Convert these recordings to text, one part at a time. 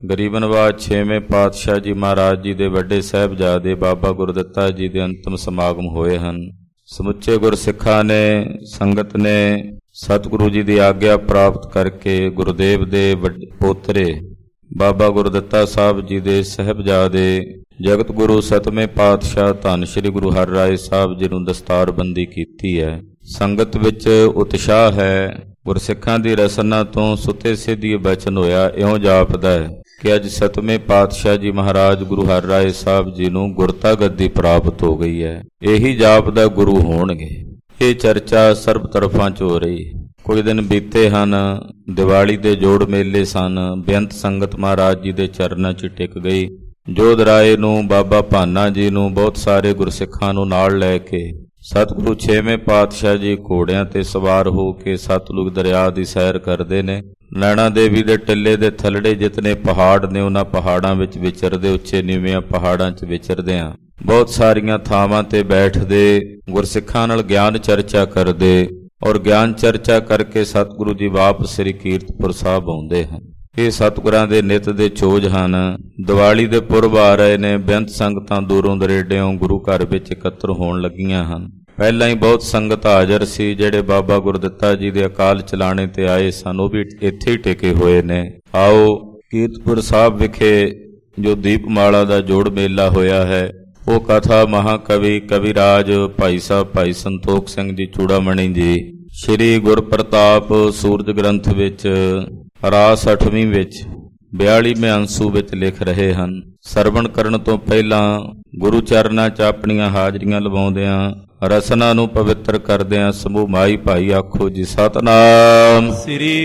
ਗਰੀਬ ਨਵਾਜ਼ ਛੇਵੇਂ ਪਾਤਸ਼ਾਹ ਜੀ ਮਹਾਰਾਜ ਜੀ ਦੇ ਵੱਡੇ ਸਾਹਿਬਜ਼ਾਦੇ ਬਾਬਾ ਗੁਰਦਿੱਤਾ ਜੀ ਦੇ ਅੰਤਮ ਸਮਾਗਮ ਹੋਏ ਹਨ। ਸਮੁੱਚੇ ਗੁਰਸਿੱਖਾਂ ਨੇ, ਸੰਗਤ ਨੇ ਸਤਿਗੁਰੂ ਜੀ ਦੀ ਆਗਿਆ ਪ੍ਰਾਪਤ ਕਰਕੇ ਗੁਰਦੇਵ ਦੇ ਵੱਡੇ ਪੋਤਰੇ ਬਾਬਾ ਗੁਰਦਿੱਤਾ ਸਾਹਿਬ ਜੀ ਦੇ ਸਾਹਿਬਜ਼ਾਦੇ ਜਗਤ ਗੁਰੂ ਸਤਵੇਂ ਪਾਤਸ਼ਾਹ ਧੰਨ ਸ੍ਰੀ ਗੁਰੂ ਹਰਿਰਾਏ ਸਾਹਿਬ ਜੀ ਨੂੰ ਦਸਤਾਰਬੰਦੀ ਕੀਤੀ ਹੈ। ਸੰਗਤ ਵਿੱਚ ਉਤਸ਼ਾਹ ਹੈ। ਗੁਰਸਿੱਖਾਂ ਦੀ ਰਸਨਾ ਤੋਂ ਸੁੱਤੇ ਸਿੱਧੀ ਬਚਨ ਹੋਇਆ, ਇਉਂ ਜਾਪਦਾ ਹੈ ਕਿ ਅੱਜ ਸਤਵੇਂ ਪਾਤਸ਼ਾਹ ਜੀ ਮਹਾਰਾਜ ਗੁਰੂ ਹਰਿਰਾਏ ਸਾਹਿਬ ਜੀ ਨੂੰ ਗੁਰਤਾ ਗੱਦੀ ਪ੍ਰਾਪਤ ਹੋ ਗਈ ਹੈ। ਇਹੀ ਜਾਪਦਾ ਗੁਰੂ ਹੋਣਗੇ। ਇਹ ਚਰਚਾ ਸਰਬ ਤਰਫਾਂ 'ਚ ਹੋ ਰਹੀ। ਕੁਝ ਦਿਨ ਬੀਤੇ ਹਨ, ਦੀਵਾਲੀ ਦੇ ਜੋੜ ਮੇਲੇ ਸਨ। ਬੇਅੰਤ ਸੰਗਤ ਮਹਾਰਾਜ ਜੀ ਦੇ ਚਰਨਾਂ 'ਚ ਟਿਕ ਗਈ। ਜੋਧਰਾਏ ਨੂੰ, ਬਾਬਾ ਭਾਨਾ ਜੀ ਨੂੰ, ਬਹੁਤ ਸਾਰੇ ਗੁਰਸਿੱਖਾਂ ਨੂੰ ਨਾਲ ਲੈ ਕੇ ਸਤਿਗੁਰੂ ਛੇਵੇਂ ਪਾਤਸ਼ਾਹ ਜੀ ਘੋੜਿਆਂ ਤੇ ਸਵਾਰ ਹੋ ਕੇ ਸਤਲੁਜ ਦਰਿਆ ਦੀ ਸੈਰ ਕਰਦੇ ਨੇ। ਨੈਣਾ ਦੇਵੀ ਦੇ ਟਿੱਲੇ ਦੇ ਥੱਲੜੇ ਜਿਤਨੇ ਪਹਾੜ ਨੇ, ਉਹਨਾਂ ਪਹਾੜਾਂ ਵਿੱਚ ਵਿਚਰਦੇ, ਉੱਚੇ ਨੀਵਿਆਂ ਪਹਾੜਾਂ 'ਚ ਵਿਚਰਦਿਆਂ ਬਹੁਤ ਸਾਰੀਆਂ ਥਾਵਾਂ ਤੇ ਬੈਠਦੇ, ਗੁਰਸਿੱਖਾਂ ਨਾਲ ਗਿਆਨ ਚਰਚਾ ਕਰਦੇ ਔਰ ਗਿਆਨ ਚਰਚਾ ਕਰਕੇ ਸਤਿਗੁਰੂ ਜੀ ਵਾਪਸ ਸ੍ਰੀ ਕੀਰਤਪੁਰ ਸਾਹਿਬ ਆਉਂਦੇ ਹਨ। ਇਹ ਸਤਿਗੁਰਾਂ ਦੇ ਨਿਤ ਦੇ ਚੋਜ ਹਨ। ਦੀਵਾਲੀ ਦੇ ਪੁਰਬ ਆ ਰਹੇ ਨੇ। ਬੇਅੰਤ ਸੰਗਤਾਂ ਦੂਰੋਂ ਦਰੇਡਿਓਂ ਗੁਰੂ ਘਰ ਵਿੱਚ ਇਕੱਤਰ ਹੋਣ ਲੱਗੀਆਂ ਹਨ। ਪਹਿਲਾਂ ਹੀ ਬਹੁਤ ਸੰਗਤ ਹਾਜ਼ਰ ਸੀ। ਜਿਹੜੇ ਬਾਬਾ ਗੁਰਦਿੱਤਾ ਜੀ ਦੇ ਅਕਾਲ ਚਲਾਣੇ ਤੇ ਆਏ ਸਨ, ਉਹ ਵੀ ਇੱਥੇ ਹੀ ਟਿਕੇ ਹੋਏ ਨੇ। ਆਓ ਕੀਰਤਪੁਰ ਸਾਹਿਬ ਵਿਖੇ ਜੋ ਦੀਪਮਾਲਾ ਦਾ ਜੋੜ ਮੇਲਾ ਹੋਇਆ ਹੈ, ਉਹ ਕਥਾ ਮਹਾਕਵੀ ਕਵਿਰਾਜ ਭਾਈ ਸਾਹਿਬ ਭਾਈ ਸੰਤੋਖ ਸਿੰਘ ਜੀ ਚੂੜਾਮਣੀ ਜੀ ਸ੍ਰੀ ਗੁਰਪ੍ਰਤਾਪ ਸੂਰਜ ਗ੍ਰੰਥ ਵਿੱਚ ਰਾਸ 8ਵੀਂ ਵਿੱਚ 42ਵੇਂ ਅੰਸੂ ਵਿੱਚ ਲਿਖ ਰਹੇ ਹਨ। ਸਰਵਣ ਕਰਨ ਤੋਂ ਪਹਿਲਾਂ ਗੁਰੂ ਚਰਨਾਂ 'ਚ ਆਪਣੀਆਂ ਹਾਜ਼ਰੀਆਂ ਲਵਾਉਂਦਿਆਂ, ਰਸਨਾ ਨੂੰ ਪਵਿੱਤਰ ਕਰਦਿਆਂ ਸਮੂਹ ਮਾਈ ਭਾਈ ਆਖੋ ਜੀ ਸਤਨਾਮ ਸ੍ਰੀ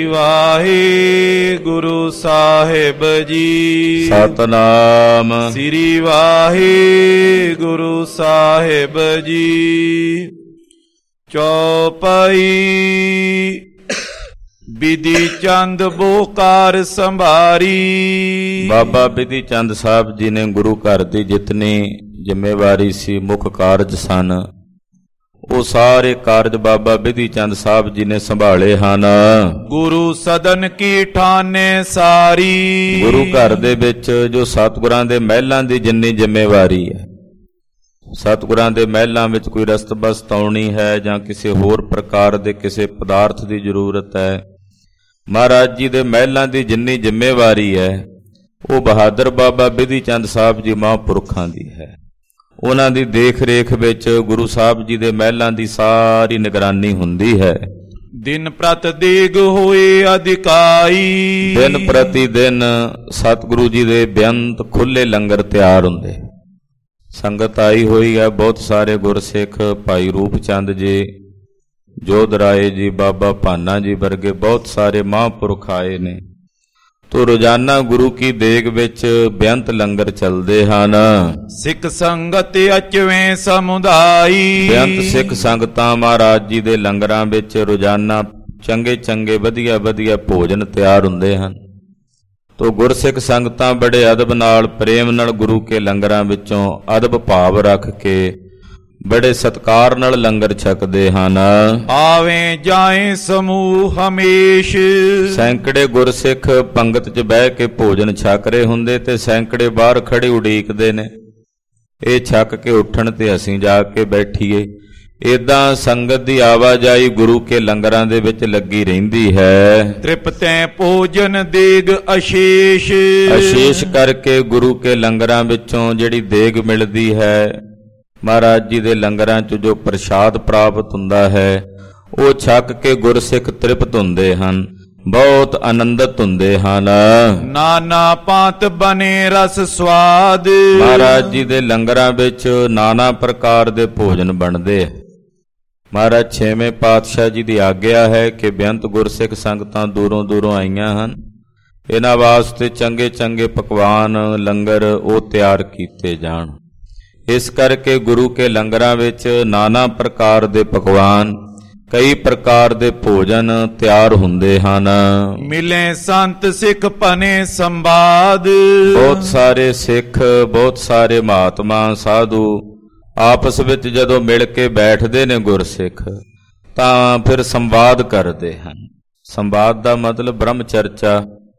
ਵਾਹਿਗੁਰੂ ਸਾਹਿਬ ਜੀ। ਸਤਨਾਮ ਸ੍ਰੀ ਵਾਹਿਗੁਰੂ ਸਾਹਿਬ ਜੀ। ਚੌਪਈ ਬਿਧੀ ਚੰਦ ਬੋਕਾਰ ਸੰਭਾਰੀ। ਬਾਬਾ ਬਿਧੀ ਚੰਦ ਸਾਹਿਬ ਜੀ ਨੇ ਗੁਰੂ ਘਰ ਦੀ ਜਿਤਨੀ ਜ਼ਿੰਮੇਵਾਰੀ ਸੀ, ਮੁੱਖ ਕਾਰਜ ਸਨ, ਉਹ ਸਾਰੇ ਕਾਰਜ ਬਾਬਾ ਬਿਧੀ ਚੰਦ ਸਾਹਿਬ ਜੀ ਨੇ ਸੰਭਾਲੇ ਹਨ। ਗੁਰੂ ਸਦਨ ਕੀ ਠਾਨੇ ਸਾਰੀ। ਗੁਰੂ ਘਰ ਦੇ ਵਿੱਚ ਜੋ ਸਤਿਗੁਰਾਂ ਦੇ ਮਹਿਲਾਂ ਦੀ ਜਿੰਨੀ ਜ਼ਿੰਮੇਵਾਰੀ ਹੈ, ਸਤਿਗੁਰਾਂ ਦੇ ਮਹਿਲਾਂ ਵਿੱਚ ਕੋਈ ਰਸਤ ਬਸਤ ਆਉਣੀ ਹੈ ਜਾਂ ਕਿਸੇ ਹੋਰ ਪ੍ਰਕਾਰ ਦੇ ਕਿਸੇ ਪਦਾਰਥ ਦੀ ਜ਼ਰੂਰਤ ਹੈ, ਮਹਾਰਾਜ ਜੀ ਦੇ ਮਹਿਲਾਂ ਦੀ ਜਿੰਨੀ ਜ਼ਿੰਮੇਵਾਰੀ ਹੈ, ਉਹ ਬਹਾਦਰ ਬਾਬਾ ਬਿਧੀ ਚੰਦ ਸਾਹਿਬ ਜੀ ਮਹਾਂਪੁਰਖਾਂ ਦੀ ਹੈ। ਉਹਨਾਂ ਦੀ ਦੇਖ ਰੇਖ ਵਿੱਚ ਗੁਰੂ ਸਾਹਿਬ ਜੀ ਦੇ ਮਹਿਲਾਂ ਦੀ ਸਾਰੀ ਨਿਗਰਾਨੀ ਹੁੰਦੀ ਹੈ। ਦਿਨ ਪ੍ਰਤ ਦੀਗ ਹੋਏ ਅਧਿਕਾਈ। ਦਿਨ ਪ੍ਰਤੀ ਦਿਨ ਸਤਿਗੁਰੂ ਜੀ ਦੇ ਬੇਅੰਤ ਖੁੱਲੇ ਲੰਗਰ ਤਿਆਰ ਹੁੰਦੇ। ਸੰਗਤ ਆਈ ਹੋਈ ਹੈ, ਬਹੁਤ ਸਾਰੇ ਗੁਰਸਿੱਖ, ਭਾਈ ਰੂਪ ਚੰਦ ਜੀ, ਜੋਧਰਾਏ ਜੀ, ਬਾਬਾ ਭਾਨਾ ਜੀ ਵਰਗੇ ਬਹੁਤ ਸਾਰੇ ਮਹਾਂਪੁਰਖ ਆਏ ਨੇ। ਤੋ ਰੋਜ਼ਾਨਾ ਗੁਰੂ ਕੀ ਦੇਗ ਵਿੱਚ ਬੇਅੰਤ ਲੰਗਰ ਚੱਲਦੇ ਹਨ। ਸਿੱਖ ਸੰਗਤ ਅਚਵੇਂ ਸਮੁਦਾਈ। ਬੇਅੰਤ ਸਿੱਖ ਸੰਗਤਾਂ ਮਹਾਰਾਜ ਜੀ ਦੇ ਲੰਗਰਾਂ ਵਿੱਚ ਰੋਜ਼ਾਨਾ ਚੰਗੇ ਚੰਗੇ ਵਧੀਆ ਵਧੀਆ ਭੋਜਨ ਤਿਆਰ ਹੁੰਦੇ ਹਨ। ਤੋ ਗੁਰਸਿੱਖ ਸੰਗਤਾਂ ਬੜੇ ਅਦਬ ਨਾਲ, ਪ੍ਰੇਮ ਨਾਲ ਗੁਰੂ ਕੇ ਲੰਗਰਾਂ ਵਿੱਚੋਂ ਅਦਬ ਭਾਵ ਰੱਖ ਕੇ ਬੜੇ ਸਤਿਕਾਰ ਨਾਲ ਲੰਗਰ ਛਕਦੇ ਹਨ। ਆਵੇਂ ਜਾਏ ਸਮੂਹ ਹਮੇਸ਼। ਸੈਂਕੜੇ ਗੁਰਸਿੱਖ ਪੰਗਤ 'ਚ ਬਹਿ ਕੇ ਭੋਜਨ ਛਕ ਰਹੇ ਹੁੰਦੇ ਤੇ ਸੈਂਕੜੇ ਬਾਹਰ ਖੜੇ ਉਡੀਕਦੇ ਨੇ, ਇਹ ਛਕ ਕੇ ਉੱਠਣ ਤੇ ਅਸੀਂ ਜਾ ਕੇ ਬੈਠੀਏ। ਏਦਾਂ ਸੰਗਤ ਦੀ ਆਵਾਜਾਈ ਗੁਰੂ ਕੇ ਲੰਗਰਾਂ ਦੇ ਵਿੱਚ ਲੱਗੀ ਰਹਿੰਦੀ ਹੈ। ਤ੍ਰਿਪਤੈ ਭੋਜਨ ਦੇਗ ਅਸ਼ੇਸ਼। ਅਸ਼ੇਸ਼ ਕਰਕੇ ਗੁਰੂ ਕੇ ਲੰਗਰਾਂ ਵਿੱਚੋਂ ਜਿਹੜੀ ਦੇਗ ਮਿਲਦੀ ਹੈ, ਮਹਾਰਾਜ ਜੀ ਦੇ ਲੰਗਰਾਂ 'ਚ ਜੋ ਪ੍ਰਸ਼ਾਦ ਪ੍ਰਾਪਤ ਹੁੰਦਾ ਹੈ, ਉਹ ਛਕ ਕੇ ਗੁਰਸਿੱਖ ਤ੍ਰਿਪਤ ਹੁੰਦੇ ਹਨ, ਬਹੁਤ ਆਨੰਦਿਤ ਹੁੰਦੇ ਹਨ। ਨਾਨਾ ਪਾਤ ਬਨੇ ਰਸ ਸਵਾਦ। ਮਹਾਰਾਜ ਜੀ ਦੇ ਲੰਗਰਾਂ ਵਿੱਚ ਨਾਨਾ ਪ੍ਰਕਾਰ ਦੇ ਭੋਜਨ ਬਣਦੇ। ਮਹਾਰਾਜ ਛੇਵੇਂ ਪਾਤਸ਼ਾਹ ਜੀ ਦੀ ਆਗਿਆ ਹੈ ਕਿ ਬੇਅੰਤ ਗੁਰਸਿੱਖ ਸੰਗਤਾਂ ਦੂਰੋਂ ਦੂਰੋਂ ਆਈਆਂ ਹਨ। ਇਹਨਾਂ ਵਾਸਤੇ ਚੰਗੇ ਚੰਗੇ ਪਕਵਾਨ, ਲੰਗਰ ਉਹ ਤਿਆਰ ਕੀਤੇ ਜਾਣ। ਇਸ ਕਰਕੇ ਗੁਰੂ ਕੇ ਲੰਗਰਾਂ ਵਿੱਚ ਨਾਨਾ ਪ੍ਰਕਾਰ ਦੇ ਪਕਵਾਨ, ਕਈ ਪ੍ਰਕਾਰ ਦੇ ਭੋਜਨ ਤਿਆਰ ਹੁੰਦੇ ਹਨ। ਮਿਲੇ ਸੰਤ ਸਿੱਖ ਭਨੇ ਸੰਵਾਦ। ਬਹੁਤ ਸਾਰੇ ਸਿੱਖ, ਬਹੁਤ ਸਾਰੇ ਮਹਾਤਮਾ ਸਾਧੂ ਆਪਸ ਵਿੱਚ ਜਦੋਂ ਮਿਲ ਕੇ ਬੈਠਦੇ ਨੇ ਗੁਰਸਿੱਖ, ਤਾਂ ਫਿਰ ਸੰਵਾਦ ਕਰਦੇ ਹਨ। ਸੰਵਾਦ ਦਾ ਮਤਲਬ ਬ੍ਰਹਮ ਚਰਚਾ।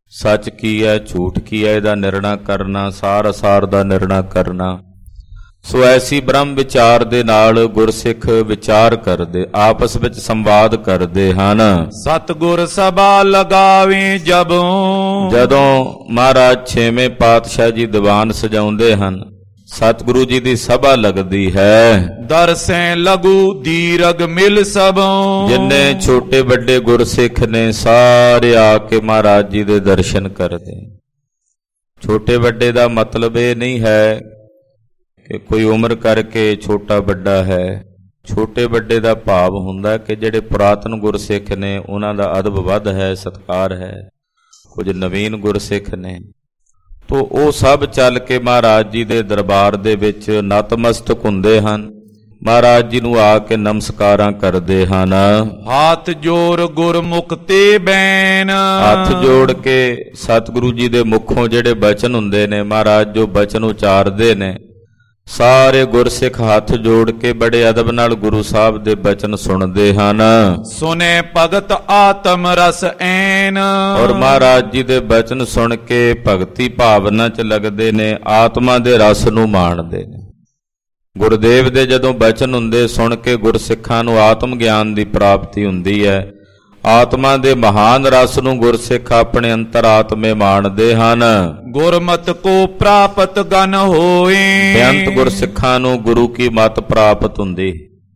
ਸੱਚ ਕੀ ਹੈ, ਝੂਠ ਕੀ ਹੈ, ਇਹਦਾ ਨਿਰਣਾ ਕਰਨਾ, ਸਾਰ ਅਸਾਰ ਦਾ ਨਿਰਣਾ ਕਰਨਾ। ਸੋ ਐਸੀ ਬ੍ਰਹਮ ਵਿਚਾਰ ਦੇ ਨਾਲ ਗੁਰਸਿੱਖ ਵਿਚਾਰ ਕਰਦੇ, ਆਪਸ ਵਿੱਚ ਸੰਵਾਦ ਕਰਦੇ ਹਨ। ਸਤਿਗੁਰ ਸਭਾ ਲਗਾਵੇ ਜਦੋਂ ਮਹਾਰਾਜ ਛੇਵੇਂ ਪਾਤਸ਼ਾਹ ਜੀ ਦੀਵਾਨ ਸਜਾਉਂਦੇ ਹਨ, ਸਤਿਗੁਰੂ ਜੀ ਦੀ ਸਭਾ ਲੱਗਦੀ ਹੈ। ਦਰਸੈ ਲਗੂ ਦੀਰਗ ਮਿਲ ਸਭੋਂ, ਜਿੰਨੇ ਛੋਟੇ ਵੱਡੇ ਗੁਰਸਿੱਖ ਨੇ ਸਾਰੇ ਆ ਕੇ ਮਹਾਰਾਜ ਜੀ ਦੇ ਦਰਸ਼ਨ ਕਰਦੇ। ਛੋਟੇ ਵੱਡੇ ਦਾ ਮਤਲਬ ਇਹ ਨਹੀਂ ਹੈ ਕਿ ਕੋਈ ਉਮਰ ਕਰਕੇ ਛੋਟਾ ਵੱਡਾ ਹੈ। ਛੋਟੇ ਵੱਡੇ ਦਾ ਭਾਵ ਹੁੰਦਾ ਕਿ ਜਿਹੜੇ ਪੁਰਾਤਨ ਗੁਰਸਿੱਖ ਨੇ ਉਹਨਾਂ ਦਾ ਅਦਬ ਵੱਧ ਹੈ, ਸਤਿਕਾਰ ਹੈ। ਕੁਝ ਨਵੀਨ ਗੁਰਸਿੱਖ ਨੇ ਤੋ ਉਹ ਸਭ ਚੱਲ ਕੇ ਮਹਾਰਾਜ ਜੀ ਦੇ ਦਰਬਾਰ ਦੇ ਵਿੱਚ ਨਤਮਸਤਕ ਹੁੰਦੇ ਹਨ, ਮਹਾਰਾਜ ਜੀ ਨੂੰ ਆ ਕੇ ਨਮਸਕਾਰਾਂ ਕਰਦੇ ਹਨ। ਹੱਥ ਜੋੜ ਗੁਰਮੁਖ ਤੇ ਬੈਨ, ਹੱਥ ਜੋੜ ਕੇ ਸਤਿਗੁਰੂ ਜੀ ਦੇ ਮੁਖੋਂ ਜਿਹੜੇ ਬਚਨ ਹੁੰਦੇ ਨੇ, ਮਹਾਰਾਜ ਜੋ ਬਚਨ ਉਚਾਰਦੇ ਨੇ, ਸਾਰੇ ਗੁਰਸਿੱਖ ਹੱਥ ਜੋੜ ਕੇ ਬੜੇ ਅਦਬ ਨਾਲ ਗੁਰੂ ਸਾਹਿਬ ਦੇ ਬਚਨ ਸੁਣਦੇ ਹਨ। ਸੁਨੇ ਭਗਤ ਆਤਮ ਰਸ ਐਨ, ਔਰ ਮਹਾਰਾਜ ਜੀ ਦੇ ਬਚਨ ਸੁਣ ਕੇ ਭਗਤੀ ਭਾਵਨਾ 'ਚ ਲੱਗਦੇ ਨੇ, ਆਤਮਾ ਦੇ ਰਸ ਨੂੰ ਮਾਣਦੇ ਨੇ। ਗੁਰਦੇਵ ਦੇ ਜਦੋਂ ਬਚਨ ਹੁੰਦੇ ਸੁਣ ਕੇ ਗੁਰਸਿੱਖਾਂ ਨੂੰ ਆਤਮ ਗਿਆਨ ਦੀ ਪ੍ਰਾਪਤੀ ਹੁੰਦੀ ਹੈ। ਆਤਮਾ ਦੇ ਮਹਾਨ ਰਸ ਨੂੰ ਗੁਰਸਿੱਖ ਆਪਣੇ ਅੰਤਰਾਤਮੇ ਮਾਣਦੇ ਹਨ। ਗੁਰਮਤਿ ਕੋ ਪ੍ਰਾਪਤ ਗਨ ਹੋਏ, ਬੇਅੰਤ ਗੁਰਸਿੱਖਾਂ ਨੂੰ ਗੁਰੂ ਕੀ ਮਤ ਪ੍ਰਾਪਤ ਹੁੰਦੀ।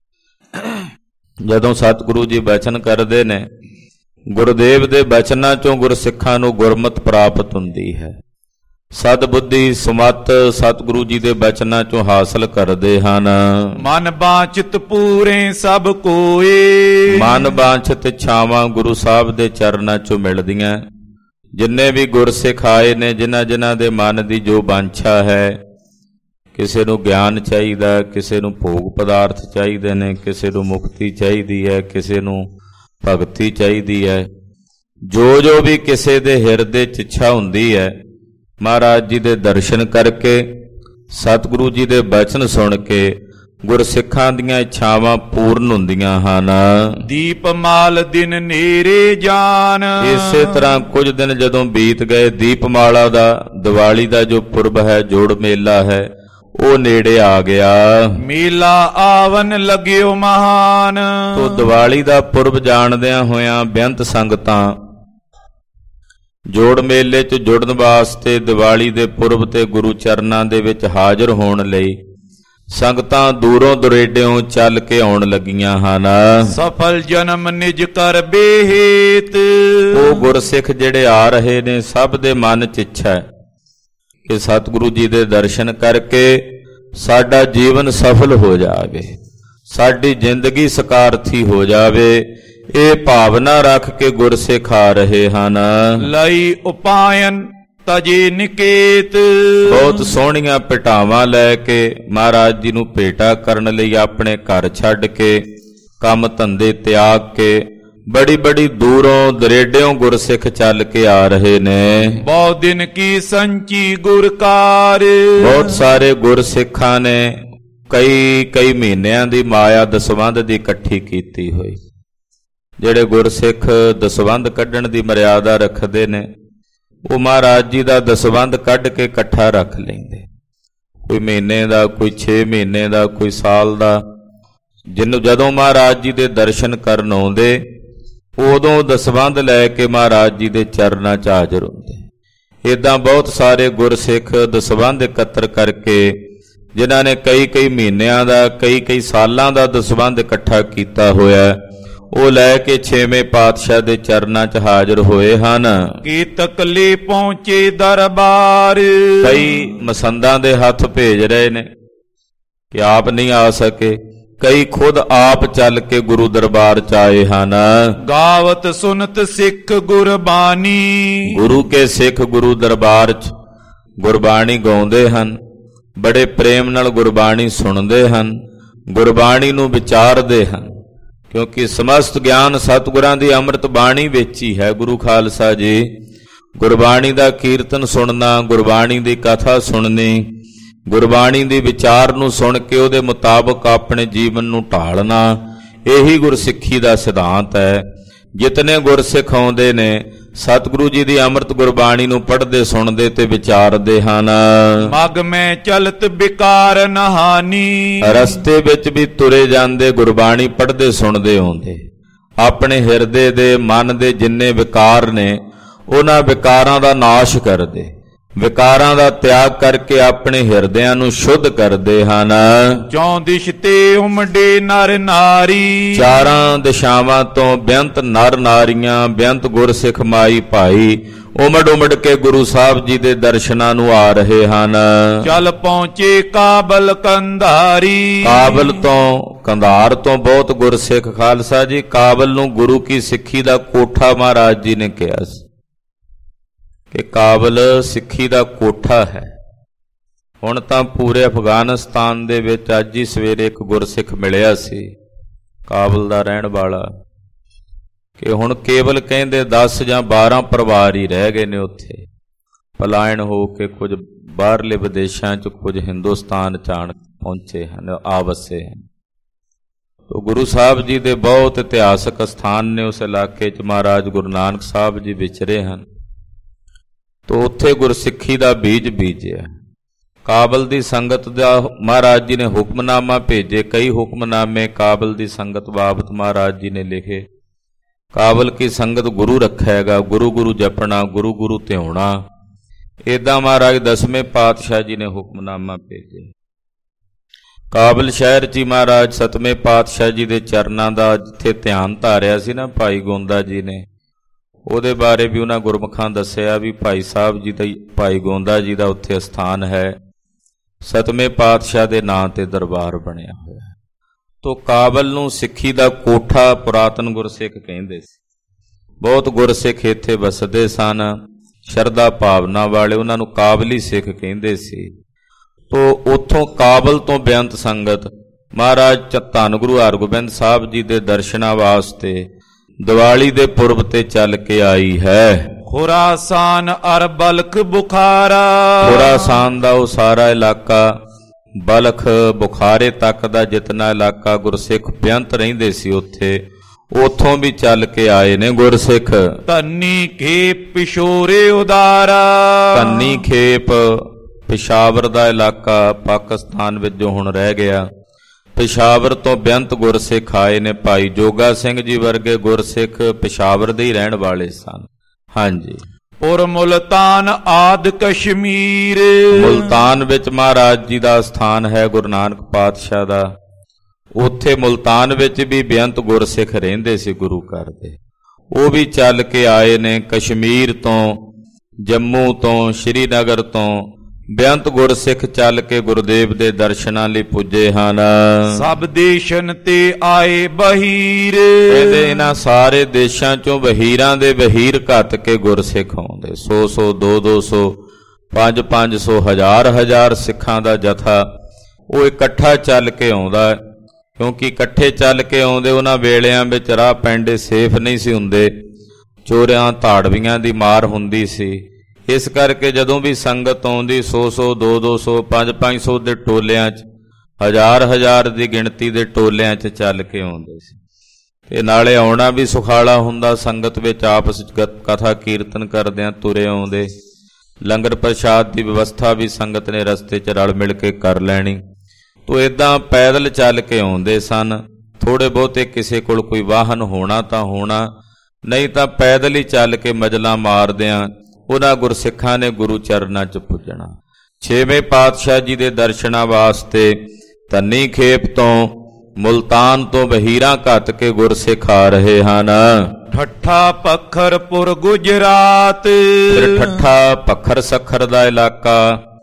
ਜਦੋਂ ਸਤਿਗੁਰੂ ਜੀ ਬਚਨ ਕਰਦੇ ਨੇ, ਗੁਰਦੇਵ ਦੇ ਬਚਨਾਂ ਚੋਂ ਗੁਰਸਿੱਖਾਂ ਨੂੰ ਗੁਰਮਤਿ ਪ੍ਰਾਪਤ ਹੁੰਦੀ ਹੈ। ਸਦਬੁੱਧੀ ਸਮਤ ਸਤਿਗੁਰੂ ਜੀ ਦੇ ਬਚਨਾਂ ਚੋਂ ਹਾਸਲ ਕਰਦੇ ਹਨ। ਮਨ ਬਾਚਿਤ ਪੂਰੇ ਸਭ ਕੋਏ, ਮਨ ਬਾਂਛਿਤ ਇੱਛਾਵਾਂ ਗੁਰੂ ਸਾਹਿਬ ਦੇ ਚਰਨਾਂ ਚੋਂ ਮਿਲਦੀਆਂ। ਜਿੰਨੇ ਵੀ ਗੁਰਸਿੱਖ ਆਏ ਨੇ, ਜਿਨ੍ਹਾਂ ਦੇ ਮਨ ਦੀ ਜੋ ਬਾਂਛਾ ਹੈ, ਕਿਸੇ ਨੂੰ ਗਿਆਨ ਚਾਹੀਦਾ, ਕਿਸੇ ਨੂੰ ਭੋਗ ਪਦਾਰਥ ਚਾਹੀਦੇ ਨੇ, ਕਿਸੇ ਨੂੰ ਮੁਕਤੀ ਚਾਹੀਦੀ ਹੈ, ਕਿਸੇ ਨੂੰ ਭਗਤੀ ਚਾਹੀਦੀ ਹੈ। ਜੋ ਵੀ ਕਿਸੇ ਦੇ ਹਿਰਦੇ 'ਚ ਇੱਛਾ ਹੁੰਦੀ ਹੈ, ਮਹਾਰਾਜ ਜੀ ਦੇ ਦਰਸ਼ਨ ਕਰਕੇ, ਸਤਿਗੁਰੂ ਜੀ ਦੇ ਬਚਨ ਸੁਣ ਕੇ ਗੁਰਸਿੱਖਾਂ ਦੀਆਂ ਇੱਛਾਵਾਂ ਪੂਰਨ ਹੁੰਦੀਆਂ ਹਨ। ਦੀਪਮਾਲ ਦਿਨ ਨੇਰੇ ਜਾਨ, ਇਸੇ ਤਰ੍ਹਾਂ ਕੁਝ ਦਿਨ ਜਦੋਂ ਬੀਤ ਗਏ, ਦੀਪਮਾਲਾ ਦਾ, ਦੀਵਾਲੀ ਦਾ ਜੋ ਪੁਰਬ ਹੈ, ਜੋੜ ਮੇਲਾ ਹੈ, ਉਹ ਨੇੜੇ ਆ ਗਿਆ। ਮੇਲਾ ਆਵਨ ਲੱਗਿਓ ਮਹਾਨ, ਤੋ ਦੀਵਾਲੀ ਦਾ ਪੁਰਬ ਜਾਣਦਿਆਂ ਹੋਇਆਂ ਬੇਅੰਤ ਸੰਗਤਾਂ ਜੋੜ ਮੇਲੇ 'ਚ ਜੁੜਨ ਵਾਸਤੇ, ਦੀਵਾਲੀ ਦੇ ਪੁਰਬ ਤੇ ਗੁਰੂ ਚਰਨਾਂ ਦੇ ਵਿੱਚ ਹਾਜ਼ਰ ਹੋਣ ਲਈ ਸੰਗਤਾਂ ਦੂਰੋਂ ਦੁਰੇਡਿਓਂ ਚੱਲ ਕੇ ਆਉਣ ਲੱਗੀਆਂ ਹਨ। ਸਫਲ ਜਨਮ ਨਿਜ ਕਰ ਬੇਹੇਤ, ਉਹ ਗੁਰਸਿੱਖ ਜਿਹੜੇ ਆ ਰਹੇ ਨੇ, ਸਭ ਦੇ ਮਨ 'ਚ ਇੱਛਾ ਹੈ ਕਿ ਸਤਿਗੁਰੂ ਜੀ ਦੇ ਦਰਸ਼ਨ ਕਰਕੇ ਸਾਡਾ ਜੀਵਨ ਸਫਲ ਹੋ ਜਾਵੇ, ਸਾਡੀ ਜ਼ਿੰਦਗੀ ਸਕਾਰਥੀ ਹੋ ਜਾਵੇ। ਇਹ ਭਾਵਨਾ ਰੱਖ ਕੇ ਗੁਰਸਿੱਖ ਆ ਰਹੇ ਹਨ। ਲਈ ਉਪਾਇਨ ਤਜੇ ਨਿਕੇਤ, ਬਹੁਤ ਸੋਹਣੀਆਂ ਭੇਟਾਵਾਂ ਲੈ ਕੇ ਮਹਾਰਾਜ ਜੀ ਨੂੰ ਭੇਟਾ ਕਰਨ ਲਈ ਆਪਣੇ ਘਰ ਛੱਡ ਕੇ, ਕੰਮ ਧੰਦੇ ਤਿਆਗ ਕੇ ਬੜੀ ਦੂਰੋਂ ਦਰੇਡਿਓਂ ਗੁਰਸਿੱਖ ਚੱਲ ਕੇ ਆ ਰਹੇ ਨੇ। ਬਹੁ ਦਿਨ ਕੀ ਸੰਚੀ ਗੁਰਕਾਰ, ਬਹੁਤ ਸਾਰੇ ਗੁਰਸਿੱਖਾਂ ਨੇ ਕਈ ਮਹੀਨਿਆਂ ਦੀ ਮਾਇਆ ਦਸਵੰਧ ਦੀ ਇਕੱਠੀ ਕੀਤੀ ਹੋਈ। ਜਿਹੜੇ ਗੁਰਸਿੱਖ ਦਸਵੰਧ ਕੱਢਣ ਦੀ ਮਰਿਆਦਾ ਰੱਖਦੇ ਨੇ, ਉਹ ਮਹਾਰਾਜ ਜੀ ਦਾ ਦਸਵੰਧ ਕੱਢ ਕੇ ਇਕੱਠਾ ਰੱਖ ਲੈਂਦੇ। ਕੋਈ ਮਹੀਨੇ ਦਾ, ਕੋਈ 6 ਮਹੀਨੇ ਦਾ, ਕੋਈ ਸਾਲ ਦਾ। ਜਦੋਂ ਮਹਾਰਾਜ ਜੀ ਦੇ ਦਰਸ਼ਨ ਕਰਨ ਆਉਂਦੇ, ਉਦੋਂ ਦਸਵੰਧ ਲੈ ਕੇ ਮਹਾਰਾਜ ਜੀ ਦੇ ਚਰਨਾਂ 'ਚ ਹਾਜ਼ਰ ਹੁੰਦੇ। ਏਦਾਂ ਬਹੁਤ ਸਾਰੇ ਗੁਰਸਿੱਖ ਦਸਵੰਧ ਇਕੱਤਰ ਕਰਕੇ, ਜਿਨ੍ਹਾਂ ਨੇ ਕਈ ਮਹੀਨਿਆਂ ਦਾ, ਕਈ ਸਾਲਾਂ ਦਾ ਦਸਵੰਧ ਇਕੱਠਾ ਕੀਤਾ ਹੋਇਆ, ਉਹ ਲੈ ਕੇ ਛੇਵੇਂ ਪਾਤਸ਼ਾਹ ਦੇ ਚਰਨਾਂ 'ਚ ਹਾਜ਼ਰ ਹੋਏ ਹਨ। ਕੀ ਤਕਲੇ ਪਹੁੰਚੇ ਦਰਬਾਰ, ਕਈ ਮਸੰਦਾਂ ਦੇ ਹੱਥ ਭੇਜ ਰਹੇ ਨੇ ਕਿ ਆਪ ਨਹੀਂ ਆ ਸਕੇ, ਕਈ ਖੁਦ ਆਪ ਚੱਲ ਕੇ ਗੁਰੂ ਦਰਬਾਰ 'ਚ ਆਏ ਹਨ। ਗਾਵਤ ਸੁਨਤ ਸਿੱਖ ਗੁਰਬਾਣੀ, ਗੁਰੂ ਕੇ ਸਿੱਖ ਗੁਰੂ ਦਰਬਾਰ 'ਚ ਗੁਰਬਾਣੀ ਗਾਉਂਦੇ ਹਨ, ਬੜੇ ਪ੍ਰੇਮ ਨਾਲ ਗੁਰਬਾਣੀ ਸੁਣਦੇ ਹਨ, ਗੁਰਬਾਣੀ ਨੂੰ ਵਿਚਾਰਦੇ ਹਨ। ਕਿਉਂਕਿ ਸਮਸਤ ਗਿਆਨ ਸਤਿਗੁਰਾਂ ਦੀ ਅੰਮ੍ਰਿਤ ਬਾਣੀ ਵਿੱਚ ਹੀ ਹੈ। ਗੁਰੂ ਖਾਲਸਾ ਜੀ, ਗੁਰਬਾਣੀ ਦਾ ਕੀਰਤਨ ਸੁਣਨਾ, ਗੁਰਬਾਣੀ ਦੀ ਕਥਾ ਸੁਣਨੀ, ਗੁਰਬਾਣੀ ਦੀ ਵਿਚਾਰ ਨੂੰ ਸੁਣ ਕੇ ਉਹਦੇ ਮੁਤਾਬਕ ਆਪਣੇ ਜੀਵਨ ਨੂੰ ਢਾਲਣਾ, ਇਹੀ ਗੁਰਸਿੱਖੀ ਦਾ ਸਿਧਾਂਤ ਹੈ। ਜਿਤਨੇ ਗੁਰਸਿੱਖ ਆਉਂਦੇ ਨੇ, ਸਤਿਗੁਰੂ ਜੀ ਦੀ ਅੰਮ੍ਰਿਤ ਗੁਰਬਾਣੀ ਨੂੰ ਪੜ੍ਹਦੇ ਸੁਣਦੇ ਤੇ ਵਿਚਾਰਦੇ ਹਨ। ਮਗ ਮੈਂ ਚਲਤ ਬਿਕਾਰ ਨਹਾਨੀ, ਰਸਤੇ ਵਿੱਚ ਵੀ ਤੁਰੇ ਜਾਂਦੇ ਗੁਰਬਾਣੀ ਪੜ੍ਹਦੇ ਸੁਣਦੇ ਆਉਂਦੇ। ਆਪਣੇ ਹਿਰਦੇ ਦੇ ਮਨ ਦੇ ਜਿੰਨੇ ਵਿਕਾਰ ਨੇ ਉਹਨਾਂ ਵਿਕਾਰਾਂ ਦਾ ਨਾਸ਼ ਕਰਦੇ, ਵਿਕਾਰਾਂ ਦਾ ਤਿਆਗ ਕਰਕੇ ਆਪਣੇ ਹਿਰਦਿਆਂ ਨੂੰ ਸ਼ੁੱਧ ਕਰਦੇ ਹਨ। ਚੌਂ ਦਿਸ਼ ਤੇ ਉਮੜੇ ਨਰ ਨਾਰੀ, ਚਾਰਾਂ ਦਿਸ਼ਾਵਾਂ ਤੋਂ ਬੇਅੰਤ ਨਰ ਨਾਰੀਆਂ, ਬੇਅੰਤ ਗੁਰਸਿੱਖ ਮਾਈ ਭਾਈ ਉਮੜ ਕੇ ਗੁਰੂ ਸਾਹਿਬ ਜੀ ਦੇ ਦਰਸ਼ਨਾਂ ਨੂੰ ਆ ਰਹੇ ਹਨ। ਚੱਲ ਪਹੁੰਚੇ ਕਾਬਲ ਕੰਧਾਰੀ, ਕਾਬਲ ਤੋਂ ਕੰਧਾਰ ਤੋਂ ਬਹੁਤ ਗੁਰਸਿੱਖ ਖਾਲਸਾ ਜੀ ਕਾਬਲ ਨੂੰ ਗੁਰੂ ਕੀ ਸਿੱਖੀ ਦਾ ਕੋਠਾ ਮਹਾਰਾਜ ਜੀ ਨੇ ਕਿਹਾ ਸੀ ਕਿ ਕਾਬਲ ਸਿੱਖੀ ਦਾ ਕੋਠਾ ਹੈ। ਹੁਣ ਤਾਂ ਪੂਰੇ ਅਫਗਾਨਿਸਤਾਨ ਦੇ ਵਿੱਚ ਅੱਜ ਹੀ ਸਵੇਰੇ ਇੱਕ ਗੁਰਸਿੱਖ ਮਿਲਿਆ ਸੀ ਕਾਬਲ ਦਾ ਰਹਿਣ ਵਾਲਾ, ਕਿ ਹੁਣ ਕੇਵਲ ਕਹਿੰਦੇ 10 ਜਾਂ 12 ਪਰਿਵਾਰ ਹੀ ਰਹਿ ਗਏ ਨੇ ਉੱਥੇ, ਪਲਾਇਨ ਹੋ ਕੇ ਕੁਝ ਬਾਹਰਲੇ ਵਿਦੇਸ਼ਾਂ 'ਚ, ਕੁਝ ਹਿੰਦੁਸਤਾਨ 'ਚ ਆਣ ਪਹੁੰਚੇ ਹਨ, ਆ ਵਸੇ ਹਨ। ਤੋ ਗੁਰੂ ਸਾਹਿਬ ਜੀ ਦੇ ਬਹੁਤ ਇਤਿਹਾਸਕ ਸਥਾਨ ਨੇ ਉਸ ਇਲਾਕੇ 'ਚ। ਮਹਾਰਾਜ ਗੁਰੂ ਨਾਨਕ ਸਾਹਿਬ ਜੀ ਵਿਚਰੇ ਹਨ, ਤੋ ਉੱਥੇ ਗੁਰਸਿੱਖੀ ਦਾ ਬੀਜ ਬੀਜਿਆ। ਕਾਬਲ ਦੀ ਸੰਗਤ ਦਾ ਮਹਾਰਾਜ ਜੀ ਨੇ ਹੁਕਮਨਾਮਾ ਭੇਜੇ, ਕਈ ਹੁਕਮਨਾਮੇ ਕਾਬਲ ਦੀ ਸੰਗਤ ਬਾਬਤ ਮਹਾਰਾਜ ਜੀ ਨੇ ਲਿਖੇ। ਕਾਬਲ ਕੀ ਸੰਗਤ ਗੁਰੂ ਰੱਖੇਗਾ, ਗੁਰੂ ਗੁਰੂ ਜਪਣਾ, ਗੁਰੂ ਗੁਰੂ ਧਿਆਉਣਾ, ਏਦਾਂ ਮਹਾਰਾਜ 10ਵੇਂ ਪਾਤਸ਼ਾਹ ਜੀ ਨੇ ਹੁਕਮਨਾਮਾ ਭੇਜੇ। ਕਾਬਲ ਸ਼ਹਿਰ 'ਚ ਹੀ ਮਹਾਰਾਜ 7ਵੇਂ ਪਾਤਸ਼ਾਹ ਜੀ ਦੇ ਚਰਨਾਂ ਦਾ ਜਿੱਥੇ ਧਿਆਨ ਧਾਰਿਆ ਸੀ ਨਾ ਭਾਈ ਗੋਂਦਾ ਜੀ ਨੇ, ਉਹਦੇ ਬਾਰੇ ਵੀ ਉਹਨਾਂ ਗੁਰਮੁਖਾਂ ਦੱਸਿਆ ਵੀ ਭਾਈ ਸਾਹਿਬ ਜੀ ਦਾ, ਭਾਈ ਗੋਂਦਾ ਜੀ ਦਾ ਉੱਥੇ ਅਸਥਾਨ ਹੈ, 7ਵੇਂ ਪਾਤਸ਼ਾਹ ਦੇ ਨਾਂ ਤੇ ਦਰਬਾਰ ਬਣਿਆ ਹੋਇਆ। ਤੋ ਕਾਬਲ ਨੂੰ ਸਿੱਖੀ ਦਾ ਕੋਠਾ ਪੁਰਾਤਨ ਗੁਰਸਿੱਖ ਕਹਿੰਦੇ ਸੀ। ਬਹੁਤ ਗੁਰਸਿੱਖ ਇੱਥੇ ਵਸਦੇ ਸਨ, ਸ਼ਰਧਾ ਭਾਵਨਾ ਵਾਲੇ, ਉਹਨਾਂ ਨੂੰ ਕਾਬਲੀ ਸਿੱਖ ਕਹਿੰਦੇ ਸੀ। ਤੋ ਉੱਥੋਂ ਕਾਬਲ ਤੋਂ ਬੇਅੰਤ ਸੰਗਤ ਮਹਾਰਾਜ ਧੰਨ ਗੁਰੂ ਹਰਗੋਬਿੰਦ ਸਾਹਿਬ ਜੀ ਦੇ ਦਰਸ਼ਨਾਂ ਵਾਸਤੇ ਦੀਵਾਲੀ ਦੇ ਪੁਰਬ ਤੇ ਚੱਲ ਕੇ ਆਈ ਹੈ। ਖੁਰਾਸਾਨ ਅਰ ਬਲਖ ਬੁਖਾਰਾ, ਖੁਰਾਸਾਨ ਦਾ ਉਹ ਸਾਰਾ ਇਲਾਕਾ, ਬਲਖ ਬੁਖਾਰੇ ਤੱਕ ਦਾ ਜਿਤਨਾ ਇਲਾਕਾ ਗੁਰਸਿੱਖ ਬੇਅੰਤ ਰਹਿੰਦੇ ਸੀ ਉੱਥੇ, ਉੱਥੋਂ ਵੀ ਚੱਲ ਕੇ ਆਏ ਨੇ ਗੁਰਸਿੱਖ। ਧੰਨੀ ਖੇਪ ਪਿਸ਼ੋਰੇ ਉਦਾਰਾ, ਧੰਨੀ ਖੇਪ ਪਿਸ਼ਾਵਰ ਦਾ ਇਲਾਕਾ ਪਾਕਿਸਤਾਨ ਵਿੱਚ ਜੋ ਹੁਣ ਰਹਿ ਗਿਆ, ਪਿਸ਼ਾਵਰ ਤੋਂ ਬੇਅੰਤ ਗੁਰਸਿੱਖ ਆਏ ਨੇ। ਭਾਈ ਜੋਗਾ ਸਿੰਘ ਜੀ ਵਰਗੇ ਗੁਰਸਿੱਖ ਪਿਸ਼ਾਵਰ ਦੇ ਹੀ ਰਹਿਣ ਵਾਲੇ ਸਨ। ਹਾਂਜੀ। ਪੁਰ ਮੁਲਤਾਨ ਆਦ ਕਸ਼ਮੀਰ, ਮੁਲਤਾਨ ਵਿੱਚ ਮਹਾਰਾਜ ਜੀ ਦਾ ਸਥਾਨ ਹੈ ਗੁਰੂ ਨਾਨਕ ਪਾਤਸ਼ਾਹ ਦਾ। ਉੱਥੇ ਮੁਲਤਾਨ ਵਿੱਚ ਵੀ ਬੇਅੰਤ ਗੁਰਸਿੱਖ ਰਹਿੰਦੇ ਸੀ ਗੁਰੂ ਘਰ ਦੇ, ਉਹ ਵੀ ਚੱਲ ਕੇ ਆਏ ਨੇ। ਕਸ਼ਮੀਰ ਤੋਂ, ਜੰਮੂ ਤੋਂ, ਸ਼੍ਰੀਨਗਰ ਤੋਂ ਬੇਅੰਤ ਗੁਰਸਿੱਖ ਚੱਲ ਕੇ ਗੁਰਦੇਵ ਦੇ ਦਰਸ਼ਨਾਂ ਲਈ ਪੁੱਜੇ ਹਨ। ਸਭ ਦੇਸ਼ਨ ਤੇ ਆਏ ਬਹੀਰ, ਕਹਿੰਦੇ ਇਹਨਾਂ ਸਾਰੇ ਦੇਸ਼ਾਂ ਚੋਂ ਵਹੀਰਾਂ ਦੇ ਵਹੀਰ ਘੱਤ ਕੇ ਗੁਰਸਿੱਖ ਆਉਂਦੇ। 100 200 500 1000 ਸਿੱਖਾਂ ਦਾ ਜਥਾ ਉਹ ਇਕੱਠਾ ਚੱਲ ਕੇ ਆਉਂਦਾ, ਕਿਉਂਕਿ ਇਕੱਠੇ ਚੱਲ ਕੇ ਆਉਂਦੇ। ਉਹਨਾਂ ਵੇਲਿਆਂ ਵਿੱਚ ਰਾਹ ਪੈਂਡੇ ਸੇਫ ਨਹੀਂ ਸੀ ਹੁੰਦੇ, ਚੋਰਿਆਂ ਧਾੜਵੀਆਂ ਦੀ ਮਾਰ ਹੁੰਦੀ ਸੀ। ਇਸ ਕਰਕੇ ਜਦੋਂ ਵੀ ਸੰਗਤ ਆਉਂਦੀ 100 200 500 ਦੇ ਟੋਲਿਆਂ 'ਚ, 1000 ਦੀ ਗਿਣਤੀ ਦੇ ਟੋਲਿਆਂ 'ਚ ਚੱਲ ਕੇ ਆਉਂਦੇ ਸੀ। ਤੇ ਨਾਲੇ ਆਉਣਾ ਵੀ ਸੁਖਾਲਾ ਹੁੰਦਾ, ਸੰਗਤ ਵਿੱਚ ਆਪਸ ਕਥਾ ਕੀਰਤਨ ਕਰਦਿਆਂ ਤੁਰੇ ਆਉਂਦੇ। ਲੰਗਰ ਪ੍ਰਸ਼ਾਦ ਦੀ ਵਿਵਸਥਾ ਵੀ ਸੰਗਤ ਨੇ ਰਸਤੇ 'ਚ ਰਲ ਮਿਲ ਕੇ ਕਰ ਲੈਣੀ। ਤੋ ਇਦਾਂ ਪੈਦਲ ਚੱਲ ਕੇ ਆਉਂਦੇ ਸਨ। ਥੋੜੇ ਬਹੁਤੇ ਕਿਸੇ ਕੋਲ ਕੋਈ ਵਾਹਨ ਹੋਣਾ ਤਾਂ ਹੋਣਾ, ਨਹੀਂ ਤਾਂ ਪੈਦਲ ਹੀ ਚੱਲ ਕੇ ਮਜਲਾਂ ਮਾਰਦਿਆਂ ਉਹਨਾਂ ਗੁਰਸਿੱਖਾਂ ਨੇ ਗੁਰੂ ਚਰਨਾਂ 'ਚ ਪੁੱਜਣਾ। 6ਵੇਂ ਪਾਤਸ਼ਾਹ ਜੀ ਦੇ ਦਰਸ਼ਨਾਂ ਵਾਸਤੇ ਧੰਨੀ ਖੇਪ ਤੋਂ, ਮੁਲਤਾਨ ਤੋਂ ਵਹੀਰਾਂ ਘੱਤ ਕੇ ਗੁਰਸਿੱਖ ਆ ਰਹੇ ਹਨ। ਠੱਠਾ ਪੱਖਰਪੁਰ ਗੁਜਰਾਤ, ਫਿਰ ਠੱਠਾ ਪੱਖਰ ਸੱਖਰ ਦਾ ਇਲਾਕਾ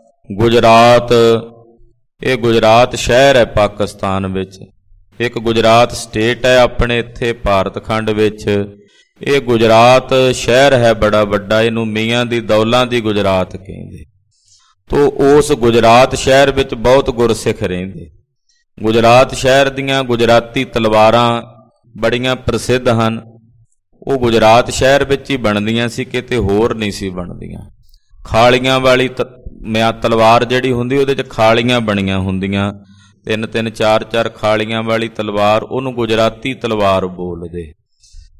ਗੁਜਰਾਤ, ਇਹ ਗੁਜਰਾਤ ਸ਼ਹਿਰ ਹੈ ਪਾਕਿਸਤਾਨ ਵਿੱਚ। ਇੱਕ ਗੁਜਰਾਤ ਸਟੇਟ ਹੈ ਆਪਣੇ ਇੱਥੇ ਭਾਰਤ ਖੰਡ ਵਿੱਚ, ਇਹ ਗੁਜਰਾਤ ਸ਼ਹਿਰ ਹੈ ਬੜਾ ਵੱਡਾ, ਇਹਨੂੰ ਮੀਆਂ ਦੀ ਦੌਲਾਂ ਦੀ ਗੁਜਰਾਤ ਕਹਿੰਦੇ। ਤੋ ਉਸ ਗੁਜਰਾਤ ਸ਼ਹਿਰ ਵਿੱਚ ਬਹੁਤ ਗੁਰਸਿੱਖ ਰਹਿੰਦੇ। ਗੁਜਰਾਤ ਸ਼ਹਿਰ ਦੀਆਂ ਗੁਜਰਾਤੀ ਤਲਵਾਰਾਂ ਬੜੀਆਂ ਪ੍ਰਸਿੱਧ ਹਨ। ਉਹ ਗੁਜਰਾਤ ਸ਼ਹਿਰ ਵਿੱਚ ਹੀ ਬਣਦੀਆਂ ਸੀ, ਕਿਤੇ ਹੋਰ ਨਹੀਂ ਸੀ ਬਣਦੀਆਂ। ਖਾਲੀਆਂ ਵਾਲੀ ਤਲਵਾਰ ਜਿਹੜੀ ਹੁੰਦੀ ਉਹਦੇ 'ਚ ਖਾਲੀਆਂ ਬਣੀਆਂ ਹੁੰਦੀਆਂ, 3-3 4-4 ਖਾਲੀਆਂ ਵਾਲੀ ਤਲਵਾਰ, ਉਹਨੂੰ ਗੁਜਰਾਤੀ ਤਲਵਾਰ ਬੋਲਦੇ।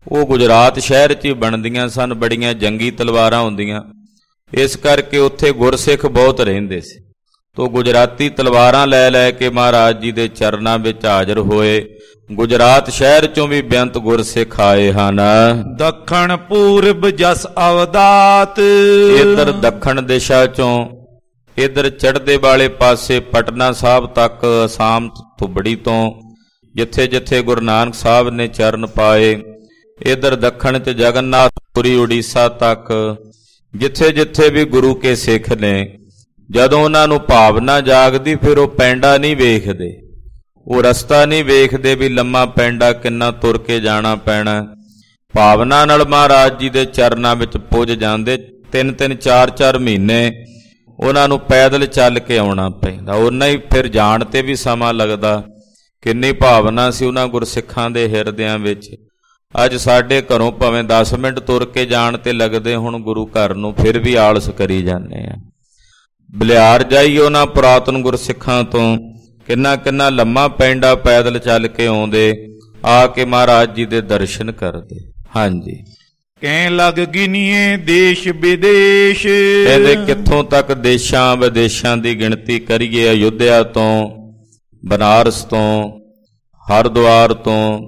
ਉਹ ਗੁਜਰਾਤ ਸ਼ਹਿਰ 'ਚ ਹੀ ਬਣਦੀਆਂ ਸਨ। ਬੜੀਆਂ ਜੰਗੀ ਤਲਵਾਰਾਂ ਹੁੰਦੀਆਂ, ਇਸ ਕਰਕੇ ਉੱਥੇ ਗੁਰਸਿੱਖ ਬਹੁਤ ਰਹਿੰਦੇ ਸੀ। ਤੋ ਗੁਜਰਾਤੀ ਤਲਵਾਰਾਂ ਲੈ ਲੈ ਕੇ ਮਹਾਰਾਜ ਜੀ ਦੇ ਚਰਨਾਂ ਵਿੱਚ ਹਾਜ਼ਰ ਹੋਏ। ਗੁਜਰਾਤ ਸ਼ਹਿਰ 'ਚੋਂ ਵੀ ਬੇਅੰਤ ਗੁਰਸਿੱਖ ਆਏ ਹਨ। ਦੱਖਣ ਪੂਰਬ ਜਸ ਅਵਦਾਤ, ਇੱਧਰ ਦੱਖਣ ਦਿਸ਼ਾ 'ਚੋਂ, ਇੱਧਰ ਚੜ੍ਹਦੇ ਵਾਲੇ ਪਾਸੇ ਪਟਨਾ ਸਾਹਿਬ ਤੱਕ, ਅਸਾਮ ਧੁਬੜੀ ਤੋਂ ਜਿੱਥੇ ਜਿੱਥੇ ਗੁਰੂ ਨਾਨਕ ਸਾਹਿਬ ਨੇ ਚਰਨ ਪਾਏ, ਇੱਧਰ ਦੱਖਣ 'ਚ ਜਗਨਨਾਥਪੁਰੀ ਉੜੀਸਾ ਤੱਕ, ਜਿੱਥੇ ਜਿੱਥੇ ਵੀ ਗੁਰੂ ਕੇ ਸਿੱਖ ਨੇ, ਜਦੋਂ ਉਹਨਾਂ ਨੂੰ ਭਾਵਨਾ ਜਾਗਦੀ ਫਿਰ ਉਹ ਪੈਂਡਾ ਨਹੀਂ ਵੇਖਦੇ, ਉਹ ਰਸਤਾ ਨਹੀਂ ਵੇਖਦੇ ਵੀ ਲੰਮਾ ਪੈਂਡਾ ਕਿੰਨਾ ਤੁਰ ਕੇ ਜਾਣਾ ਪੈਣਾ। ਭਾਵਨਾ ਨਾਲ ਮਹਾਰਾਜ ਜੀ ਦੇ ਚਰਨਾਂ ਵਿੱਚ ਪੁੱਜ ਜਾਂਦੇ। 3-3 4-4 ਮਹੀਨੇ ਉਹਨਾਂ ਨੂੰ ਪੈਦਲ ਚੱਲ ਕੇ ਆਉਣਾ ਪੈਂਦਾ, ਉਹਨਾਂ ਹੀ ਫਿਰ ਜਾਣ ਤੇ ਵੀ ਸਮਾਂ ਲੱਗਦਾ। ਕਿੰਨੀ ਭਾਵਨਾ ਸੀ ਉਹਨਾਂ ਗੁਰਸਿੱਖਾਂ ਦੇ ਹਿਰਦਿਆਂ ਵਿੱਚ। ਅੱਜ ਸਾਡੇ ਘਰੋਂ ਭਾਵੇਂ 10 ਮਿੰਟ ਤੁਰ ਕੇ ਜਾਣ ਤੇ ਲੱਗਦੇ, ਹੁਣ ਗੁਰੂ ਘਰ ਨੂੰ ਫਿਰ ਵੀ ਆਲਸ ਕਰੀ ਜਾਂਦੇ ਆ। ਬਲਿਆਰ ਜਾਈਏ ਉਹਨਾਂ ਪੁਰਾਤਨ ਗੁਰਸਿੱਖਾਂ ਤੋਂ, ਕਿੰਨਾ ਕਿੰਨਾ ਲੰਮਾ ਪੈਂਡਾ ਪੈਦਲ ਚੱਲ ਕੇ ਆਉਂਦੇ, ਆ ਕੇ ਮਹਾਰਾਜ ਜੀ ਦੇ ਦਰਸ਼ਨ ਕਰਦੇ। ਹਾਂਜੀ, ਕਹਿ ਲਗ ਗਿਨੀਏ ਦੇਸ਼ ਵਿਦੇਸ਼, ਕਹਿੰਦੇ ਕਿੱਥੋਂ ਤੱਕ ਦੇਸ਼ਾਂ ਵਿਦੇਸ਼ਾਂ ਦੀ ਗਿਣਤੀ ਕਰੀਏ। ਅਯੁੱਧਿਆ ਤੋਂ, ਬਨਾਰਸ ਤੋਂ, ਹਰਿਦੁਆਰ ਤੋਂ,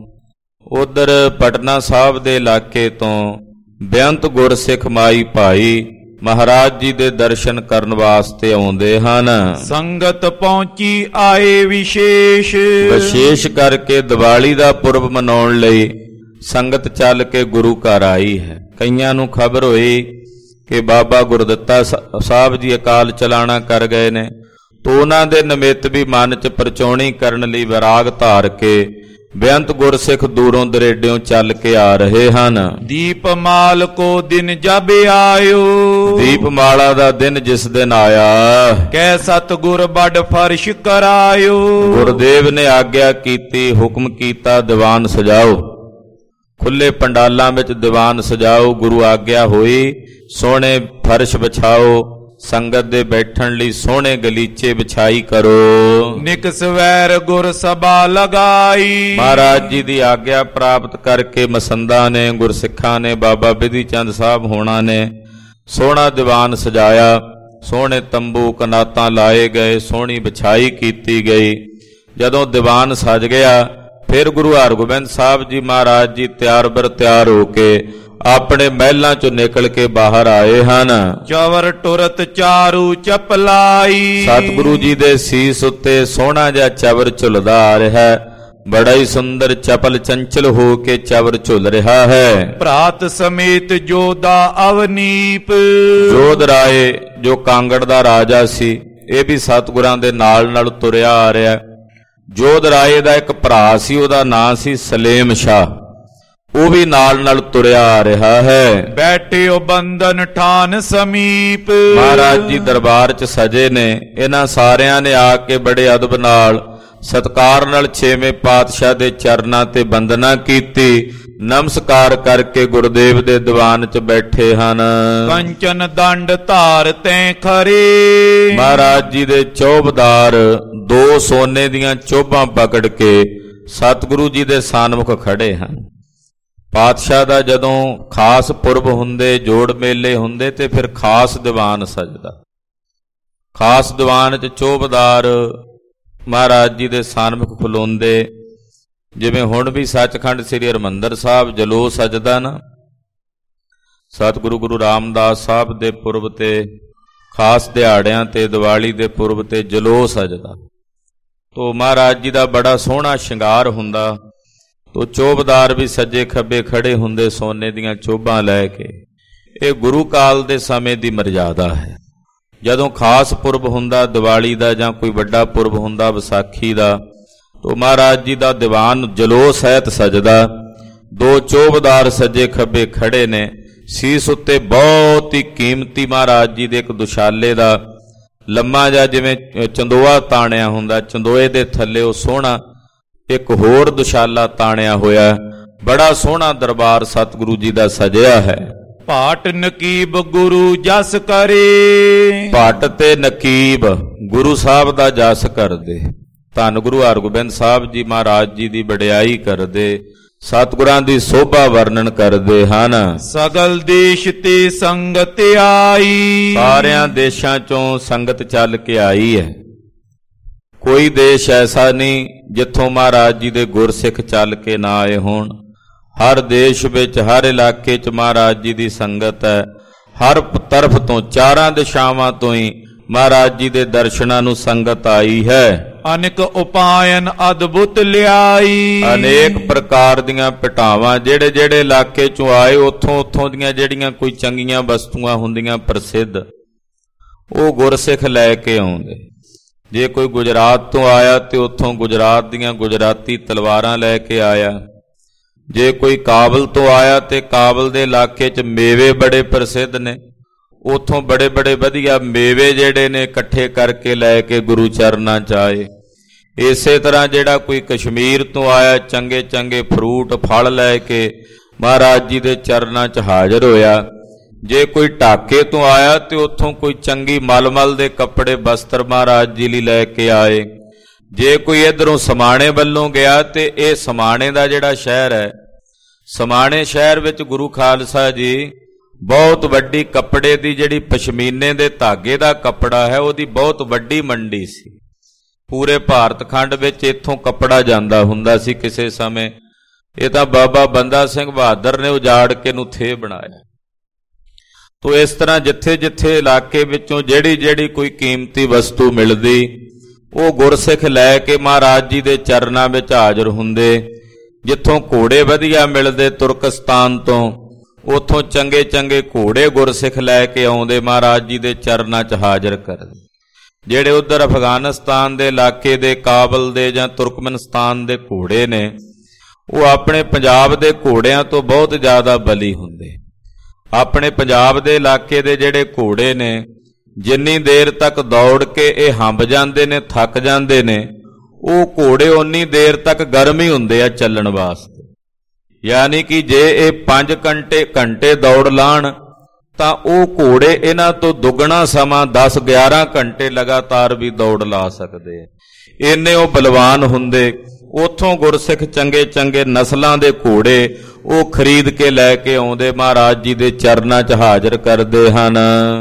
ਉਧਰ ਪਟਨਾ ਸਾਹਿਬ ਦੇ ਇਲਾਕੇ ਤੋਂ ਬੇਅੰਤ ਗੁਰਸਿੱਖ ਮਾਈ ਭਾਈ ਮਹਾਰਾਜ ਜੀ ਦੇ ਦਰਸ਼ਨ ਕਰਨ ਵਾਸਤੇ ਆਉਂਦੇ ਹਨ। ਸੰਗਤ ਪਹੁੰਚੀ ਆਏ ਵਿਸ਼ੇਸ਼, ਵਿਸ਼ੇਸ਼ ਕਰਕੇ ਦੀਵਾਲੀ ਦਾ ਪੁਰਬ ਮਨਾਉਣ ਲਈ ਸੰਗਤ ਚੱਲ ਕੇ ਗੁਰੂ ਘਰ ਆਈ ਹੈ। ਕਈਆਂ ਨੂੰ ਖਬਰ ਹੋਈ ਕਿ ਬਾਬਾ ਗੁਰਦਿੱਤਾ ਸਾਹਿਬ ਜੀ ਅਕਾਲ ਚਲਾਣਾ ਕਰ ਗਏ ਨੇ, ਤੋ ਉਹਨਾਂ ਦੇ ਨਿਮਿਤ ਵੀ ਮਨ 'ਚ ਪਰਚੌਣੀ ਕਰਨ ਲਈ ਵਿਰਾਗ ਧਾਰ ਕੇ ਬੇਅੰਤ ਗੁਰਸਿੱਖ ਦੂਰੋਂ ਦਰੇਡਿਓਂ ਚੱਲ ਕੇ ਆ ਰਹੇ ਹਨ। ਦੀਪਮਾਲ ਕੋ ਦਿਨ ਜਬ ਆਇਓ, ਦੀਪਮਾਲਾ ਦਾ ਦਿਨ ਜਿਸ ਦਿਨ ਆਇਆ, ਕਹਿ ਸਤਿਗੁਰ ਵੱਡ ਫਰਸ਼ ਕਰਾਇਓ। ਗੁਰਦੇਵ ਨੇ ਆਗਿਆ ਕੀਤੀ, ਹੁਕਮ ਕੀਤਾ, ਦੀਵਾਨ ਸਜਾਓ, ਖੁੱਲੇ ਪੰਡਾਲਾਂ ਵਿੱਚ ਦੀਵਾਨ ਸਜਾਓ। ਗੁਰੂ ਆਗਿਆ ਹੋਈ, ਸੋਹਣੇ ਫਰਸ਼ ਵਿਛਾਓ, ਸੰਗਤ ਦੇ ਬੈਠਣ ਲਈ ਸੋਹਣੇ ਗਲੀਚੇ ਵਿਛਾਈ ਕਰੋ। ਨਿਕ ਸਵੈਰ ਗੁਰ ਸਭਾ ਲਗਾਈ, ਮਹਾਰਾਜ ਜੀ ਦੀ ਆਗਿਆ ਪ੍ਰਾਪਤ ਕਰਕੇ ਮਸੰਦਾਂ ਨੇ, ਗੁਰਸਿੱਖਾਂ ਨੇ, ਬਾਬਾ ਬਿਧੀ ਚੰਦ ਸਾਹਿਬ ਹੋਣਾ ਨੇ ਸੋਹਣਾ ਦੀਵਾਨ ਸਜਾਇਆ। ਸੋਹਣੇ ਤੰਬੂ ਕਨਾਤਾਂ ਲਾਏ ਗਏ, ਸੋਹਣੀ ਵਿਛਾਈ ਕੀਤੀ ਗਈ। ਜਦੋਂ ਦੀਵਾਨ ਸਜ ਗਿਆ, ਫਿਰ ਗੁਰੂ ਹਰਗੋਬਿੰਦ ਸਾਹਿਬ ਜੀ ਮਹਾਰਾਜ ਜੀ ਤਿਆਰ ਹੋ ਕੇ ਆਪਣੇ ਮਹਿਲਾਂ ਚੋਂ ਨਿਕਲ ਕੇ ਬਾਹਰ ਆਏ ਹਨ। ਚਵਰ ਟੁਰਤ ਚਾਰੂ ਚਪਲਾਈ, ਸਤਿਗੁਰੂ ਜੀ ਦੇ ਸੀਸ ਉੱਤੇ ਸੋਹਣਾ ਜਿਹਾ ਚਵਰ ਝੁਲਦਾ ਆ ਰਿਹਾ ਹੈ। ਬੜਾ ਹੀ ਸੁੰਦਰ ਚਪਲ ਚੰਚਲ ਹੋ ਕੇ ਚਵਰ ਝੁਲ ਰਿਹਾ ਹੈ। ਭਰਾਤ ਸਮੇਤ ਜੋਦਾ ਅਵਨੀਪ, ਜੋਧ ਰਾਏ ਜੋ ਕਾਂਗੜ ਦਾ ਰਾਜਾ ਸੀ, ਇਹ ਵੀ ਸਤਿਗੁਰਾਂ ਦੇ ਨਾਲ ਨਾਲ ਤੁਰਿਆ ਆ ਰਿਹਾ। ਜੋਧ ਰਾਏ ਦਾ ਇੱਕ ਭਰਾ ਸੀ, ਉਹਦਾ ਨਾਂ ਸੀ ਸਲੇਮ ਸ਼ਾਹ, ਉਹ ਵੀ ਨਾਲ ਨਾਲ ਤੁਰਿਆ ਆ ਰਿਹਾ ਹੈ। ਬੈਠਿਓ ਬੰਧਨ ਠਾਨ ਸਮੀਪ, ਮਹਾਰਾਜ ਜੀ ਦਰਬਾਰ 'ਚ ਸਜੇ ਨੇ। ਇਹਨਾਂ ਸਾਰਿਆਂ ਨੇ ਆ ਕੇ ਬੜੇ ਅਦਬ ਨਾਲ ਸਤਿਕਾਰ ਨਾਲ 6ਵੇਂ ਪਾਤਸ਼ਾਹ ਦੇ ਚਰਨਾਂ ਤੇ ਬੰਦਨਾ ਕੀਤੀ। ਨਮਸਕਾਰ ਕਰਕੇ ਗੁਰਦੇਵ ਦੇ ਦੀਵਾਨ 'ਚ ਬੈਠੇ ਹਨ। ਕੰਚਨ ਦੰਡ ਧਾਰ ਤੈ ਖਰੇ, ਮਹਾਰਾਜ ਜੀ ਦੇ ਚੌਬਦਾਰ 2 ਸੋਨੇ ਦੀਆਂ ਚੋਭਾਂ ਪਕੜ ਕੇ ਸਤਿਗੁਰੂ ਜੀ ਦੇ ਸਾਨਮੁਖ ਖੜੇ ਹਨ। ਪਾਤਸ਼ਾਹ ਦਾ ਜਦੋਂ ਖਾਸ ਪੁਰਬ ਹੁੰਦੇ, ਜੋੜ ਮੇਲੇ ਹੁੰਦੇ, ਤੇ ਫਿਰ ਖਾਸ ਦੀਵਾਨ ਸਜਦਾ। ਖਾਸ ਦੀਵਾਨ 'ਚ ਚੌਬਦਾਰ ਮਹਾਰਾਜ ਜੀ ਦੇ ਸਾਨਮੁਖ ਖਲੋਂਦੇ। ਜਿਵੇਂ ਹੁਣ ਵੀ ਸੱਚਖੰਡ ਸ੍ਰੀ ਹਰਿਮੰਦਰ ਸਾਹਿਬ ਜਲੌ ਸਜਦਾ ਨਾ, ਸਤਿਗੁਰੂ ਗੁਰੂ ਰਾਮਦਾਸ ਸਾਹਿਬ ਦੇ ਪੁਰਬ ਤੇ, ਖਾਸ ਦਿਹਾੜਿਆਂ ਤੇ, ਦੀਵਾਲੀ ਦੇ ਪੁਰਬ ਤੇ ਜਲੌ ਸਜਦਾ। ਤੋ ਮਹਾਰਾਜ ਜੀ ਦਾ ਬੜਾ ਸੋਹਣਾ ਸ਼ਿੰਗਾਰ ਹੁੰਦਾ। ਤੋ ਚੋਬਦਾਰ ਵੀ ਸੱਜੇ ਖੱਬੇ ਖੜੇ ਹੁੰਦੇ ਸੋਨੇ ਦੀਆਂ ਚੋਭਾਂ ਲੈ ਕੇ। ਇਹ ਗੁਰੂ ਕਾਲ ਦੇ ਸਮੇਂ ਦੀ ਮਰਜ਼ਾਦਾ ਹੈ। ਜਦੋਂ ਖਾਸ ਪੁਰਬ ਹੁੰਦਾ ਦੀਵਾਲੀ ਦਾ ਜਾਂ ਕੋਈ ਵੱਡਾ ਪੁਰਬ ਹੁੰਦਾ ਵਿਸਾਖੀ ਦਾ, ਤੋ ਮਹਾਰਾਜ ਜੀ ਦਾ ਦੀਵਾਨ ਜਲੌ ਸਹਿਤ ਸਜਦਾ। 2 ਚੋਬਦਾਰ ਸੱਜੇ ਖੱਬੇ ਖੜੇ ਨੇ। ਸੀਸ ਉੱਤੇ ਬਹੁਤ ਹੀ ਕੀਮਤੀ ਮਹਾਰਾਜ ਜੀ ਦੇ ਇੱਕ ਦੁਸ਼ਾਲੇ ਦਾ ਲੰਮਾ ਜਿਹਾ ਜਿਵੇਂ ਚੰਦੋਆ ਤਾਣਿਆ ਹੁੰਦਾ, ਚੰਦੋਏ ਦੇ ਥੱਲੇ ਉਹ ਸੋਹਣਾ ਇੱਕ ਹੋਰ ਦੁਸ਼ਾਲਾ ਤਾਣਿਆ ਹੋਇਆ। ਬੜਾ ਸੋਹਣਾ ਦਰਬਾਰ ਸਤਿਗੁਰੂ ਜੀ ਦਾ ਸਜਿਆ ਹੈ। ਭਾਟ ਨਕੀਬ ਗੁਰੂ ਜਸ ਕਰੇ, ਭਾਟ ਤੇ ਨਕੀਬ ਗੁਰੂ ਸਾਹਿਬ ਦਾ ਜਸ ਕਰਦੇ। ਧੰਨ ਗੁਰੂ ਹਰਗੋਬਿੰਦ ਸਾਹਿਬ ਜੀ ਮਹਾਰਾਜ ਜੀ ਦੀ ਵਡਿਆਈ ਕਰਦੇ। ਸਤਿਗੁਰਾਂ ਦੀ ਸੋਭਾ ਵਰਣਨ ਕਰਦੇ ਹਨ। ਸਗਲ ਦੇਸ਼ ਤੇ ਸੰਗਤ ਆਈ, ਸਾਰਿਆਂ ਦੇਸ਼ਾਂ ਚੋਂ ਸੰਗਤ ਚੱਲ ਕੇ ਆਈ ਹੈ। ਕੋਈ ਦੇਸ਼ ਐਸਾ ਨਹੀਂ ਜਿੱਥੋਂ ਮਹਾਰਾਜ ਜੀ ਦੇ ਗੁਰਸਿੱਖ ਚੱਲ ਕੇ ਨਾ ਆਏ ਹੋਣ। ਹਰ ਦੇਸ਼ ਵਿੱਚ, ਹਰ ਇਲਾਕੇ 'ਚ ਮਹਾਰਾਜ ਜੀ ਦੀ ਸੰਗਤ ਹੈ। ਹਰ ਤਰਫ ਤੋਂ, ਚਾਰਾਂ ਦਿਸ਼ਾਵਾਂ ਤੋਂ ਹੀ ਮਹਾਰਾਜ ਜੀ ਦੇ ਦਰਸ਼ਨਾਂ ਨੂੰ ਸੰਗਤ ਆਈ ਹੈ। ਅਨੇਕ ਉਪਾਇਨ ਅਦਭੁਤ ਲਿਆਈ, ਅਨੇਕ ਪ੍ਰਕਾਰ ਦੀਆਂ ਭਟਾਵਾਂ ਜਿਹੜੇ ਜਿਹੜੇ ਇਲਾਕੇ 'ਚੋਂ ਆਏ, ਉੱਥੋਂ ਦੀਆਂ ਜਿਹੜੀਆਂ ਕੋਈ ਚੰਗੀਆਂ ਵਸਤੂਆਂ ਹੁੰਦੀਆਂ ਪ੍ਰਸਿੱਧ, ਉਹ ਗੁਰਸਿੱਖ ਲੈ ਕੇ ਆਉਂਦੇ। ਜੇ ਕੋਈ ਗੁਜਰਾਤ ਤੋਂ ਆਇਆ ਤੇ ਉੱਥੋਂ ਗੁਜਰਾਤ ਦੀਆਂ ਗੁਜਰਾਤੀ ਤਲਵਾਰਾਂ ਲੈ ਕੇ ਆਇਆ। ਜੇ ਕੋਈ ਕਾਬਲ ਤੋਂ ਆਇਆ ਤੇ ਕਾਬਲ ਦੇ ਇਲਾਕੇ 'ਚ ਮੇਵੇ ਬੜੇ ਪ੍ਰਸਿੱਧ ਨੇ, ਉੱਥੋਂ ਬੜੇ ਬੜੇ ਵਧੀਆ ਮੇਵੇ ਜਿਹੜੇ ਨੇ ਇਕੱਠੇ ਕਰਕੇ ਲੈ ਕੇ ਗੁਰੂ ਚਰਨਾਂ 'ਚ ਆਏ। ਇਸੇ ਤਰ੍ਹਾਂ ਜਿਹੜਾ ਕੋਈ ਕਸ਼ਮੀਰ ਤੋਂ ਆਇਆ, ਚੰਗੇ ਚੰਗੇ ਫਰੂਟ ਫਲ ਲੈ ਕੇ ਮਹਾਰਾਜ ਜੀ ਦੇ ਚਰਨਾਂ 'ਚ ਹਾਜ਼ਰ ਹੋਇਆ। ਜੇ ਕੋਈ ਢਾਕੇ ਤੋਂ ਆਇਆ ਤੇ ਉੱਥੋਂ ਕੋਈ ਚੰਗੀ ਮਲਮਲ ਦੇ ਕੱਪੜੇ ਬਸਤਰ ਮਹਾਰਾਜ ਜੀ ਲਈ ਲੈ ਕੇ ਆਏ। ਜੇ ਕੋਈ ਇੱਧਰੋਂ ਸਮਾਣੇ ਵੱਲੋਂ ਗਿਆ ਤੇ ਇਹ ਸਮਾਣੇ ਦਾ ਜਿਹੜਾ ਸ਼ਹਿਰ ਹੈ, ਸਮਾਣੇ ਸ਼ਹਿਰ ਵਿੱਚ ਗੁਰੂ ਖਾਲਸਾ ਜੀ ਬਹੁਤ ਵੱਡੀ ਕੱਪੜੇ ਦੀ, ਜਿਹੜੀ ਪਸ਼ਮੀਨੇ ਦੇ ਧਾਗੇ ਦਾ ਕੱਪੜਾ ਹੈ, ਉਹਦੀ ਬਹੁਤ ਵੱਡੀ ਮੰਡੀ ਸੀ। ਪੂਰੇ ਭਾਰਤ ਖੰਡ ਵਿੱਚ ਇੱਥੋਂ ਕੱਪੜਾ ਜਾਂਦਾ ਹੁੰਦਾ ਸੀ ਕਿਸੇ ਸਮੇਂ। ਇਹ ਤਾਂ ਬਾਬਾ ਬੰਦਾ ਸਿੰਘ ਬਹਾਦਰ ਨੇ ਉਜਾੜ ਕੇ ਨੂੰ ਥੇ ਬਣਾਇਆ। ਤੋ ਇਸ ਤਰ੍ਹਾਂ ਜਿੱਥੇ ਜਿੱਥੇ ਇਲਾਕੇ ਵਿੱਚੋਂ ਜਿਹੜੀ ਜਿਹੜੀ ਕੋਈ ਕੀਮਤੀ ਵਸਤੂ ਮਿਲਦੀ, ਉਹ ਗੁਰਸਿੱਖ ਲੈ ਕੇ ਮਹਾਰਾਜ ਜੀ ਦੇ ਚਰਨਾਂ ਵਿੱਚ ਹਾਜ਼ਰ ਹੁੰਦੇ। ਜਿੱਥੋਂ ਘੋੜੇ ਵਧੀਆ ਮਿਲਦੇ ਤੁਰਕਸਤਾਨ ਤੋਂ, ਉੱਥੋਂ ਚੰਗੇ ਚੰਗੇ ਘੋੜੇ ਗੁਰਸਿੱਖ ਲੈ ਕੇ ਆਉਂਦੇ, ਮਹਾਰਾਜ ਜੀ ਦੇ ਚਰਨਾਂ 'ਚ ਹਾਜ਼ਰ ਕਰਦੇ। ਜਿਹੜੇ ਉੱਧਰ ਅਫਗਾਨਿਸਤਾਨ ਦੇ ਇਲਾਕੇ ਦੇ, ਕਾਬਲ ਦੇ ਜਾਂ ਤੁਰਕਮਨਸਤਾਨ ਦੇ ਘੋੜੇ ਨੇ, ਉਹ ਆਪਣੇ ਪੰਜਾਬ ਦੇ ਘੋੜਿਆਂ ਤੋਂ ਬਹੁਤ ਜ਼ਿਆਦਾ ਬਲੀ ਹੁੰਦੇ। ਆਪਣੇ ਪੰਜਾਬ ਦੇ ਇਲਾਕੇ ਦੇ ਜਿਹੜੇ ਘੋੜੇ ਨੇ, ਜਿੰਨੀ ਦੇਰ ਤੱਕ ਦੌੜ ਕੇ ਇਹ ਹੰਬ ਜਾਂਦੇ ਨੇ, ਥੱਕ ਜਾਂਦੇ ਨੇ, ਉਹ ਘੋੜੇ ਉਨੀ ਦੇਰ ਤੱਕ ਗਰਮ ਹੀ ਹੁੰਦੇ ਆ ਚੱਲਣ ਵਾਸਤੇ। ਯਾਨੀ ਕਿ ਜੇ ਇਹ 5 ਘੰਟੇ ਦੌੜ ਲਾਣ ਤਾਂ ਉਹ ਘੋੜੇ ਇਹਨਾਂ ਤੋਂ ਦੁੱਗਣਾ ਸਮਾਂ 10-11 ਘੰਟੇ ਲਗਾਤਾਰ ਵੀ ਦੌੜ ਲਾ ਸਕਦੇ। ਇੰਨੇ ਉਹ ਬਲਵਾਨ ਹੁੰਦੇ। ਉੱਥੋਂ ਗੁਰਸਿੱਖ ਚੰਗੇ ਚੰਗੇ ਨਸਲਾਂ ਦੇ ਘੋੜੇ ਉਹ ਖਰੀਦ ਕੇ ਲੈ ਕੇ ਆਉਂਦੇ, ਮਹਾਰਾਜ ਜੀ ਦੇ ਚਰਨਾਂ 'ਚ ਹਾਜ਼ਰ ਕਰਦੇ ਹਨ।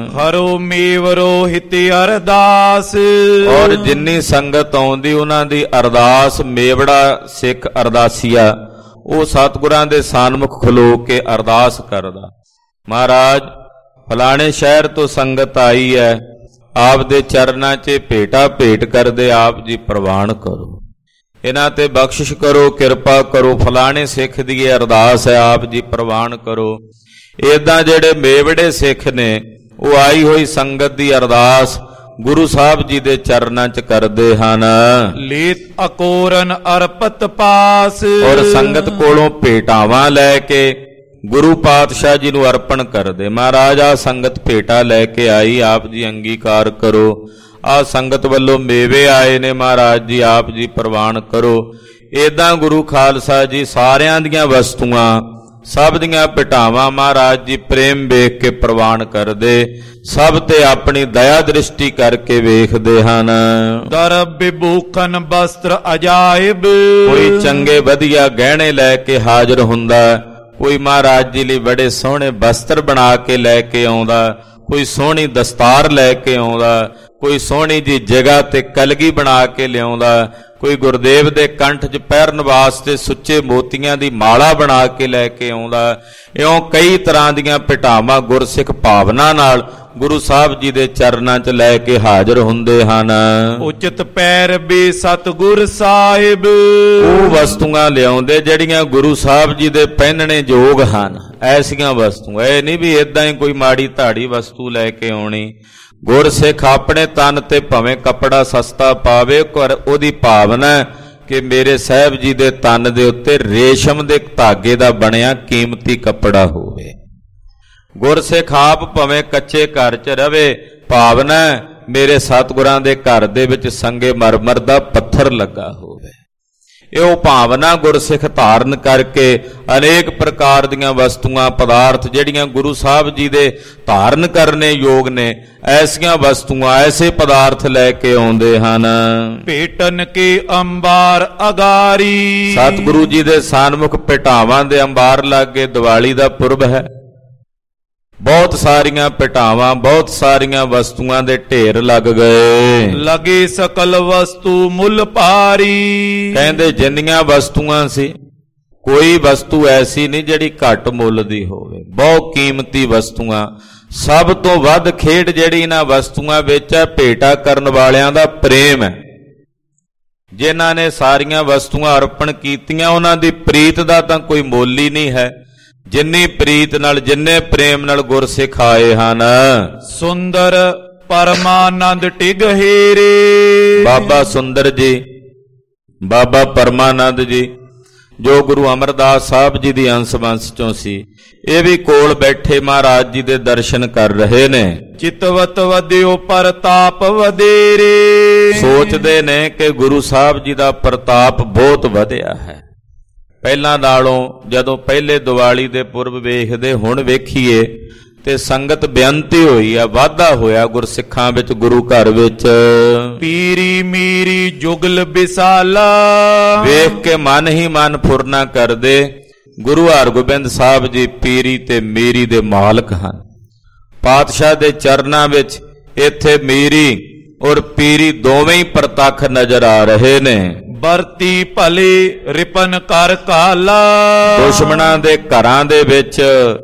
ਹਰੋ ਮੇਵਰੋ ਹਿਤ ਅਰਦਾਸ, ਔਰ ਜਿੰਨੀ ਸੰਗਤ ਆਉਂਦੀ ਉਹਨਾਂ ਦੀ ਅਰਦਾਸ, ਮੇਵੜਾ ਸਿੱਖ ਅਰਦਾਸੀਆ, ਉਹ ਸਤਿਗੁਰਾਂ ਦੇ ਸਾਨਮੁਖ ਖਲੋ ਕੇ ਅਰਦਾਸ ਕਰਦਾ, ਮਹਾਰਾਜ ਫਲਾਣੇ ਸ਼ਹਿਰ ਤੋਂ ਸੰਗਤ ਆਈ ਹੈ, ਆਪ ਦੇ ਚਰਨਾਂ 'ਚ ਭੇਟਾ ਭੇਟ ਕਰਦੇ, ਆਪ ਜੀ ਪ੍ਰਵਾਨ ਕਰੋ, ਇਹਨਾਂ ਤੇ ਬਖਸ਼ਿਸ਼ ਕਰੋ, ਕਿਰਪਾ ਕਰੋ, ਫਲਾਣੇ ਸਿੱਖ ਦੀ ਇਹ ਅਰਦਾਸ ਹੈ, ਆਪ ਜੀ ਪ੍ਰਵਾਨ ਕਰੋ। ਏਦਾਂ ਜਿਹੜੇ ਮੇਵੜੇ ਸਿੱਖ ਨੇ, ਉਹ ਆਈ ਹੋਈ ਸੰਗਤ ਦੀ ਅਰਦਾਸ ਗੁਰੂ ਸਾਹਿਬ ਜੀ ਦੇ ਚਰਨਾਂ 'ਚ ਕਰਦੇ ਹਨ। ਲੀਤ ਅਕੋਰਨ ਅਰਪਤ ਪਾਸ, ਔਰ ਸੰਗਤ ਕੋਲੋਂ ਭੇਟਾਵਾਂ ਲੈ ਕੇ ਗੁਰੂ ਪਾਤਸ਼ਾਹ ਜੀ ਨੂੰ ਅਰਪਣ ਕਰਦੇ। ਮਹਾਰਾਜ ਆ ਸੰਗਤ ਭੇਟਾ ਲੈ ਕੇ ਆਈ, ਆਪ ਜੀ ਅੰਗੀਕਾਰ ਕਰੋ। ਆ ਸੰਗਤ ਵੱਲੋਂ ਮੇਵੇ ਆਏ ਨੇ, ਮਹਾਰਾਜ ਜੀ ਆਪ ਜੀ ਪ੍ਰਵਾਨ ਕਰੋ। ਏਦਾਂ ਗੁਰੂ ਖਾਲਸਾ ਜੀ ਸਾਰਿਆਂ ਦੀਆਂ ਵਸਤੂਆਂ, ਸਭ ਦੀਆਂ ਭਟਾਵਾਂ ਮਹਾਰਾਜ ਜੀ ਪ੍ਰੇਮ ਵੇਖ ਕੇ ਪ੍ਰਵਾਨ ਕਰਦੇ, ਸਭ ਤੇ ਆਪਣੀ ਦਇਆ ਦ੍ਰਿਸ਼ਟੀ ਕਰਕੇ ਵੇਖਦੇ ਹਨ। ਦਰਬ ਵਿਭੂਖਨ ਬਸਤਰ ਅਜਾਇਬ, ਕੋਈ ਚੰਗੇ ਵਧੀਆ ਗਹਿਣੇ ਲੈ ਕੇ ਹਾਜ਼ਰ ਹੁੰਦਾ, ਕੋਈ ਮਹਾਰਾਜ ਜੀ ਲਈ ਬੜੇ ਸੋਹਣੇ ਬਸਤਰ ਬਣਾ ਕੇ ਲੈ ਕੇ ਆਉਂਦਾ, ਕੋਈ ਸੋਹਣੀ ਦਸਤਾਰ ਲੈ ਕੇ ਆਉਂਦਾ, ਕੋਈ ਸੋਹਣੀ ਜੀ ਜਗ੍ਹਾ ਤੇ ਕਲਗੀ ਬਣਾ ਕੇ ਲਿਆਉਂਦਾ, ਕੋਈ ਗੁਰਦੇਵ ਦੇ ਕੰਠ 'ਚ ਪਹਿਰਨ ਵਾਸਤੇ ਸੁੱਚੇ ਮੋਤੀਆਂ ਦੀ ਮਾਲਾ ਬਣਾ ਕੇ ਲੈ ਕੇ ਆਉਂਦਾ। ਇਉਂ ਕਈ ਤਰ੍ਹਾਂ ਦੀਆਂ ਭਟਾਵਾਂ ਗੁਰਸਿੱਖ ਭਾਵਨਾ ਨਾਲ ਗੁਰੂ ਸਾਹਿਬ ਜੀ ਦੇ ਚਰਨਾਂ 'ਚ ਲੈ ਕੇ ਹਾਜ਼ਰ ਹੁੰਦੇ ਹਨ। ਉਚਿਤ ਪੈਰ ਵੀ ਸਤਿਗੁਰ ਸਾਹਿਬ, ਉਹ ਵਸਤੂਆਂ ਲਿਆਉਂਦੇ ਜਿਹੜੀਆਂ ਗੁਰੂ ਸਾਹਿਬ ਜੀ ਦੇ ਪਹਿਨਣੇ ਯੋਗ ਹਨ। ਐਸੀਆਂ ਵਸਤੂਆਂ, ਇਹ ਨਹੀਂ ਵੀ ਏਦਾਂ ਹੀ ਕੋਈ ਮਾੜੀ ਧਾੜੀ ਵਸਤੂ ਲੈ ਕੇ ਆਉਣੀ। ਗੁਰਸਿੱਖ ਆਪਣੇ ਤਨ ਤੇ ਭਾਵੇਂ ਕੱਪੜਾ ਸਸਤਾ ਪਾਵੇ, ਪਰ ਉਹਦੀ ਭਾਵਨਾ ਕਿ ਮੇਰੇ ਸਾਹਿਬ ਜੀ ਦੇ ਤਨ ਦੇ ਉੱਤੇ ਰੇਸ਼ਮ ਦੇ ਧਾਗੇ ਦਾ ਬਣਿਆ ਕੀਮਤੀ ਕੱਪੜਾ ਹੋਵੇ। ਗੁਰਸਿੱਖ ਆਪ ਭਾਵੇਂ ਕੱਚੇ ਘਰ 'ਚ ਰਵੇ, ਭਾਵਨਾ ਮੇਰੇ ਸਤਿਗੁਰਾਂ ਦੇ ਘਰ ਦੇ ਵਿੱਚ ਸੰਗੇ ਮਰਮਰ ਦਾ ਪੱਥਰ ਲੱਗਾ ਹੋਵੇ। ਇਹ ਭਾਵਨਾ ਗੁਰਸਿੱਖ ਧਾਰਨ ਕਰਕੇ ਅਨੇਕ ਪ੍ਰਕਾਰ ਦੀਆਂ ਵਸਤੂਆਂ ਪਦਾਰਥ ਜਿਹੜੀਆਂ ਗੁਰੂ ਸਾਹਿਬ ਜੀ ਦੇ ਧਾਰਨ ਕਰਨੇ ਯੋਗ ਨੇ, ਐਸੀਆਂ ਵਸਤੂਆਂ ਐਸੇ ਪਦਾਰਥ ਲੈ ਕੇ ਆਉਂਦੇ ਹਨ। ਭੇਟਨ ਕੇ ਅੰਬਾਰ ਅਗਾਰੀ, ਸਤਿਗੁਰੂ ਜੀ ਦੇ ਸਨਮੁਖ ਭੇਟਾਵਾਂ ਦੇ ਅੰਬਾਰ ਲਾਗੇ ਦੀਵਾਲੀ ਦਾ ਪੁਰਬ ਹੈ। ਬਹੁਤ ਸਾਰੀਆਂ ਭੇਟਾਵਾਂ, ਬਹੁਤ ਸਾਰੀਆਂ ਵਸਤੂਆਂ ਦੇ ਢੇਰ ਲੱਗ ਗਏ। ਲਗੇ ਸਕਲ ਵਸਤੂ ਮੁੱਲ ਭਾਰੀ, ਕਹਿੰਦੇ ਜਿੰਨੀਆਂ ਵਸਤੂਆਂ ਸੀ ਕੋਈ ਵਸਤੂ ਐਸੀ ਨਹੀਂ ਜਿਹੜੀ ਘੱਟ ਮੁੱਲ ਦੀ ਹੋਵੇ। ਬਹੁਤ ਕੀਮਤੀ ਵਸਤੂਆਂ, ਸਭ ਤੋਂ ਵੱਧ ਖੇਡ ਜਿਹੜੀ ਇਹਨਾਂ ਵਸਤੂਆਂ ਵਿੱਚ ਹੈ ਭੇਟਾ ਕਰਨ ਵਾਲਿਆਂ ਦਾ ਪ੍ਰੇਮ ਹੈ। ਜਿਨ੍ਹਾਂ ਨੇ ਸਾਰੀਆਂ ਵਸਤੂਆਂ ਅਰਪਣ ਕੀਤੀਆਂ ਉਹਨਾਂ ਦੀ ਪ੍ਰੀਤ ਦਾ ਤਾਂ ਕੋਈ ਮੁੱਲ ਹੀ ਨਹੀਂ ਹੈ। ਜਿੰਨੀ ਪ੍ਰੀਤ ਨਾਲ, ਜਿੰਨੇ ਪ੍ਰੇਮ ਨਾਲ ਗੁਰਸਿੱਖ ਆਏ ਹਨ। ਸੁੰਦਰ ਪਰਮਾਨੰਦ ਟਿਗਹੇਰੇ, ਬਾਬਾ ਸੁੰਦਰ ਜੀ, ਬਾਬਾ ਪਰਮਾਨੰਦ ਜੀ ਜੋ ਗੁਰੂ ਅਮਰਦਾਸ ਸਾਹਿਬ ਜੀ ਦੀ ਅੰਸ਼ ਵੰਸ਼ ਚੋਂ ਸੀ, ਇਹ ਵੀ ਕੋਲ ਬੈਠੇ ਮਹਾਰਾਜ ਜੀ ਦੇ ਦਰਸ਼ਨ ਕਰ ਰਹੇ ਨੇ। ਚਿਤਵਤ ਵਧਿਓ ਪ੍ਰਤਾਪ ਵਧੇਰੇ, ਸੋਚਦੇ ਨੇ ਕਿ ਗੁਰੂ ਸਾਹਿਬ ਜੀ ਦਾ ਪ੍ਰਤਾਪ ਬਹੁਤ ਵਧਿਆ ਹੈ। ਪਹਿਲਾਂ ਨਾਲੋਂ ਜਦੋਂ ਪਹਿਲੇ ਦੀਵਾਲੀ ਦੇ ਪੁਰਬ ਵੇਖਦੇ ਹੁਣ ਵੇਖੀਏ ਤੇ ਸੰਗਤ ਬੇਅੰਤੀ ਹੋਈ ਆ, ਵਾਧਾ ਹੋਇਆ ਗੁਰਸਿੱਖਾਂ ਵਿੱਚ, ਗੁਰੂ ਘਰ ਵਿੱਚ। ਪੀਰੀ ਮੀਰੀ ਜੁਗਲ ਵਿਸਾਲਾ, ਵੇਖ ਕੇ ਮਨ ਹੀ ਮਨ ਫੁਰਨਾ ਕਰਦੇ। ਗੁਰੂ ਹਰਗੋਬਿੰਦ ਸਾਹਿਬ ਜੀ ਪੀਰੀ ਤੇ ਮੀਰੀ ਦੇ ਮਾਲਕ ਹਨ। ਪਾਤਸ਼ਾਹ ਦੇ ਚਰਨਾਂ ਵਿੱਚ ਇੱਥੇ ਮੀਰੀ ਔਰ ਪੀਰੀ ਦੋਵੇਂ ਹੀ ਪ੍ਰਤੱਖ ਨਜ਼ਰ ਆ ਰਹੇ ਨੇ। ਵਰਤੀ ਭਲੇ ਰਿਪਨ ਕਰ ਕਾਲਾ, ਦੁਸ਼ਮਣਾਂ ਦੇ ਘਰਾਂ ਦੇ ਵਿੱਚ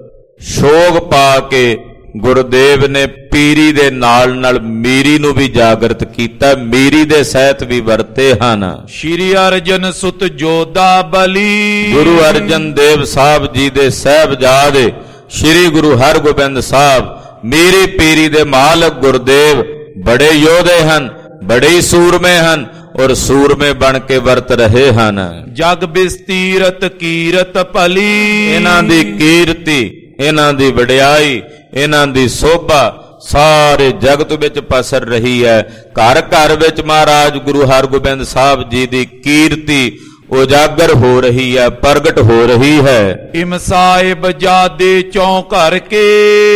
ਸ਼ੋਗ ਪਾ ਕੇ ਗੁਰਦੇਵ ਨੇ ਪੀਰੀ ਦੇ ਨਾਲ ਨਾਲ ਮੀਰੀ ਨੂੰ ਵੀ ਜਾਗਰਤ ਕੀਤਾ, ਮੀਰੀ ਦੇ ਸਹਿਤ ਵੀ ਵਰਤੇ ਹਨ। ਸ਼੍ਰੀ ਅਰਜਨ ਸੁਤ ਜੋਧਾ ਬਲੀ, ਗੁਰੂ ਅਰਜਨ ਦੇਵ ਸਾਹਿਬ ਜੀ ਦੇ ਸਾਹਿਬਜ਼ਾਦੇ ਸ਼੍ਰੀ ਗੁਰੂ ਹਰਗੋਬਿੰਦ ਸਾਹਿਬ ਮੀਰੀ ਪੀਰੀ ਦੇ ਮਾਲਕ ਗੁਰਦੇਵ ਬੜੇ ਯੋਧੇ ਹਨ, ਬੜੇ ਸੂਰਮੇ ਹਨ ਔਰ ਸੂਰਮੇ ਬਣ ਕੇ ਵਰਤ ਰਹੇ ਹਨ। ਜਗ ਬਿਸਤੀਰਤ ਕੀਰਤ ਭਲੀ, ਇਹਨਾਂ ਦੀ ਕੀਰਤੀ, ਇਹਨਾਂ ਦੀ ਵਡਿਆਈ, ਇਹਨਾਂ ਦੀ ਸੋਭਾ ਸਾਰੇ ਜਗਤ ਵਿੱਚ ਪਸਰ ਰਹੀ ਹੈ। ਘਰ ਘਰ ਵਿੱਚ ਮਹਾਰਾਜ ਗੁਰੂ ਹਰਗੋਬਿੰਦ ਸਾਹਿਬ ਜੀ ਦੀ ਕੀਰਤੀ ਉਜਾਗਰ ਹੋ ਰਹੀ ਹੈ, ਪ੍ਰਗਟ ਹੋ ਰਹੀ ਹੈ। ਇਮ ਸਾਹਿਬ ਜਾਦੇ ਚੌ ਘਰ ਕੇ,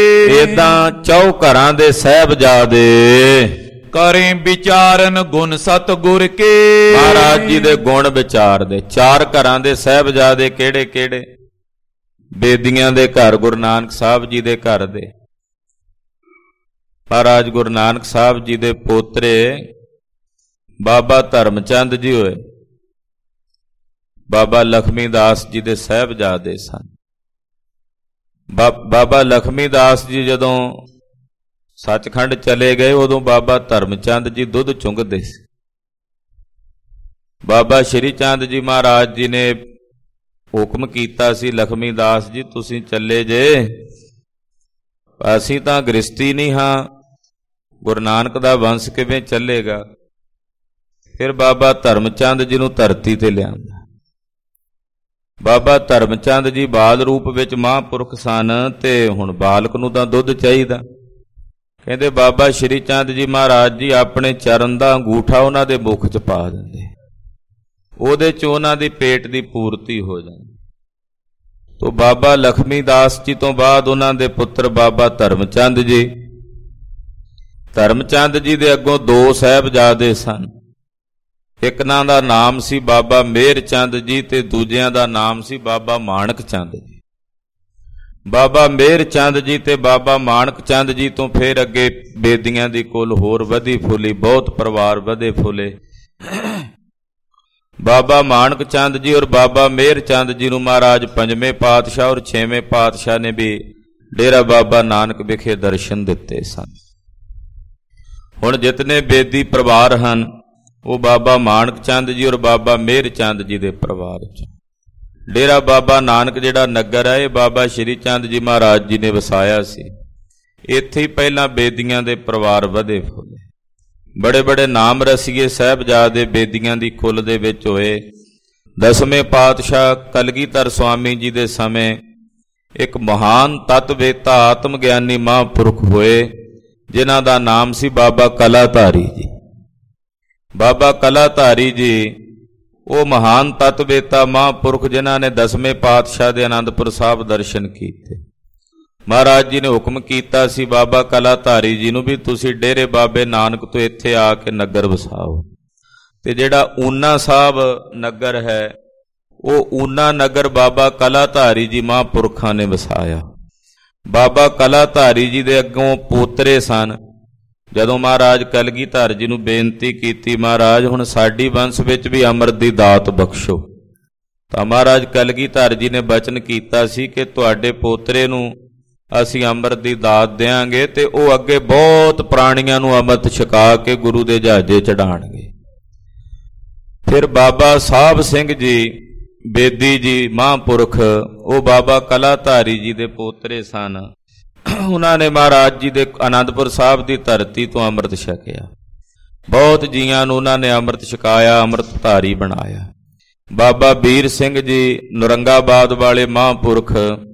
ਏਦਾਂ ਚੌ ਘਰਾਂ ਦੇ ਸਾਹਿਬਜ਼ਾਦੇ ਕਰੇ ਵਿਚਾਰਨ ਗੁਣ ਸਤਿਗੁਰ ਕੇ, ਮਹਾਰਾਜ ਜੀ ਦੇ ਗੁਣ ਵਿਚਾਰਦੇ। ਚਾਰ ਘਰਾਂ ਦੇ ਸਾਹਿਬਜ਼ਾਦੇ ਕਿਹੜੇ ਕਿਹੜੇ? ਬੇਦੀਆਂ ਦੇ ਘਰ, ਗੁਰੂ ਨਾਨਕ ਸਾਹਿਬ ਜੀ ਦੇ ਘਰ ਦੇ ਮਹਾਰਾਜ ਗੁਰੂ ਨਾਨਕ ਸਾਹਿਬ ਜੀ ਦੇ ਪੋਤਰੇ ਬਾਬਾ ਧਰਮਚੰਦ ਜੀ ਹੋਏ, ਬਾਬਾ ਲਖਮੀ ਦਾਸ ਜੀ ਦੇ ਸਾਹਿਬਜ਼ਾਦੇ ਸਨ। ਬਾਬਾ ਲਖਮੀ ਦਾਸ ਜੀ ਜਦੋਂ ਸੱਚਖੰਡ ਚਲੇ ਗਏ ਉਦੋਂ ਬਾਬਾ ਧਰਮਚੰਦ ਜੀ ਦੁੱਧ ਚੁੰਗਦੇ ਸੀ। ਬਾਬਾ ਸ਼੍ਰੀ ਚੰਦ ਜੀ ਮਹਾਰਾਜ ਜੀ ਨੇ ਹੁਕਮ ਕੀਤਾ ਸੀ, ਲਖਮੀ ਦਾਸ ਜੀ ਤੁਸੀਂ ਚੱਲੇ ਜੇ, ਅਸੀਂ ਤਾਂ ਗ੍ਰਸਤੀ ਨਹੀਂ ਹਾਂ, ਗੁਰੂ ਨਾਨਕ ਦਾ ਵੰਸ਼ ਕਿਵੇਂ ਚੱਲੇਗਾ? ਫਿਰ ਬਾਬਾ ਧਰਮਚੰਦ ਜੀ ਨੂੰ ਧਰਤੀ ਤੇ ਲਿਆਂਦਾ। ਬਾਬਾ ਧਰਮਚੰਦ ਜੀ ਬਾਲ ਰੂਪ ਵਿੱਚ ਮਹਾਂਪੁਰਖ ਸਨ ਤੇ ਹੁਣ ਬਾਲਕ ਨੂੰ ਤਾਂ ਦੁੱਧ ਚਾਹੀਦਾ। ਕਹਿੰਦੇ ਬਾਬਾ ਸ਼੍ਰੀ ਚੰਦ ਜੀ ਮਹਾਰਾਜ ਜੀ ਆਪਣੇ ਚਰਨ ਦਾ ਅੰਗੂਠਾ ਉਹਨਾਂ ਦੇ ਮੁਖ 'ਚ ਪਾ ਦਿੰਦੇ, ਉਹਦੇ 'ਚ ਉਹਨਾਂ ਦੀ ਪੇਟ ਦੀ ਪੂਰਤੀ ਹੋ ਜਾਂਦੀ। ਤੋ ਬਾਬਾ ਲਖਮੀ ਦਾਸ ਜੀ ਤੋਂ ਬਾਅਦ ਉਹਨਾਂ ਦੇ ਪੁੱਤਰ ਬਾਬਾ ਧਰਮਚੰਦ ਜੀ, ਧਰਮਚੰਦ ਜੀ ਦੇ ਅੱਗੋਂ ਦੋ ਸਾਹਿਬਜ਼ਾਦੇ ਸਨ। ਇੱਕ ਨਾਂ ਦਾ ਨਾਮ ਸੀ ਬਾਬਾ ਮੇਹਰ ਚੰਦ ਜੀ ਤੇ ਦੂਜਿਆਂ ਦਾ ਨਾਮ ਸੀ ਬਾਬਾ ਮਾਣਕ ਚੰਦ ਜੀ। ਬਾਬਾ ਮੇਹਰ ਚੰਦ ਜੀ ਤੇ ਬਾਬਾ ਮਾਣਕ ਚੰਦ ਜੀ ਤੋਂ ਫਿਰ ਅੱਗੇ ਬੇਦੀਆਂ ਦੀ ਕੁਲ ਹੋਰ ਵਧੀ ਫੁੱਲੀ, ਬਹੁਤ ਪਰਿਵਾਰ ਵਧੇ ਫੁੱਲੇ। ਬਾਬਾ ਮਾਣਕ ਚੰਦ ਜੀ ਔਰ ਬਾਬਾ ਮੇਹਰ ਚੰਦ ਜੀ ਨੂੰ ਮਹਾਰਾਜ ਪੰਜਵੇਂ ਪਾਤਸ਼ਾਹ ਔਰ ਛੇਵੇਂ ਪਾਤਸ਼ਾਹ ਨੇ ਵੀ ਡੇਰਾ ਬਾਬਾ ਨਾਨਕ ਵਿਖੇ ਦਰਸ਼ਨ ਦਿੱਤੇ ਸਨ। ਹੁਣ ਜਿਤਨੇ ਬੇਦੀ ਪਰਿਵਾਰ ਹਨ ਉਹ ਬਾਬਾ ਮਾਣਕ ਚੰਦ ਜੀ ਔਰ ਬਾਬਾ ਮੇਹਰ ਚੰਦ ਜੀ ਦੇ ਪਰਿਵਾਰ 'ਚ। ਡੇਰਾ ਬਾਬਾ ਨਾਨਕ ਜਿਹੜਾ ਨਗਰ ਹੈ ਇਹ ਬਾਬਾ ਸ਼੍ਰੀ ਚੰਦ ਜੀ ਮਹਾਰਾਜ ਜੀ ਨੇ ਵਸਾਇਆ ਸੀ। ਇੱਥੇ ਹੀ ਪਹਿਲਾਂ ਬੇਦੀਆਂ ਦੇ ਪਰਿਵਾਰ ਵਧੇ ਫੁੱਲੇ, ਬੜੇ ਬੜੇ ਨਾਮ ਰਸੀਏ ਸਾਹਿਬਜ਼ਾਦੇ ਬੇਦੀਆਂ ਦੀ ਕੁੱਲ ਦੇ ਵਿੱਚ ਹੋਏ। ਦਸਵੇਂ ਪਾਤਸ਼ਾਹ ਕਲਗੀਧਰ ਸੁਆਮੀ ਜੀ ਦੇ ਸਮੇਂ ਇੱਕ ਮਹਾਨ ਤਤਵੇਤਾ ਆਤਮ ਗਿਆਨੀ ਮਹਾਂਪੁਰਖ ਹੋਏ ਜਿਨ੍ਹਾਂ ਦਾ ਨਾਮ ਸੀ ਬਾਬਾ ਕਲਾਧਾਰੀ ਜੀ। ਬਾਬਾ ਕਲਾਧਾਰੀ ਜੀ ਉਹ ਮਹਾਨ ਤਤਵੇਤਾ ਮਹਾਂਪੁਰਖ ਜਿਨ੍ਹਾਂ ਨੇ 10ਵੇਂ ਪਾਤਸ਼ਾਹ ਦੇ ਅਨੰਦਪੁਰ ਸਾਹਿਬ ਦਰਸ਼ਨ ਕੀਤੇ। ਮਹਾਰਾਜ ਜੀ ਨੇ ਹੁਕਮ ਕੀਤਾ ਸੀ ਬਾਬਾ ਕਲਾਧਾਰੀ ਜੀ ਨੂੰ ਵੀ ਤੁਸੀਂ ਡੇਰੇ ਬਾਬੇ ਨਾਨਕ ਤੋਂ ਇੱਥੇ ਆ ਕੇ ਨਗਰ ਵਸਾਓ। ਤੇ ਜਿਹੜਾ ਊਨਾ ਸਾਹਿਬ ਨਗਰ ਹੈ ਉਹ ਊਨਾ ਨਗਰ ਬਾਬਾ ਕਲਾਧਾਰੀ ਜੀ ਮਹਾਂਪੁਰਖਾਂ ਨੇ ਵਸਾਇਆ। ਬਾਬਾ ਕਲਾਧਾਰੀ ਜੀ ਦੇ ਅੱਗੋਂ ਪੋਤਰੇ ਸਨ। ਜਦੋਂ ਮਹਾਰਾਜ ਕਲਗੀਧਰ ਜੀ ਨੂੰ ਬੇਨਤੀ ਕੀਤੀ ਮਹਾਰਾਜ ਹੁਣ ਸਾਡੀ ਵੰਸ਼ ਵਿੱਚ ਵੀ ਅੰਮ੍ਰਿਤ ਦੀ ਦਾਤ ਬਖਸ਼ੋ, ਤਾਂ ਮਹਾਰਾਜ ਕਲਗੀਧਰ ਜੀ ਨੇ ਬਚਨ ਕੀਤਾ ਸੀ ਕਿ ਤੁਹਾਡੇ ਪੋਤਰੇ ਨੂੰ ਅਸੀਂ ਅੰਮ੍ਰਿਤ ਦੀ ਦਾਤ ਦਿਆਂਗੇ ਤੇ ਉਹ ਅੱਗੇ ਬਹੁਤ ਪ੍ਰਾਣੀਆਂ ਨੂੰ ਅੰਮ੍ਰਿਤ ਛਕਾ ਕੇ ਗੁਰੂ ਦੇ ਜਹਾਜ਼ੇ ਚੜਾਉਣਗੇ। ਫਿਰ ਬਾਬਾ ਸਾਹਿਬ ਸਿੰਘ ਜੀ ਬੇਦੀ ਜੀ ਮਹਾਂਪੁਰਖ ਉਹ ਬਾਬਾ ਕਲਾਧਾਰੀ ਜੀ ਦੇ ਪੋਤਰੇ ਸਨ। ਉਹਨਾਂ ਨੇ ਮਹਾਰਾਜ ਜੀ ਦੇ ਅਨੰਦਪੁਰ ਸਾਹਿਬ ਦੀ ਧਰਤੀ ਤੋਂ ਅੰਮ੍ਰਿਤ ਛਕਿਆ। ਬਹੁਤ ਜੀਆਂ ਨੂੰ ਉਹਨਾਂ ਨੇ ਅੰਮ੍ਰਿਤ ਛਕਾਇਆ, ਅੰਮ੍ਰਿਤਧਾਰੀ ਬਣਾਇਆ। ਬਾਬਾ ਵੀਰ ਸਿੰਘ ਜੀ ਨੌਰੰਗਾਬਾਦ ਵਾਲੇ ਮਹਾਂਪੁਰਖ,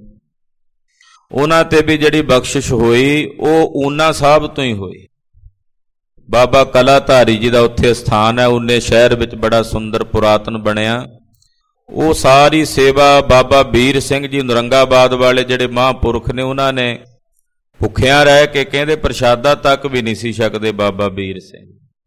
ਉਹਨਾਂ ਤੇ ਵੀ ਜਿਹੜੀ ਬਖਸ਼ਿਸ਼ ਹੋਈ ਉਹ ਊਨਾ ਸਾਹਿਬ ਤੋਂ ਹੀ ਹੋਈ। ਬਾਬਾ ਕਲਾਧਾਰੀ ਜੀ ਦਾ ਉੱਥੇ ਸਥਾਨ ਹੈ, ਊਨੇ ਸ਼ਹਿਰ ਵਿੱਚ ਬੜਾ ਸੁੰਦਰ ਪੁਰਾਤਨ ਬਣਿਆ। ਉਹ ਸਾਰੀ ਸੇਵਾ ਬਾਬਾ ਵੀਰ ਸਿੰਘ ਜੀ ਨੌਰੰਗਾਬਾਦ ਵਾਲੇ ਜਿਹੜੇ ਮਹਾਂਪੁਰਖ ਨੇ ਉਹਨਾਂ ਨੇ ਭੁੱਖਿਆਂ ਰਹਿ ਕੇ ਕਹਿੰਦੇ ਪ੍ਰਸ਼ਾਦਾ ਤੱਕ ਵੀ ਨਹੀਂ ਸੀ ਛਕਦੇ। ਬਾਬਾ ਵੀਰ ਸਿੰਘ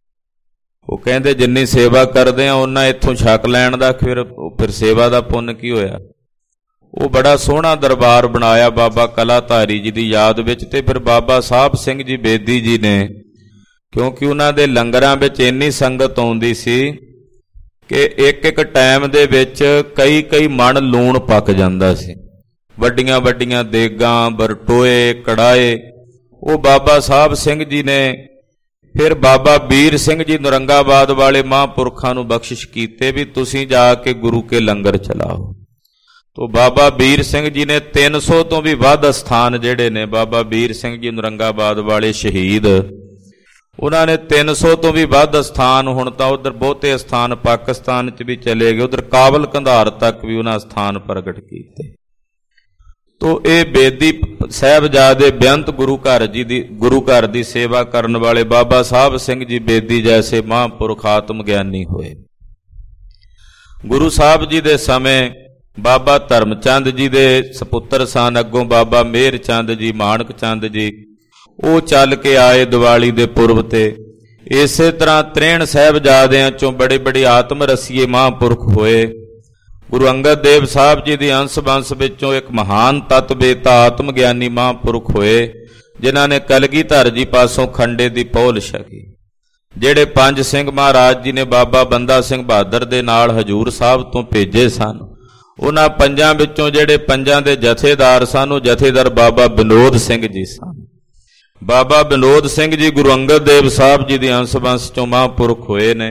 ਉਹ ਕਹਿੰਦੇ ਜਿੰਨੀ ਸੇਵਾ ਕਰਦੇ ਆ ਉਹਨਾਂ ਇੱਥੋਂ ਛਕ ਲੈਣ ਦਾ ਫਿਰ ਸੇਵਾ ਦਾ ਪੁੰਨ ਕੀ ਹੋਇਆ। ਉਹ ਬੜਾ ਸੋਹਣਾ ਦਰਬਾਰ ਬਣਾਇਆ ਬਾਬਾ ਕਲਾਧਾਰੀ ਜੀ ਦੀ ਯਾਦ ਵਿੱਚ। ਤੇ ਫਿਰ ਬਾਬਾ ਸਾਹਿਬ ਸਿੰਘ ਜੀ ਬੇਦੀ ਜੀ ਨੇ, ਕਿਉਂਕਿ ਉਹਨਾਂ ਦੇ ਲੰਗਰਾਂ ਵਿੱਚ ਇੰਨੀ ਸੰਗਤ ਆਉਂਦੀ ਸੀ ਕਿ ਇੱਕ ਟਾਈਮ ਦੇ ਵਿੱਚ ਕਈ ਮਣ ਲੂਣ ਪੱਕ ਜਾਂਦਾ ਸੀ। ਵੱਡੀਆਂ ਵੱਡੀਆਂ ਦੇਗਾਂ, ਬਰਟੋਏ, ਕੜਾਏ। ਉਹ ਬਾਬਾ ਸਾਹਿਬ ਸਿੰਘ ਜੀ ਨੇ ਫਿਰ ਬਾਬਾ ਵੀਰ ਸਿੰਘ ਜੀ ਨੌਰੰਗਾਬਾਦ ਵਾਲੇ ਮਹਾਂਪੁਰਖਾਂ ਨੂੰ ਬਖਸ਼ਿਸ਼ ਕੀਤੇ ਵੀ ਤੁਸੀਂ ਜਾ ਕੇ ਗੁਰੂ ਕੇ ਲੰਗਰ ਚਲਾਓ। ਤੋ ਬਾਬਾ ਵੀਰ ਸਿੰਘ ਜੀ ਨੇ 300 ਤੋਂ ਵੀ ਵੱਧ ਸਥਾਨ ਜਿਹੜੇ ਨੇ, ਬਾਬਾ ਵੀਰ ਸਿੰਘ ਜੀ ਨੌਰੰਗਾਬਾਦ ਵਾਲੇ ਸ਼ਹੀਦ, ਉਹਨਾਂ ਨੇ 300 ਤੋਂ ਵੀ ਵੱਧ ਸਥਾਨ, ਹੁਣ ਤਾਂ ਉਧਰ ਬਹੁਤੇ ਸਥਾਨ ਪਾਕਿਸਤਾਨ 'ਚ ਵੀ ਚਲੇ ਗਏ, ਉਧਰ ਕਾਬਲ ਕੰਧਾਰ ਤੱਕ ਵੀ ਉਹਨਾਂ ਸਥਾਨ ਪ੍ਰਗਟ ਕੀਤੇ। ਤੋ ਇਹ ਬੇਦੀ ਸਾਹਿਬਜ਼ਾਦੇ ਬੇਅੰਤ ਗੁਰੂ ਘਰ ਦੀ ਸੇਵਾ ਕਰਨ ਵਾਲੇ ਬਾਬਾ ਸਾਹਿਬ ਸਿੰਘ ਜੀ ਬੇਦੀ ਜੈਸੇ ਮਹਾਂਪੁਰਖ ਆਤਮ ਗਿਆਨੀ ਹੋਏ। ਗੁਰੂ ਸਾਹਿਬ ਜੀ ਦੇ ਸਮੇਂ ਬਾਬਾ ਧਰਮਚੰਦ ਜੀ ਦੇ ਸਪੁੱਤਰ ਸਨ, ਅੱਗੋਂ ਬਾਬਾ ਮੇਹਰ ਚੰਦ ਜੀ, ਮਾਣਕ ਚੰਦ ਜੀ, ਉਹ ਚੱਲ ਕੇ ਆਏ ਦੀਵਾਲੀ ਦੇ ਪੁਰਬ ਤੇ। ਇਸੇ ਤਰ੍ਹਾਂ 63 ਸਾਹਿਬਜ਼ਾਦਿਆਂ ਚੋਂ ਬੜੇ ਆਤਮ ਰਸੀਏ ਮਹਾਂਪੁਰਖ ਹੋਏ। ਗੁਰੂ ਅੰਗਦ ਦੇਵ ਸਾਹਿਬ ਜੀ ਦੀ ਅੰਸ਼ ਬੰਸ ਵਿੱਚੋਂ ਇੱਕ ਮਹਾਨ ਤਤਵੇਤਾ ਆਤਮ ਗਿਆਨੀ ਮਹਾਂਪੁਰਖ ਹੋਏ ਜਿਨ੍ਹਾਂ ਨੇ ਕਲਗੀਧਰ ਜੀ ਪਾਸੋਂ ਖੰਡੇ ਦੀ ਪਹੁਲ ਛਕੀ। ਜਿਹੜੇ 5 ਸਿੰਘ ਮਹਾਰਾਜ ਜੀ ਨੇ ਬਾਬਾ ਬੰਦਾ ਸਿੰਘ ਬਹਾਦਰ ਦੇ ਨਾਲ ਹਜੂਰ ਸਾਹਿਬ ਤੋਂ ਭੇਜੇ ਸਨ, ਉਹਨਾਂ 5 ਵਿੱਚੋਂ ਜਿਹੜੇ 5 ਦੇ ਜਥੇਦਾਰ ਸਨ ਉਹ ਜਥੇਦਾਰ ਬਾਬਾ ਵਿਨੋਦ ਸਿੰਘ ਜੀ ਸਨ। ਬਾਬਾ ਵਿਨੋਦ ਸਿੰਘ ਜੀ ਗੁਰੂ ਅੰਗਦ ਦੇਵ ਸਾਹਿਬ ਜੀ ਦੀ ਅੰਸ਼ ਬੰਸ ਚੋਂ ਮਹਾਂਪੁਰਖ ਹੋਏ ਨੇ।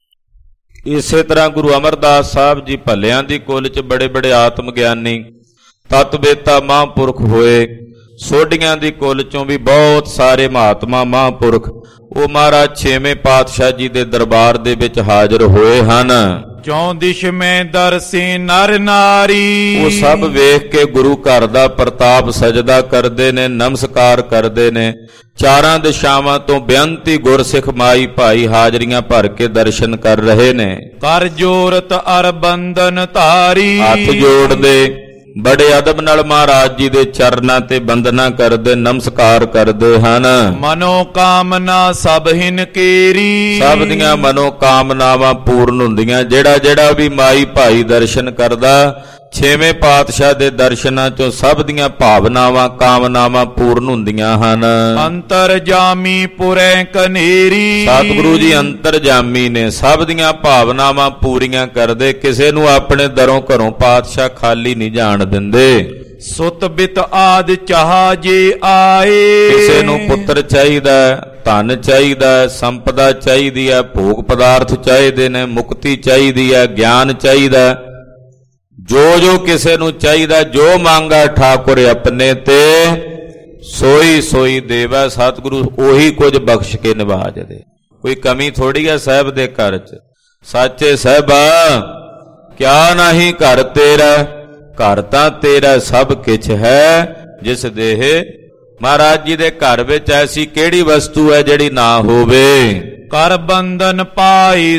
ਇਸੇ ਤਰ੍ਹਾਂ ਗੁਰੂ ਅਮਰਦਾਸ ਸਾਹਿਬ ਜੀ ਭੱਲਿਆਂ ਦੀ ਕੁਲ 'ਚ ਬੜੇ ਆਤਮ ਗਿਆਨੀ ਤਤਵੇਤਾ ਮਹਾਂਪੁਰਖ ਹੋਏ। ਸੋਢੀਆਂ ਦੀ ਕੁਲ 'ਚੋਂ ਵੀ ਬਹੁਤ ਸਾਰੇ ਮਹਾਤਮਾ ਮਹਾਂਪੁਰਖ ਉਹ ਮਹਾਰਾਜ 6ਵੇਂ ਪਾਤਸ਼ਾਹ ਜੀ ਦੇ ਦਰਬਾਰ ਦੇ ਵਿੱਚ ਹਾਜ਼ਰ ਹੋਏ ਹਨ। ਚੌਂ ਦਿਸ਼ ਮੈਂ ਦਰਸੀ ਨਰ ਨਾਰੀ, ਉਹ ਸਭ ਵੇਖ ਕੇ ਗੁਰੂ ਘਰ ਦਾ ਪ੍ਰਤਾਪ ਸਜਦਾ ਕਰਦੇ ਨੇ, ਨਮਸਕਾਰ ਕਰਦੇ ਨੇ। ਚਾਰਾਂ ਦਿਸ਼ਾਵਾਂ ਤੋਂ ਬੇਅੰਤੀ ਗੁਰਸਿੱਖ ਮਾਈ ਭਾਈ ਹਾਜ਼ਰੀਆਂ ਭਰ ਕੇ ਦਰਸ਼ਨ ਕਰ ਰਹੇ ਨੇ। ਕਰ ਜੋਰਤ ਅਰ ਬੰਧਨ ਧਾਰੀ, ਹੱਥ ਜੋੜਦੇ ਬੜੇ ਅਦਬ ਨਾਲ ਮਹਾਰਾਜ ਜੀ ਦੇ ਚਰਨਾਂ ਤੇ ਬੰਦਨਾ ਕਰਦੇ, ਨਮਸਕਾਰ ਕਰਦੇ ਹਨ। ਮਨੋ ਕਾਮਨਾ ਸਭ ਹਿਨ ਕੇਰੀ, ਸਭ ਦੀਆਂ ਮਨੋ ਕਾਮਨਾਵਾਂ ਪੂਰਨ ਹੁੰਦੀਆਂ। ਜਿਹੜਾ ਵੀ ਮਾਈ ਭਾਈ ਦਰਸ਼ਨ ਕਰਦਾ 6ਵੇਂ ਪਾਤਸ਼ਾਹ ਦੇ ਦਰਸ਼ਨਾਂ ਚੋਂ ਸਭ ਦੀਆਂ ਭਾਵਨਾਵਾਂ ਕਾਮਨਾਵਾਂ ਪੂਰਨ ਹੁੰਦੀਆਂ ਹਨ। ਅੰਤਰਜਾਮੀ ਪੁਰੈ ਕਨੇਰੀ, ਸਤਿਗੁਰੂ ਜੀ ਅੰਤਰਜਾਮੀ ਨੇ, ਸਭ ਦੀਆਂ ਭਾਵਨਾਵਾਂ ਪੂਰੀਆਂ ਕਰਦੇ। ਕਿਸੇ ਨੂੰ ਆਪਣੇ ਦਰੋਂ ਘਰੋਂ ਪਾਤਸ਼ਾਹ ਖਾਲੀ ਨਹੀਂ ਜਾਣ ਦਿੰਦੇ। ਸੁਤ ਬਿਤ ਆਦਿ ਚਾਹ ਜੇ ਆਏ, ਕਿਸੇ ਨੂੰ ਪੁੱਤਰ ਚਾਹੀਦਾ, ਧਨ ਚਾਹੀਦਾ, ਸੰਪਦਾ ਚਾਹੀਦੀ ਹੈ, ਭੋਗ ਪਦਾਰਥ ਚਾਹੀਦੇ ਨੇ, ਮੁਕਤੀ ਚਾਹੀਦੀ ਹੈ, ਗਿਆਨ ਚਾਹੀਦਾ, ਜੋ ਕਿਸੇ ਨੂੰ ਚਾਹੀਦਾ, ਜੋ ਮੰਗਾ ਠਾਕੁਰ ਆਪਣੇ ਤੇ ਸੋਈ ਦੇਵੈ। ਸਤਿਗੁਰੂ ਉਹੀ ਕੁਝ ਬਖਸ਼ ਕੇ ਨਿਵਾਜਦੇ। ਕੋਈ ਕਮੀ ਥੋੜੀ ਹੈ ਸਾਹਿਬ ਦੇ ਘਰ 'ਚ। ਸਾਚੇ ਸਾਹਿਬਾ ਕਿਆ ਨਹੀਂ ਘਰ ਤੇਰਾ, ਘਰ ਤਾਂ ਤੇਰਾ ਸਭ ਕਿਛ ਹੈ ਜਿਸ ਦੇਹ। ਮਹਾਰਾਜ ਜੀ ਦੇ ਘਰ ਵਿੱਚ ਐਸੀ ਕਿਹੜੀ ਵਸਤੂ ਹੈ ਜਿਹੜੀ ਨਾ ਹੋਵੇ। ਕਰ ਬੰਧਨ ਪਾਈ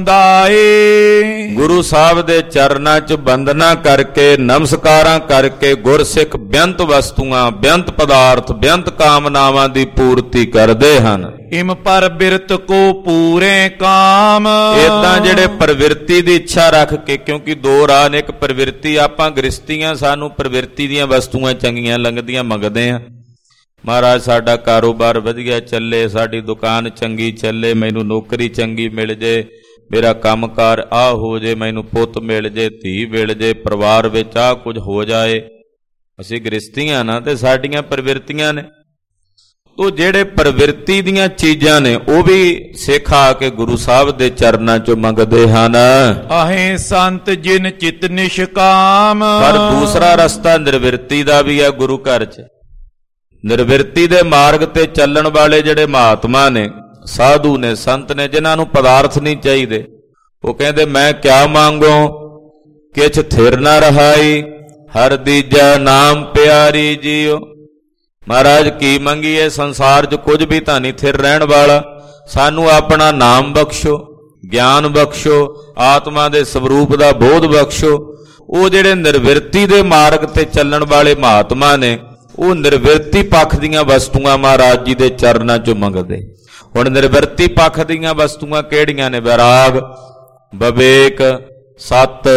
ਸਮੁਦਾਏ। ਗੁਰੂ ਸਾਹਿਬ ਦੇ ਚਰਨਾਂ 'ਚ ਬੰਦਨਾ ਕਰਕੇ, ਨਮਸਕਾਰਾਂ ਕਰਕੇ ਗੁਰਸਿੱਖ ਬੇਅੰਤ ਵਸਤੂਆਂ, ਬੇਅੰਤ ਪਦਾਰਥ, ਬੇਅੰਤ ਕਾਮਨਾਵਾਂ ਦੀ ਪੂਰਤੀ ਕਰਦੇ ਹਨ। ਇਮ ਪਰ ਬਿਰਤ ਕੋ ਪੂਰੇ ਕਾਮ। ਏਦਾਂ ਜਿਹੜੇ ਪ੍ਰਵਿਰਤੀ ਦੀ ਇੱਛਾ ਰੱਖ ਕੇ, ਕਿਉਂਕਿ ਦੋ ਰਾਹ ਨੇ, ਇੱਕ ਪ੍ਰਵਿਰਤੀ, ਆਪਾਂ ਗ੍ਰਸਤੀਆਂ, ਸਾਨੂੰ ਪ੍ਰਵਿਰਤੀ ਦੀਆਂ ਵਸਤੂਆਂ ਚੰਗੀਆਂ ਲੰਘਦੀਆਂ ਮੰਗਦੇ ਆ। ਮਹਾਰਾਜ ਸਾਡਾ ਕਾਰੋਬਾਰ ਵਧੀਆ ਚੱਲੇ, ਸਾਡੀ ਦੁਕਾਨ ਚੰਗੀ ਚੱਲੇ, ਮੈਨੂੰ ਨੌਕਰੀ ਚੰਗੀ ਮਿਲ ਜੇ, ਮੇਰਾ ਕੰਮਕਾਰ ਆਹ ਹੋ ਜੇ, ਮੈਨੂੰ ਪੁੱਤ ਮਿਲ ਜੇ, ਧੀ ਮਿਲ ਜੇ, ਪਰਿਵਾਰ ਵਿੱਚ ਆਹ ਕੁਝ ਹੋ ਜਾਏ। ਅਸੀਂ ਗ੍ਰਸਤੀਆਂ ਨਾ, ਤੇ ਸਾਡੀਆਂ ਪ੍ਰਵਿਰਤੀਆਂ ਨੇ। ਉਹ ਜਿਹੜੇ ਪ੍ਰਵਿਰਤੀ ਦੀਆਂ ਚੀਜ਼ਾਂ ਨੇ ਉਹ ਵੀ ਸਿੱਖ ਆ ਕੇ ਗੁਰੂ ਸਾਹਿਬ ਦੇ ਚਰਨਾਂ 'ਚੋਂ ਮੰਗਦੇ ਹਨ। ਆਹੇ ਸੰਤ ਜਿਨ ਚਿਤ ਨਿਸ਼ਕਾਮ। ਪਰ ਦੂਸਰਾ ਰਸਤਾ ਨਿਰਵਿਰਤੀ ਦਾ ਵੀ ਹੈ ਗੁਰੂ ਘਰ 'ਚ। ਨਿਰਵਿਰਤੀ ਦੇ ਮਾਰਗ ਤੇ ਚੱਲਣ ਵਾਲੇ ਜਿਹੜੇ ਮਹਾਤਮਾ ਨੇ, ਸਾਧੂ ਨੇ, ਸੰਤ ਨੇ, ਜਿਨ੍ਹਾਂ ਨੂੰ ਪਦਾਰਥ ਨਹੀਂ ਚਾਹੀਦੇ, ਉਹ ਕਹਿੰਦੇ ਮੈਂ ਕਿਆ ਮੰਗੋ ਕਿਛ ਥਿਰ ਨਾ ਰਹਾਈ, ਹਰ ਦੀਜਾ ਨਾਮ ਪਿਆਰੀ ਜੀਓ। ਮਹਾਰਾਜ ਕੀ ਮੰਗੀਏ, ਸੰਸਾਰ 'ਚ ਕੁਝ ਵੀ ਤਾਂ ਨਹੀਂ ਥਿਰ ਰਹਿਣ ਵਾਲਾ, ਸਾਨੂੰ ਆਪਣਾ ਨਾਮ ਬਖਸ਼ੋ, ਗਿਆਨ ਬਖਸ਼ੋ, ਆਤਮਾ ਦੇ ਸਰੂਪ ਦਾ ਬੋਧ ਬਖਸ਼ੋ। ਉਹ ਜਿਹੜੇ ਨਿਰਵਿਰਤੀ ਦੇ ਮਾਰਗ ਤੇ ਚੱਲਣ ਵਾਲੇ ਮਹਾਤਮਾ ਨੇ, ਉਹ ਨਿਰਵਿਰਤੀ ਪੱਖ ਦੀਆਂ ਵਸਤੂਆਂ ਮਹਾਰਾਜ ਜੀ ਦੇ ਚਰਨਾਂ 'ਚੋਂ ਮੰਗਦੇ। ਹੁਣ ਨਿਰਵਿਰਤੀ ਪੱਖ ਦੀਆਂ ਵਸਤੂਆਂ ਕਿਹੜੀਆਂ ਨੇ? ਵਿਰਾਗ, ਵਿਵੇਕ, ਸਤ,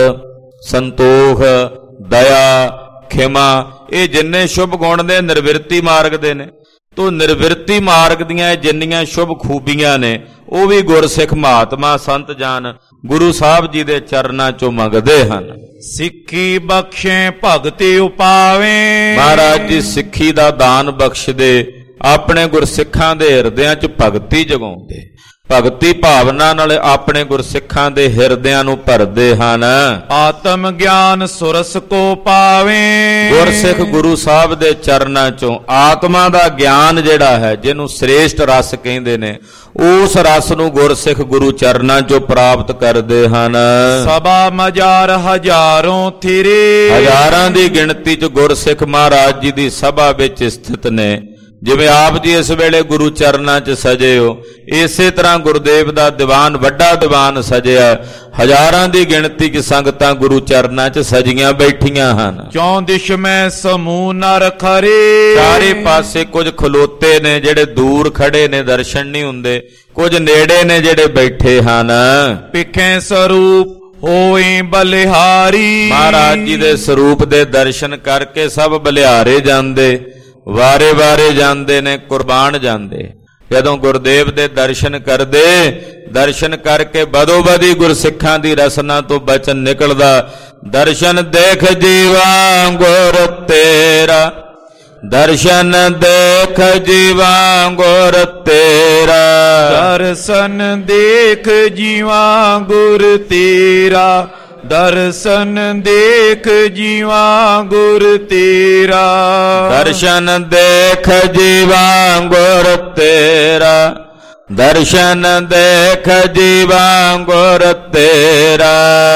ਸੰਤੋਖ, ਦਇਆ, ਖਿਮਾ, ਇਹ ਜਿੰਨੇ ਸ਼ੁਭ ਗੁਣ ਨੇ ਨਿਰਵਿਰਤੀ ਮਾਰਗ ਦੇ ਨੇ। ਤੋ ਨਿਰਵਿਰਤੀ ਮਾਰਗ ਦੀਆਂ ਜਿੰਨੀਆਂ ਸ਼ੁਭ ਖੂਬੀਆਂ ਨੇ ਉਹ ਵੀ ਗੁਰਸਿੱਖ ਮਹਾਤਮਾ ਸੰਤ ਜਾਨ ਗੁਰੂ ਸਾਹਿਬ ਜੀ ਦੇ ਚਰਨਾਂ 'ਚੋਂ ਮੰਗਦੇ ਹਨ। ਸਿੱਖੀ ਬਖਸ਼ੇ ਭਗਤੀ ਉਪਾਵੇ। ਮਹਾਰਾਜ ਜੀ ਸਿੱਖੀ ਦਾ ਦਾਨ ਬਖਸ਼ਦੇ, ਆਪਣੇ ਗੁਰਸਿੱਖਾਂ ਦੇ ਹਿਰਦਿਆਂ 'ਚ ਭਗਤੀ ਜਗਾਉਂਦੇ, ਭਗਤੀ ਭਾਵਨਾ ਨਾਲ ਆਪਣੇ ਗੁਰਸਿੱਖਾਂ ਦੇ ਹਿਰਦਿਆਂ ਨੂੰ ਭਰਦੇ ਹਨ। ਆਤਮ ਗਿਆਨ ਸੁਰਸ ਕੋ ਪਾਵੇ। ਗੁਰਸਿੱਖ ਗੁਰੂ ਸਾਹਿਬ ਦੇ ਚਰਨਾਂ 'ਚੋਂ ਆਤਮਾ ਦਾ ਗਿਆਨ ਜਿਹੜਾ ਹੈ, ਜਿਹਨੂੰ ਸ੍ਰੇਸ਼ਟ ਰਸ ਕਹਿੰਦੇ ਨੇ, ਉਸ ਰਸ ਨੂੰ ਗੁਰਸਿੱਖ ਗੁਰੂ ਚਰਨਾਂ 'ਚੋਂ ਪ੍ਰਾਪਤ ਕਰਦੇ ਹਨ। ਸਭਾ ਮਜ਼ਾਰ ਹਜ਼ਾਰੋਂ ਥਿਰੇ। ਹਜ਼ਾਰਾਂ ਦੀ ਗਿਣਤੀ 'ਚ ਗੁਰਸਿੱਖ ਮਹਾਰਾਜ ਜੀ ਦੀ ਸਭਾ ਵਿੱਚ ਸਥਿਤ ਨੇ। ਜਿਵੇਂ ਆਪ ਜੀ ਇਸ ਵੇਲੇ ਗੁਰੂ ਚਰਨਾਂ 'ਚ ਸਜੇ ਹੋ, ਇਸੇ ਤਰ੍ਹਾਂ ਗੁਰਦੇਵ ਦਾ ਦੀਵਾਨ, ਵੱਡਾ ਦੀਵਾਨ ਸਜਿਆ। ਹਜ਼ਾਰਾਂ ਦੀ ਗਿਣਤੀ 'ਚ ਸੰਗਤਾਂ ਗੁਰੂ ਚਰਨਾਂ 'ਚ ਸਜੀਆਂ ਬੈਠੀਆਂ ਹਨ। ਚੌਂ ਦਿਸ਼ ਮੈਂ ਸਮੂਹ ਨਰ ਖਰੇ। ਚਾਰੇ ਪਾਸੇ ਕੁਝ ਖਲੋਤੇ ਨੇ ਜਿਹੜੇ ਦੂਰ ਖੜੇ ਨੇ, ਦਰਸ਼ਨ ਨਹੀਂ ਹੁੰਦੇ, ਕੁਝ ਨੇੜੇ ਨੇ ਜਿਹੜੇ ਬੈਠੇ ਹਨ। ਪਿੱਖੇ ਸਰੂਪ ਹੋਏ ਬਲਿਹਾਰੀ। ਮਹਾਰਾਜ ਜੀ ਦੇ ਸਰੂਪ ਦੇ ਦਰਸ਼ਨ ਕਰਕੇ ਸਭ ਬਲਿਹਾਰੇ ਜਾਂਦੇ, ਵਾਰੇ ਵਾਰੇ ਜਾਂਦੇ ਨੇ, ਕੁਰਬਾਨ ਜਾਂਦੇ। ਜਦੋਂ ਗੁਰਦੇਵ ਦੇ ਦਰਸ਼ਨ ਕਰਦੇ, ਦਰਸ਼ਨ ਕਰਕੇ ਬਦੋ ਬਦੀ ਗੁਰਸਿੱਖਾਂ ਦੀ ਰਸਨਾ ਤੋਂ ਬਚਨ ਨਿਕਲਦਾ, ਦਰਸ਼ਨ ਦੇਖ ਜੀਵਾ ਗੁਰ ਤੇਰਾ, ਦਰਸ਼ਨ ਦੇਖ ਜੀਵਾ ਗੁਰ ਤੇਰਾ, ਦਰਸ਼ਨ ਦੇਖ ਜੀਵਾ ਗੁਰ ਤੇਰਾ, ਦਰਸ਼ਨ ਦੇਖ ਜੀਵਾ ਗੁਰ ਤੇਰਾ, ਦਰਸ਼ਨ ਦੇਖ ਜੀਵਾ ਗੁਰ ਤੇਰਾ, ਦਰਸ਼ਨ ਦੇਖ ਜੀਵਾ ਗੁਰ ਤੇਰਾ,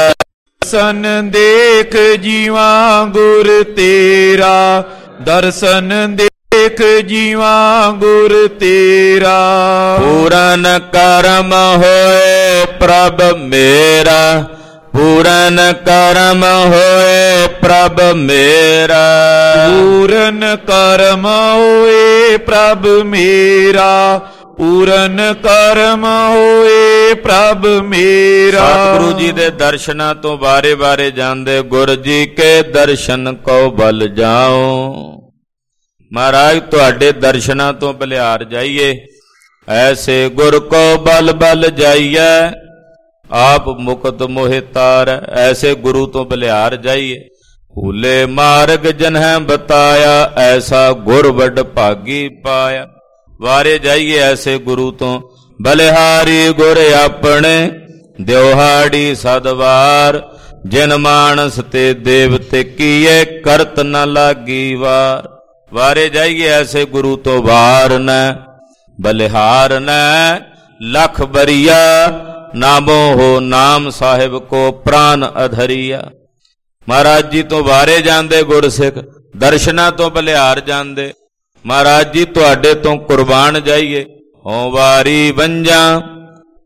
ਦਰਸ਼ਨ ਦੇਖ ਜੀਵਾ ਗੁਰ ਤੇਰਾ, ਦਰਸ਼ਨ ਦੇਖ ਜੀਵਾ ਗੁਰ ਤੇਰਾ। ਪੂਰਨ ਕਰਮ ਹੋਏ ਪ੍ਰਭ ਮੇਰਾ, ਪੂਰਨ ਕਰਮ ਹੋਏ ਪ੍ਰਭ ਮੇਰਾ, ਪੂਰਨ ਕਰਮ ਹੋਏ ਪ੍ਰਭ ਮੇਰਾ, ਪੂਰਨ ਕਰਮ ਹੋਏ ਪ੍ਰਭ ਮੇਰਾ। ਸਤਿਗੁਰੂ ਜੀ ਦੇ ਦਰਸ਼ਨਾਂ ਤੋਂ ਵਾਰੇ ਵਾਰੇ ਜਾਂਦੇ, ਗੁਰ ਜੀ ਕੇ ਦਰਸ਼ਨ ਕੋ ਬਲ ਜਾਓ। ਮਹਾਰਾਜ ਤੁਹਾਡੇ ਦਰਸ਼ਨਾਂ ਤੋਂ ਬਲਿਹਾਰ ਜਾਈਏ, ਐਸੇ ਗੁਰ ਕੋ ਬਲ ਬਲ ਜਾਈਏ, ਆਪ ਮੁਕਤ ਮੋਹਿ ਤਾਰ। ਐਸੇ ਗੁਰੂ ਤੋਂ ਬਲਿਹਾਰ ਜਾਈਏ। ਭੂਲੇ ਮਾਰਗ ਜਨਹਿ ਬਤਾਇਆ, ਐਸਾ ਗੁਰ ਵੱਡ ਭਾਗੀ ਪਾਇਆ। ਵਾਰੇ ਜਾਈਏ ਐਸੇ ਗੁਰੂ ਤੋਂ, ਬਲਿਹਾਰੀ ਗੁਰ ਆਪਣੇ, ਦਿਉਹਾੜੀ ਸਦਵਾਰ, ਜਿਨ ਮਾਨਸ ਤੇ ਦੇਵਤੇ ਕੀਏ, ਕਰਤ ਨ ਲਾਗੀ ਵਾਰ। ਵਾਰੇ ਜਾਈਏ ਐਸੇ ਗੁਰੂ ਤੋਂ, ਵਾਰ ਨ ਬਲਿਹਾਰ ਨ ਲਖ ਬਰੀਆ, ਨਾਮੋ ਹੋ ਨਾਮ ਸਾਹਿਬ ਕੋ ਪ੍ਰਾਨ ਅਧਰੀਆ। ਮਹਾਰਾਜ ਜੀ ਤੋਂ ਵਾਰੇ ਜਾਂਦੇ ਗੁਰਸਿੱਖ, ਦਰਸ਼ਨਾਂ ਤੋਂ ਬਲਿਹਾਰ ਜਾਂਦੇ। ਮਹਾਰਾਜ ਜੀ ਤੁਹਾਡੇ ਤੋਂ ਕੁਰਬਾਨ ਜਾਈਏ, ਹੋ ਵਾਰੀ ਵੰਜਾਂ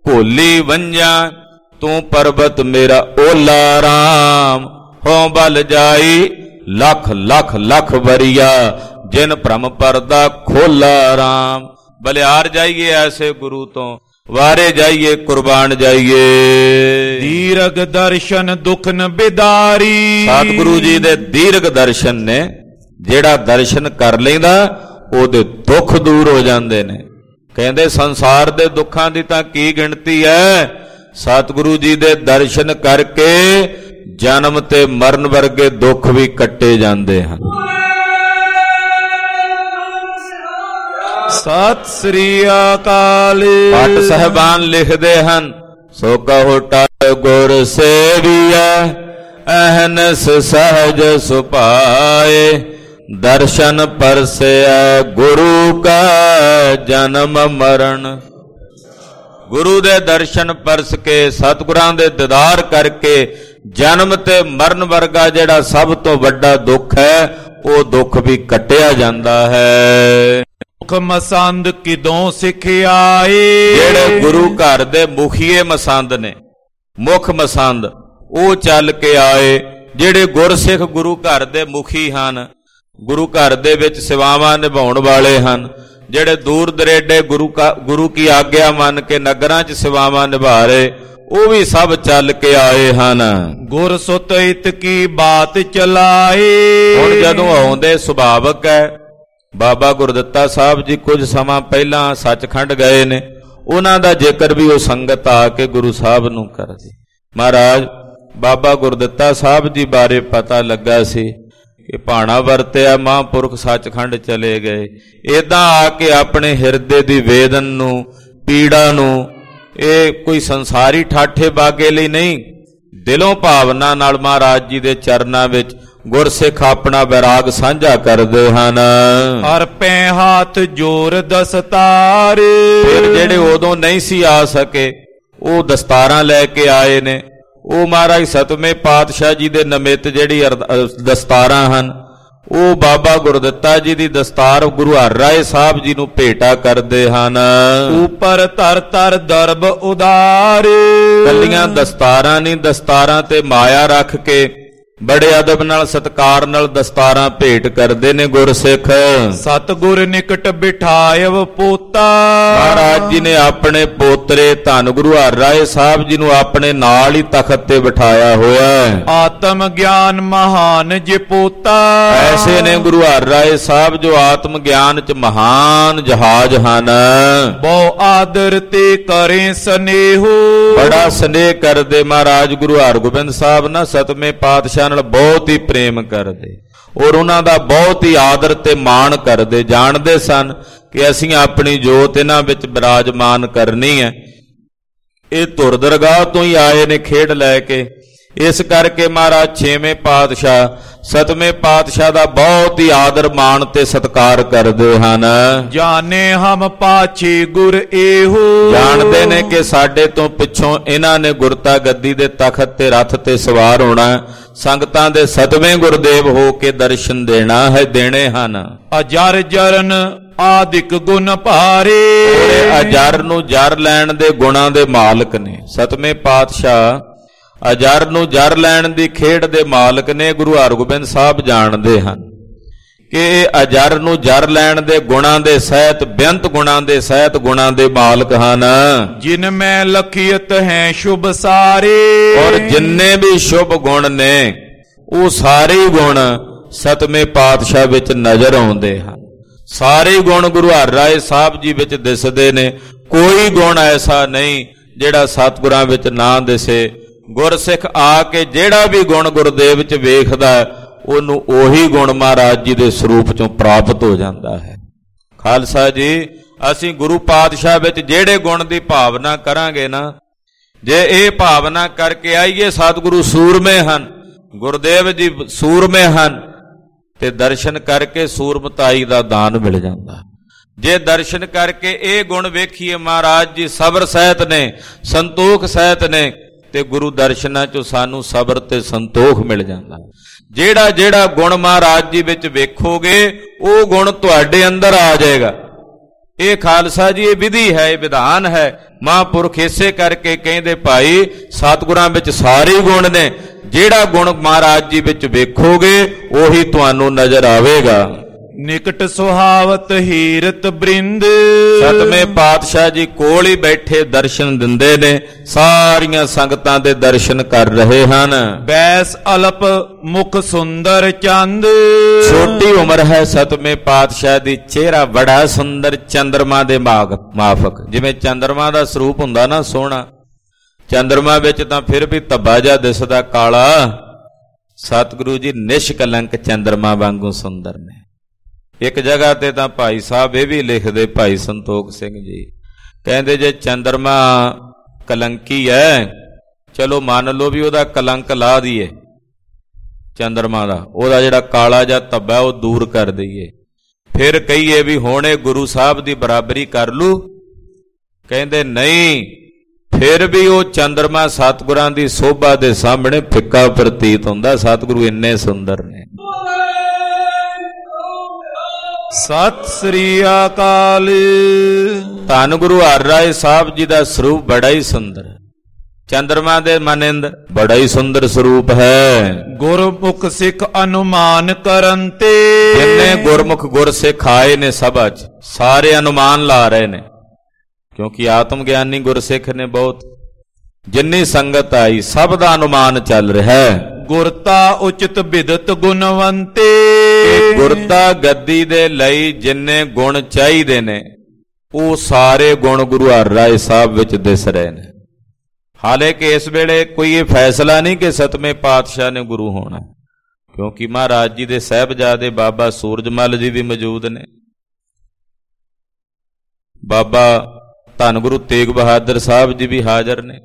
ਭੋਲੀ ਵੰਜਾਂ, ਤੂੰ ਪਰਬਤ ਮੇਰਾ ਓਲਾ ਰਾਮ। ਹੋਂ ਬਲ ਜਾਈ ਲੱਖ ਲੱਖ ਲੱਖ ਵਰੀਆ, ਜਿਨ ਭ੍ਰਮ ਪਰਦਾ ਖੋਲਾ ਰਾਮ। ਬਲਿਆਰ ਜਾਈਏ ਐਸੇ ਗੁਰੂ ਤੋਂ, ਵਾਰੇ ਜਾਈਏ ਕੁਰਬਾਨ ਜਾਈਏ। ਦੀਰਘ ਦਰਸ਼ਨ ਦੁਖਨ ਬਿਦਾਰੀ। ਸਤਿਗੁਰੂ ਜੀ ਦੇ ਦੀਰਘ ਦਰਸ਼ਨ ਨੇ, ਜਿਹੜਾ ਦਰਸ਼ਨ ਕਰ ਲੈਂਦਾ ਉਹਦੇ ਦੁੱਖ ਦੂਰ ਹੋ ਜਾਂਦੇ ਨੇ। ਕਹਿੰਦੇ ਸੰਸਾਰ ਦੇ ਦੁੱਖਾਂ ਦੀ ਤਾਂ ਕੀ ਗਿਣਤੀ ਹੈ, ਸਤਿਗੁਰੂ ਜੀ ਦੇ ਦਰਸ਼ਨ ਕਰਕੇ ਜਨਮ ਤੇ ਮਰਨ ਵਰਗੇ ਦੁੱਖ ਵੀ ਕੱਟੇ ਜਾਂਦੇ ਹਨ। ਸਤਿ ਸ੍ਰੀ ਅਕਾਲ। ਭੱਟ ਸਾਹਿਬਾਨ ਲਿਖਦੇ ਹਨ, ਸੋ ਕਹੋ ਟਲ ਗੁਰ ਸੇਵੀਐ, ਅਹਨਸ ਸਹਜ ਸੁਭਾਏ। ਦਰਸ਼ਨ ਪਰਸੈ ਗੁਰੂ ਕਾ ਜਨਮ ਮਰਨ। ਗੁਰੂ ਦੇ ਦਰਸ਼ਨ ਪਰਸ ਕੇ, ਸਤਿਗੁਰਾਂ ਦੇ ਦੀਦਾਰ ਕਰਕੇ ਜਨਮ ਤੇ ਮਰਨ ਵਰਗਾ ਜਿਹੜਾ ਸਭ ਤੋਂ ਵੱਡਾ ਦੁੱਖ ਹੈ, ਉਹ ਦੁੱਖ ਵੀ ਕੱਟਿਆ ਜਾਂਦਾ ਹੈ। ਮੁਖ ਮਸੰਦ ਕਿਦੋਂ ਸਿਖਿਆਏ। ਜਿਹੜੇ ਗੁਰੂ ਘਰ ਦੇ ਮੁਖੀਏ ਮਸੰਦ ਨੇ, ਮੁਖ ਮਸੰਦ ਉਹ ਚੱਲ ਕੇ ਆਏ। ਜਿਹੜੇ ਗੁਰਸਿੱਖ ਗੁਰੂ ਘਰ ਦੇ ਮੁਖੀ ਹਨ, ਗੁਰੂ ਘਰ ਦੇ ਵਿੱਚ ਸੇਵਾਵਾਂ ਨਿਭਾਉਣ ਵਾਲੇ ਹਨ, ਜਿਹੜੇ ਦੂਰ ਦਰੇਡੇ ਗੁਰੂ ਕੀ ਆਗਿਆ ਮੰਨ ਕੇ ਨਗਰਾਂ 'ਚ ਸੇਵਾਵਾਂ ਨਿਭਾ ਰਹੇ, ਉਹ ਵੀ ਸਭ ਚੱਲ ਕੇ ਆਏ ਹਨ। ਗੁਰ ਸੁਤ ਹਿਤ ਕੀ ਬਾਤ ਚਲਾਏ। ਹੁਣ ਜਦੋਂ ਆਉਂਦੇ ਸੁਭਾਵਕ ਹੈ, ਬਾਬਾ ਗੁਰਦਿੱਤਾ ਸਾਹਿਬ ਜੀ ਕੁਝ ਸਮਾਂ ਪਹਿਲਾਂ ਸੱਚਖੰਡ ਗਏ ਨੇ, ਉਹਨਾਂ ਦਾ ਜ਼ਿਕਰ ਵੀ ਉਹ ਸੰਗਤ ਆ ਕੇ ਗੁਰੂ ਸਾਹਿਬ ਨੂੰ ਕਰਦੀ। ਮਹਾਰਾਜ ਬਾਬਾ ਗੁਰਦਿੱਤਾ ਸਾਹਿਬ ਜੀ ਬਾਰੇ ਪਤਾ ਲੱਗਾ ਸੀ ਕਿ ਭਾਣਾ ਵਰਤਿਆ, ਮਹਾਂਪੁਰਖ ਸੱਚਖੰਡ ਚਲੇ ਗਏ। ਏਦਾਂ ਆ ਕੇ ਆਪਣੇ ਹਿਰਦੇ ਦੀ ਵੇਦਨ ਨੂੰ, ਪੀੜਾ ਨੂੰ, ਇਹ ਕੋਈ ਸੰਸਾਰੀ ਠਾਠੇ ਬਾਗੇ ਲਈ ਨਹੀਂ, ਦਿਲੋਂ ਭਾਵਨਾ ਨਾਲ ਮਹਾਰਾਜ ਜੀ ਦੇ ਚਰਨਾਂ ਵਿੱਚ ਗੁਰਸਿੱਖ ਆਪਣਾ ਵੈਰਾਗ ਸਾਂਝਾ ਕਰਦੇ ਹਨ। ਅਰਪੇ ਹੱਥ ਜੋਰ ਦਸਤਾਰ। ਫਿਰ ਜਿਹੜੇ ਉਦੋਂ ਨਹੀਂ ਸੀ ਆ ਸਕੇ, ਉਹ ਦਸਤਾਰਾਂ ਲੈ ਕੇ ਆਏ ਨੇ। ਉਹ ਮਹਾਰਾਜ ਸਤਵੇਂ ਪਾਤਸ਼ਾਹ ਜੀ ਦੇ ਨਮਿੱਤ ਜਿਹੜੀ ਦਸਤਾਰਾਂ ਹਨ, ਉਹ ਬਾਬਾ ਗੁਰਦਿੱਤਾ ਜੀ ਦੀ ਦਸਤਾਰ ਗੁਰੂ ਹਰਿ ਰਾਏ ਸਾਹਿਬ ਜੀ ਨੂੰ ਭੇਟਾ ਕਰਦੇ ਹਨ। ਉਪਰ ਧਰ ਧਰ ਦਰਬ ਉਦਾਰ। ਕੱਲੀਆਂ ਦਸਤਾਰਾਂ ਨਹੀਂ, ਦਸਤਾਰਾਂ ਤੇ ਮਾਇਆ ਰੱਖ ਕੇ ਬੜੇ ਅਦਬ ਨਾਲ ਸਤਿਕਾਰ ਨਾਲ ਦਸਤਾਰਾਂ ਭੇਟ ਕਰਦੇ ਨੇ ਗੁਰਸਿੱਖ। ਸਤਿਗੁਰ ਨਿਕਟ ਬਿਠਾਇਵ ਪੋਤਾ। ਮਹਾਰਾਜ ਜੀ ਨੇ ਆਪਣੇ ਪੋਤਰੇ ਧੰਨ ਗੁਰੂ ਹਰਿ ਰਾਏ ਸਾਹਿਬ ਜੀ ਨੂੰ ਆਪਣੇ ਨਾਲ ਹੀ ਤਖਤ ਤੇ ਬਿਠਾਇਆ ਹੋਇਆ ਹੈ। ਆਤਮ ਗਿਆਨ ਮਹਾਨ ਜੇ ਪੋਤਾ। ਐਸੇ ਨੇ ਗੁਰੂ ਹਰਿ ਰਾਏ ਸਾਹਿਬ ਜੋ ਆਤਮ ਗਿਆਨ ਚ ਮਹਾਨ ਜਹਾਜ਼ ਹਨ। ਬਹੁ ਆਦਰ ਤੇ ਕਰੇ ਸਨੇਹੋ। ਬੜਾ ਸਨੇਹ ਕਰਦੇ ਮਹਾਰਾਜ ਗੁਰੂ ਹਰਗੋਬਿੰਦ ਸਾਹਿਬ ਨਾ ਸਤਵੇਂ ਪਾਤਸ਼ਾਹ ਨਾਲ ਬਹੁਤ ਹੀ ਪ੍ਰੇਮ ਕਰਦੇ, ਔਰ ਉਹਨਾਂ ਦਾ ਬਹੁਤ ਹੀ ਆਦਰ ਤੇ ਮਾਣ ਕਰਦੇ। ਜਾਣਦੇ ਸਨ ਕਿ ਅਸੀਂ ਆਪਣੀ ਜੋਤ ਇਹਨਾਂ ਵਿੱਚ ਬਿਰਾਜਮਾਨ ਕਰਨੀ ਹੈ। ਇਹ ਧੁਰ ਦਰਗਾਹ ਤੋਂ ਹੀ ਆਏ ਨੇ ਖੇਡ ਲੈ ਕੇ। ਇਸ ਕਰਕੇ ਮਹਾਰਾਜ ਛੇਵੇਂ ਪਾਤਸ਼ਾਹ ਸਤਵੇਂ ਪਾਤਸ਼ਾਹ ਦਾ ਬਹੁਤ ਹੀ ਆਦਰ ਮਾਣ ਤੇ ਸਤਿਕਾਰ ਕਰਦੇ ਹਨ। ਜਾਣੇ ਹਮ ਪਾਛੇ ਗੁਰ ਇਹੋ। ਜਾਣਦੇ ਨੇ ਕਿ ਸਾਡੇ ਤੋਂ ਪਿੱਛੋਂ ਇਹਨਾਂ ਨੇ ਗੁਰਤਾ ਗੱਦੀ ਦੇ ਤਖਤ ਤੇ ਰੱਥ ਤੇ ਸਵਾਰ ਹੋਣਾ, ਸੰਗਤਾਂ ਦੇ ਸਤਵੇਂ ਗੁਰਦੇਵ ਹੋ ਕੇ ਦਰਸ਼ਨ ਦੇਣੇ ਹਨ। ਅਜਰ ਜਰਨ ਆਦਿਕ ਗੁਣ ਭਾਰੇ। ਅਜਰ ਨੂੰ ਜਰ ਲੈਣ ਦੇ ਗੁਣਾਂ ਦੇ ਮਾਲਕ ਨੇ ਸਤਵੇਂ ਪਾਤਸ਼ਾਹ। ਅਜਰ ਨੂੰ ਜਰ ਲੈਣ ਦੀ ਖੇਡ ਦੇ ਮਾਲਕ ਨੇ ਗੁਰੂ ਹਰਗੋਬਿੰਦ ਸਾਹਿਬ ਜਾਣਦੇ ਹਨ ਕਿ ਇਹ ਅਜਰ ਨੂੰ ਜਰ ਲੈਣ ਦੇ ਗੁਣਾਂ ਦੇ ਸਹਿਤ, ਬੇਅੰਤ ਗੁਣਾਂ ਦੇ ਸਹਿਤ ਗੁਣਾਂ ਦੇ ਮਾਲਕ ਹਨ। ਜਿਨ ਮੈਂ ਲਖੀਅਤ ਹੈ ਸ਼ੁਭ ਸਾਰੇ। ਔਰ ਜਿੰਨੇ ਵੀ ਸ਼ੁਭ ਗੁਣ ਨੇ ਉਹ ਸਾਰੇ ਗੁਣ ਸਤਵੇਂ ਪਾਤਸ਼ਾਹ ਵਿੱਚ ਨਜ਼ਰ ਆਉਂਦੇ ਹਨ। ਸਾਰੇ ਗੁਣ ਗੁਰੂ ਹਰਿ ਰਾਏ ਸਾਹਿਬ ਜੀ ਵਿੱਚ ਦਿਸਦੇ ਨੇ। ਕੋਈ ਗੁਣ ਐਸਾ ਨਹੀਂ ਜਿਹੜਾ ਸਤਿਗੁਰਾਂ ਵਿੱਚ ਨਾ ਦਿਸੇ। ਗੁਰਸਿੱਖ ਆ ਕੇ ਜਿਹੜਾ ਵੀ ਗੁਣ ਗੁਰਦੇਵ ਚ ਵੇਖਦਾ ਉਹਨੂੰ ਉਹੀ ਗੁਣ ਮਹਾਰਾਜ ਜੀ ਦੇ ਸਰੂਪ ਚੋਂ ਪ੍ਰਾਪਤ ਹੋ ਜਾਂਦਾ ਹੈ। ਖਾਲਸਾ ਜੀ, ਅਸੀਂ ਗੁਰੂ ਪਾਤਸ਼ਾਹ ਵਿੱਚ ਜਿਹੜੇ ਗੁਣ ਦੀ ਭਾਵਨਾ ਕਰਾਂਗੇ ਨਾ, ਜੇ ਇਹ ਭਾਵਨਾ ਕਰਕੇ ਆਈਏ ਸਤਿਗੁਰੂ ਸੂਰਮੇ ਹਨ, ਗੁਰਦੇਵ ਜੀ ਸੂਰਮੇ ਹਨ, ਤੇ ਦਰਸ਼ਨ ਕਰਕੇ ਸੂਰਮਤਾਈ ਦਾ ਦਾਨ ਮਿਲ ਜਾਂਦਾ। ਜੇ ਦਰਸ਼ਨ ਕਰਕੇ ਇਹ ਗੁਣ ਵੇਖੀਏ ਮਹਾਰਾਜ ਜੀ ਸਬਰ ਸਹਿਤ ਨੇ, ਸੰਤੋਖ ਸਹਿਤ ਨੇ, ਤੇ ਗੁਰੂ ਦਰਸ਼ਨਾਂ ਚੋਂ ਸਾਨੂੰ ਸਬਰ ਤੇ ਸੰਤੋਖ ਮਿਲ ਜਾਂਦਾ। ਜਿਹੜਾ ਜਿਹੜਾ ਗੁਣ ਮਹਾਰਾਜ ਜੀ ਵਿੱਚ ਵੇਖੋਗੇ ਉਹ ਗੁਣ ਤੁਹਾਡੇ ਅੰਦਰ ਆ ਜਾਏਗਾ। ਇਹ ਖਾਲਸਾ ਜੀ ਇਹ ਵਿਧੀ ਹੈ, ਇਹ ਵਿਧਾਨ ਹੈ। ਮਹਾਂਪੁਰਖ ਇਸੇ ਕਰਕੇ ਕਹਿੰਦੇ ਭਾਈ ਸਤਿਗੁਰਾਂ ਵਿੱਚ ਸਾਰੇ ਗੁਣ ਨੇ, ਜਿਹੜਾ ਗੁਣ ਮਹਾਰਾਜ ਜੀ ਵਿੱਚ ਵੇਖੋਗੇ ਉਹੀ ਤੁਹਾਨੂੰ ਨਜ਼ਰ ਆਵੇਗਾ। ਨਿਕਟ ਸੁਹਾਵਤ ਹੀਰਤ ਬ੍ਰਿੰਦ। ਸਤਵੇਂ ਪਾਤਸ਼ਾਹ ਜੀ ਕੋਲ ਹੀ ਬੈਠੇ ਦਰਸ਼ਨ ਦਿੰਦੇ ਨੇ, ਸਾਰੀਆਂ ਸੰਗਤਾਂ ਦੇ ਦਰਸ਼ਨ ਕਰ ਰਹੇ ਹਨ। ਬੈਸ ਅਲਪ ਮੁਖ ਸੁੰਦਰ ਚੰਦ। ਛੋਟੀ ਉਮਰ ਹੈ ਸਤਵੇਂ ਪਾਤਸ਼ਾਹ ਦੀ, ਚਿਹਰਾ ਬੜਾ ਸੁੰਦਰ, ਚੰਦਰਮਾ ਦੇ ਮਾਫਕ। ਜਿਵੇਂ ਚੰਦਰਮਾ ਦਾ ਸਰੂਪ ਹੁੰਦਾ ਨਾ ਸੋਹਣਾ, ਚੰਦਰਮਾ ਵਿੱਚ ਤਾਂ ਫਿਰ ਵੀ ਧੱਬਾ ਜਿਹਾ ਦਿਸਦਾ ਕਾਲਾ, ਸਤਿਗੁਰੂ ਜੀ ਨਿਸ਼ਕਲੰਕ ਚੰਦਰਮਾ ਵਾਂਗੂ ਸੁੰਦਰ ਨੇ। ਇੱਕ ਜਗ੍ਹਾ ਤੇ ਤਾਂ ਭਾਈ ਸਾਹਿਬ ਇਹ ਵੀ ਲਿਖਦੇ, ਭਾਈ ਸੰਤੋਖ ਸਿੰਘ ਜੀ ਕਹਿੰਦੇ ਜੇ ਚੰਦਰਮਾ ਕਲੰਕੀ ਹੈ, ਚਲੋ ਮੰਨ ਲਓ ਵੀ ਉਹਦਾ ਕਲੰਕ ਲਾ ਦਈਏ, ਚੰਦਰਮਾ ਦਾ ਉਹਦਾ ਜਿਹੜਾ ਕਾਲਾ ਜਿਹਾ ਧੱਬਾ ਉਹ ਦੂਰ ਕਰ ਦਈਏ, ਫਿਰ ਕਹੀਏ ਵੀ ਹੁਣ ਇਹ ਗੁਰੂ ਸਾਹਿਬ ਦੀ ਬਰਾਬਰੀ ਕਰ ਲੂ। ਕਹਿੰਦੇ ਨਹੀਂ, ਫਿਰ ਵੀ ਉਹ ਚੰਦਰਮਾ ਸਤਿਗੁਰਾਂ ਦੀ ਸੋਭਾ ਦੇ ਸਾਹਮਣੇ ਫਿੱਕਾ ਪ੍ਰਤੀਤ ਹੁੰਦਾ। ਸਤਿਗੁਰੂ ਇੰਨੇ ਸੁੰਦਰ ਨੇ। ਸਤਿ ਸ੍ਰੀ ਅਕਾਲ। ਧੰਨ ਗੁਰੂ ਹਰਿਰਾਏ ਸਾਹਿਬ ਜੀ ਦਾ ਸਰੂਪ ਬੜਾ ਹੀ ਸੁੰਦਰ, ਚੰਦਰਮਾ ਦੇ ਮਾਨਿੰਦ ਬੜਾ ਹੀ ਸੁੰਦਰ ਸਰੂਪ ਹੈ। ਗੁਰਮੁਖ ਸਿੱਖ ਅਨੁਮਾਨ ਕਰਨ ਤੇ। ਜਿੰਨੇ ਗੁਰਮੁਖ ਗੁਰਸਿੱਖ ਆਏ ਨੇ ਸਭਾ 'ਚ, ਸਾਰੇ ਅਨੁਮਾਨ ਲਾ ਰਹੇ ਨੇ, ਕਿਉਂਕਿ ਆਤਮ ਗਿਆਨੀ ਗੁਰਸਿੱਖ ਨੇ ਬਹੁਤ। ਜਿੰਨੀ ਸੰਗਤ ਆਈ ਸਭ ਦਾ ਅਨੁਮਾਨ ਚੱਲ ਰਿਹਾ ਹੈ। ਗੁਰਤਾ ਉਚਿਤ ਬਿਦਤ ਗੁਣਵੰਤੇ। ਗੁਰਤਾ ਗੱਦੀ ਦੇ ਲਈ ਜਿੰਨੇ ਗੁਣ ਚਾਹੀਦੇ ਨੇ ਉਹ ਸਾਰੇ ਗੁਣ ਗੁਰੂ ਹਰਿਰਾਏ ਸਾਹਿਬ ਵਿੱਚ ਦਿਸ ਰਹੇ ਨੇ। ਹਾਲੇ ਕਿ ਇਸ ਵੇਲੇ ਕੋਈ ਇਹ ਫੈਸਲਾ ਨਹੀਂ ਕਿ ਸਤਵੇਂ ਪਾਤਸ਼ਾਹ ਨੇ ਗੁਰੂ ਹੋਣਾ, ਕਿਉਂਕਿ ਮਹਾਰਾਜ ਜੀ ਦੇ ਸਾਹਿਬਜ਼ਾਦੇ ਬਾਬਾ ਸੂਰਜਮਲ ਜੀ ਵੀ ਮੌਜੂਦ ਨੇ, ਬਾਬਾ ਧੰਨ ਗੁਰੂ ਤੇਗ ਬਹਾਦਰ ਸਾਹਿਬ ਜੀ ਵੀ ਹਾਜ਼ਰ ਨੇ।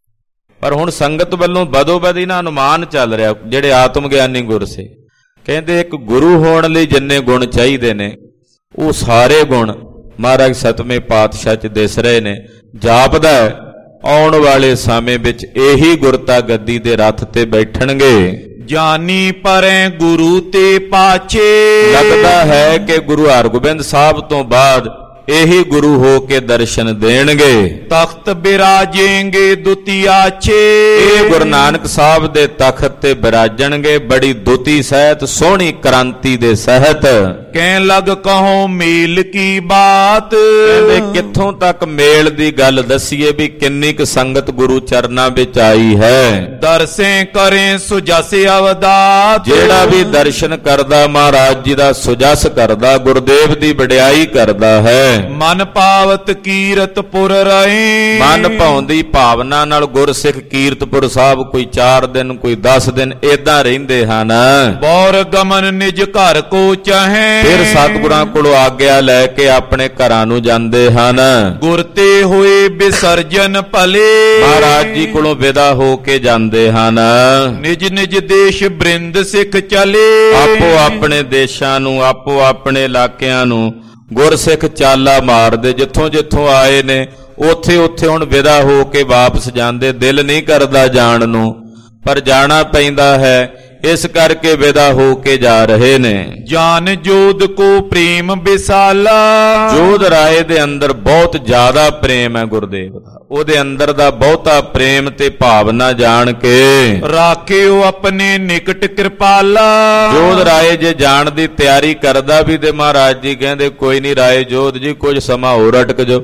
ਪਰ ਹੁਣ ਸੰਗਤ ਵੱਲੋਂ ਬਦੋ ਬਦੀ ਨਾ ਅਨੁਮਾਨ ਚੱਲ ਰਿਹਾ, ਜਿਹੜੇ ਆਤਮ ਗਿਆਨੀ ਗੁਰਸੇ ਕਹਿੰਦੇ ਇੱਕ ਗੁਰੂ ਹੋਣ ਲਈ ਜਿੰਨੇ ਗੁਣ ਚਾਹੀਦੇ ਨੇ ਉਹ ਸਾਰੇ ਗੁਣ ਮਹਾਰਾਜ ਸਤਵੇਂ ਪਾਤਸ਼ਾਹ 'ਚ ਦਿਸ ਰਹੇ ਨੇ। ਜਾਪਦਾ ਆਉਣ ਵਾਲੇ ਸਮੇਂ ਵਿੱਚ ਇਹੀ ਗੁਰਤਾ ਗੱਦੀ ਦੇ ਰੱਥ ਤੇ ਬੈਠਣਗੇ। ਜਾਨੀ ਪਰੈ ਗੁਰੂ ਤੇ ਪਾਛੇ। ਲੱਗਦਾ ਹੈ ਕਿ ਗੁਰੂ ਹਰਗੋਬਿੰਦ ਸਾਹਿਬ ਤੋਂ ਬਾਅਦ ਇਹੀ ਗੁਰੂ ਹੋ ਕੇ ਦਰਸ਼ਨ ਦੇਣਗੇ। ਤਖਤ ਬਿਰਾਜेंगे ਦੁਤੀਆਛੇ। ਇਹ ਗੁਰੂ ਨਾਨਕ ਸਾਹਿਬ ਦੇ ਤਖਤ ਤੇ ਬਿਰਾਜਣਗੇ ਬੜੀ ਦੁਤੀ ਸਹਿਤ, ਸੋਹਣੀ ਕ੍ਰਾਂਤੀ ਦੇ ਸਹਿਤ। ਕਹਿ ਲਗ ਕਹੋ ਮੇਲ ਕੀ ਬਾਤ। ਕਹਿੰਦੇ ਕਿੱਥੋਂ ਤੱਕ ਮੇਲ ਦੀ ਗੱਲ ਦੱਸੀਏ ਵੀ ਕਿੰਨੀ ਕੁ ਸੰਗਤ ਗੁਰੂ ਚਰਨਾਂ ਵਿੱਚ ਆਈ ਹੈ। ਦਰਸੇ ਕਰੇ ਸੁਜਸ ਅਵਦਾਤ। ਜਿਹੜਾ ਵੀ ਦਰਸ਼ਨ ਕਰਦਾ ਮਹਾਰਾਜ ਜੀ ਦਾ ਸੁਜਸ ਕਰਦਾ, ਗੁਰਦੇਵ ਦੀ ਵਡਿਆਈ ਕਰਦਾ ਹੈ। ਮਨ ਪਾਵਤ ਕੀਰਤਪੁਰ ਰਹੇ। ਮਨ ਭਾਉਂਦੀ ਭਾਵਨਾ ਨਾਲ ਗੁਰਸਿੱਖ ਕੀਰਤਪੁਰ ਸਾਹਿਬ ਕੋਈ 4 ਦਿਨ ਕੋਈ 10 ਦਿਨ ਏਦਾਂ ਰਹਿੰਦੇ ਹਨ। ਬੌਰ ਗਮਨ ਨਿਜ ਘਰ ਕੋ ਚਾਹੇ। ਫਿਰ ਸਤਿਗੁਰਾਂ ਕੋਲੋਂ ਆਗਿਆ ਲੈ ਕੇ ਆਪਣੇ ਘਰਾਂ ਨੂੰ ਜਾਂਦੇ ਹਨ। ਗੁਰ ਤੇ ਹੋਏ ਵਿਸਰਜਨ ਭਲੇ। ਮਹਾਰਾਜ ਜੀ ਕੋਲੋਂ ਵਿਦਾ ਹੋ ਕੇ ਜਾਂਦੇ ਹਨ। ਨਿਜ ਨਿਜ ਦੇਸ਼ ਬ੍ਰਿੰਦ ਸਿੱਖ ਚਲੇ। ਆਪੋ ਆਪਣੇ ਦੇਸ਼ਾਂ ਨੂੰ, ਆਪੋ ਆਪਣੇ ਇਲਾਕਿਆਂ ਨੂੰ ਗੁਰਸਿੱਖ ਚਾਲਾ ਮਾਰਦੇ, ਜਿੱਥੋਂ ਜਿੱਥੋਂ ਆਏ ਨੇ ਉੱਥੇ ਉੱਥੇ ਹੁਣ ਵਿਦਾ ਹੋ ਕੇ ਵਾਪਸ ਜਾਂਦੇ। ਦਿਲ ਨਹੀਂ ਕਰਦਾ ਜਾਣ ਨੂੰ, ਪਰ ਜਾਣਾ ਪੈਂਦਾ ਹੈ, ਇਸ ਕਰਕੇ ਵਿਦਾ ਹੋ ਕੇ ਜਾ ਰਹੇ ਨੇ। ਜਾਨ ਜੋਧ ਕੋ ਪ੍ਰੇਮ ਵਿਸਾਲਾ। ਜੋਧ ਰਾਏ ਦੇ ਅੰਦਰ ਬਹੁਤ ਜ਼ਿਆਦਾ ਪ੍ਰੇਮ ਹੈ ਗੁਰਦੇਵ ਦਾ, ਉਹਦੇ ਅੰਦਰ ਦਾ ਬਹੁਤਾ ਪ੍ਰੇਮ ਤੇ ਭਾਵਨਾ ਜਾਣ ਕੇ ਰਾਖਿਓ ਆਪਣੇ ਨਿਕਟ ਕਿਰਪਾਲਾ। ਜੋਧ ਰਾਏ ਜੇ ਜਾਣ ਦੀ ਤਿਆਰੀ ਕਰਦਾ ਵੀ ਤੇ ਮਹਾਰਾਜ ਜੀ ਕਹਿੰਦੇ ਕੋਈ ਨਹੀਂ ਰਾਏ ਜੋਧ ਜੀ, ਕੁਝ ਸਮਾਂ ਹੋਰ ਅਟਕ ਜਾਓ,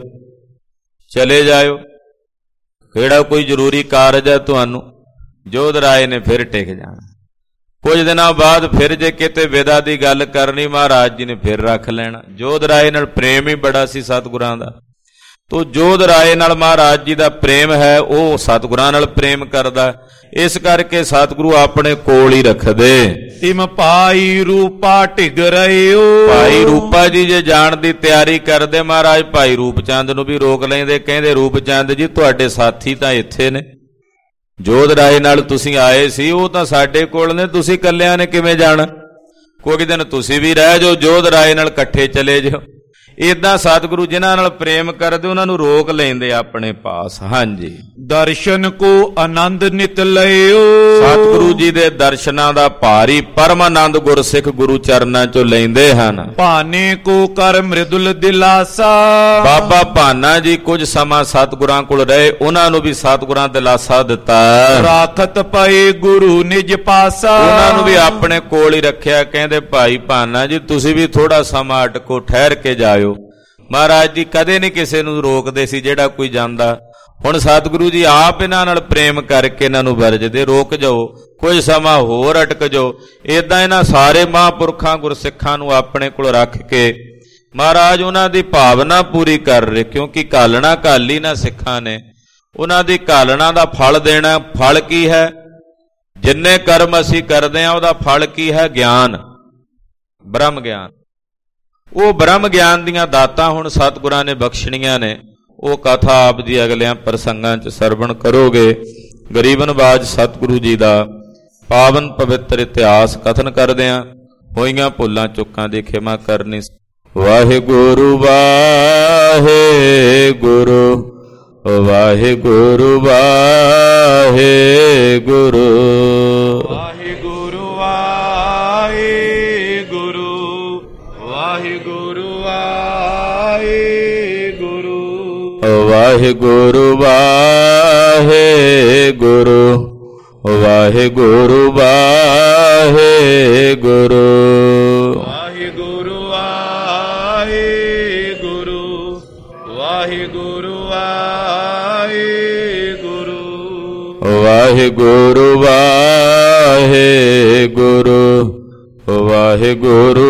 ਚਲੇ ਜਾਇਓ, ਕਿਹੜਾ ਕੋਈ ਜ਼ਰੂਰੀ ਕਾਰਜ ਹੈ ਤੁਹਾਨੂੰ। ਜੋਧ ਰਾਏ ਨੇ ਫਿਰ ਟਿਕ ਜਾਣਾ। ਕੁਝ ਦਿਨਾਂ ਬਾਅਦ ਫਿਰ ਜੇ ਕਿਤੇ ਵਿਦਾ ਦੀ ਗੱਲ ਕਰਨੀ ਮਹਾਰਾਜ ਜੀ ਨੇ ਫਿਰ ਰੱਖ ਲੈਣਾ। ਜੋਧ ਰਾਏ ਨਾਲ ਪ੍ਰੇਮ ਹੀ ਬੜਾ ਸੀ ਸਤਿਗੁਰਾਂ ਦਾ, ਤੋ ਜੋਧ ਰਾਏ ਨਾਲ ਮਹਾਰਾਜ ਜੀ ਦਾ ਪ੍ਰੇਮ ਹੈ, ਉਹ ਸਤਿਗੁਰਾਂ ਨਾਲ ਪ੍ਰੇਮ ਕਰਦਾ, ਇਸ ਕਰਕੇ ਸਤਿਗੁਰੂ ਆਪਣੇ ਕੋਲ ਹੀ ਰੱਖਦੇ। ਤਿਮ ਭਾਈ ਰੂਪਾ ਢਿਗ ਰਹਿਓ। ਭਾਈ ਰੂਪਾ ਜੀ ਜੇ ਜਾਣ ਦੀ ਤਿਆਰੀ ਕਰਦੇ ਮਹਾਰਾਜ ਭਾਈ ਰੂਪ ਚੰਦ ਨੂੰ ਵੀ ਰੋਕ ਲੈਂਦੇ, ਕਹਿੰਦੇ ਰੂਪ ਚੰਦ ਜੀ ਤੁਹਾਡੇ ਸਾਥੀ ਤਾਂ ਇੱਥੇ ਨੇ, ਜੋਧ ਰਾਏ ਨਾਲ ਤੁਸੀਂ ਆਏ ਸੀ, ਉਹ ਤਾਂ ਸਾਡੇ ਕੋਲ ਨੇ, ਤੁਸੀਂ ਇਕੱਲਿਆਂ ਨੇ ਕਿਵੇਂ ਜਾਣਾ, ਕੋਈ ਦਿਨ ਤੁਸੀਂ ਵੀ ਰਹਿ ਜਾਓ, ਜੋਧ ਰਾਏ ਨਾਲ ਇਕੱਠੇ ਚਲੇ ਜਾਓ। ਏਦਾਂ ਸਤਿਗੁਰੂ ਜਿਨ੍ਹਾਂ ਨਾਲ ਪ੍ਰੇਮ ਕਰਦੇ ਉਹਨਾਂ ਨੂੰ ਰੋਕ ਲੈਂਦੇ ਆਪਣੇ ਪਾਸ। ਹਾਂਜੀ, ਦਰਸ਼ਨ ਕੋ ਆਨੰਦ ਨਿਤ ਲਇਓ। ਸਤਿਗੁਰੂ ਜੀ ਦੇ ਦਰਸ਼ਨਾਂ ਦਾ ਭਾਰੀ ਪਰਮ ਆਨੰਦ ਗੁਰਸਿੱਖ ਗੁਰੂ ਚਰਨਾਂ ਚੋਂ ਲੈਂਦੇ ਹਨ। ਭਾਨੇ ਕੋ ਕਰ ਮ੍ਰਿਦੁਲ ਦਿਲਾਸਾ। ਬਾਬਾ ਭਾਨਾ ਜੀ ਕੁਝ ਸਮਾਂ ਸਤਿਗੁਰਾਂ ਕੋਲ ਰਹੇ, ਉਹਨਾਂ ਨੂੰ ਵੀ ਸਤਿਗੁਰਾਂ ਦਿਲਾਸਾ ਦਿੱਤਾ। ਰਾਖਤ ਪਏ ਗੁਰੂ ਨਿਜ ਪਾਸਾ। ਉਹਨਾਂ ਨੂੰ ਵੀ ਆਪਣੇ ਕੋਲ ਹੀ ਰੱਖਿਆ। ਕਹਿੰਦੇ ਭਾਈ ਭਾਨਾ ਜੀ ਤੁਸੀਂ ਵੀ ਥੋੜਾ ਸਮਾਂ ਅਟਕੋ, ਠਹਿਰ ਕੇ ਜਾਇਓ। ਮਹਾਰਾਜ ਜੀ ਕਦੇ ਨਹੀਂ ਕਿਸੇ ਨੂੰ ਰੋਕਦੇ ਸੀ ਜਿਹੜਾ ਕੋਈ ਜਾਂਦਾ। ਹੁਣ ਸਤਿਗੁਰੂ ਜੀ ਆਪ ਇਹਨਾਂ ਨਾਲ ਪ੍ਰੇਮ ਕਰਕੇ ਇਹਨਾਂ ਨੂੰ ਵਰਜਦੇ, ਰੋਕ ਜਾਓ, ਕੁਝ ਸਮਾਂ ਹੋਰ ਅਟਕ ਜਾਓ। ਏਦਾਂ ਇਹਨਾਂ ਸਾਰੇ ਮਹਾਂਪੁਰਖਾਂ ਗੁਰਸਿੱਖਾਂ ਨੂੰ ਆਪਣੇ ਕੋਲ ਰੱਖ ਕੇ ਮਹਾਰਾਜ ਉਹਨਾਂ ਦੀ ਭਾਵਨਾ ਪੂਰੀ ਕਰ ਰਹੇ, ਕਿਉਂਕਿ ਘਾਲਣਾ ਘਾਲੀ ਨਾ ਸਿੱਖਾਂ ਨੇ, ਉਹਨਾਂ ਦੀ ਘਾਲਣਾ ਦਾ ਫਲ ਦੇਣਾ। ਫਲ ਕੀ ਹੈ? ਜਿੰਨੇ ਕਰਮ ਅਸੀਂ ਕਰਦੇ ਹਾਂ ਉਹਦਾ ਫਲ ਕੀ ਹੈ? ਗਿਆਨ, ਬ੍ਰਹਮ ਗਿਆਨ। ਉਹ ਬ੍ਰਹਮ ਗਿਆਨ ਦੀਆਂ ਦਾਤਾਂ ਹੁਣ ਸਤਿਗੁਰਾਂ ਨੇ ਬਖਸ਼ਣੀਆਂ ਨੇ। ਉਹ ਕਥਾ ਆਪ ਜੀ ਅਗਲਿਆਂ ਪ੍ਰਸੰਗਾਂ 'ਚ ਸਰਵਣ ਕਰੋਗੇ। ਗਰੀਬ ਨਵਾਜ ਸਤਿਗੁਰੂ ਜੀ ਦਾ ਪਾਵਨ ਪਵਿੱਤਰ ਇਤਿਹਾਸ ਕਥਨ ਕਰਦਿਆਂ ਹੋਈਆਂ ਭੁੱਲਾਂ ਚੁੱਕਾਂ ਦੀ ਖਿਮਾ ਕਰਨੀ। ਵਾਹਿਗੁਰੂ ਵਾਹਿਗੁਰੂ ਵਾਹਿਗੁਰੂ ਵਾਹਿਗੁਰੂ ਵਾਹਿਗੁਰੂ ਵਾਹਿਗੁਰੂ ਵਾਹਿਗੁਰੂ ਵਾਹਿਗੁਰੂ ਵਾਹਿਗੁਰੂ ਵਾਹਿਗੁਰੂ ਵਾਹਿਗੁਰੂ ਵਾਹਿਗੁਰੂ ਵਾਹਿਗੁਰੂ ਵਾਹਿਗੁਰੂ ਵਾਹਿਗੁਰੂ ਵਾਹਿਗੁਰੂ ਵਾਹਿਗੁਰੂ ਵਾਹਿਗੁਰੂ ਵਾਹਿਗੁਰੂ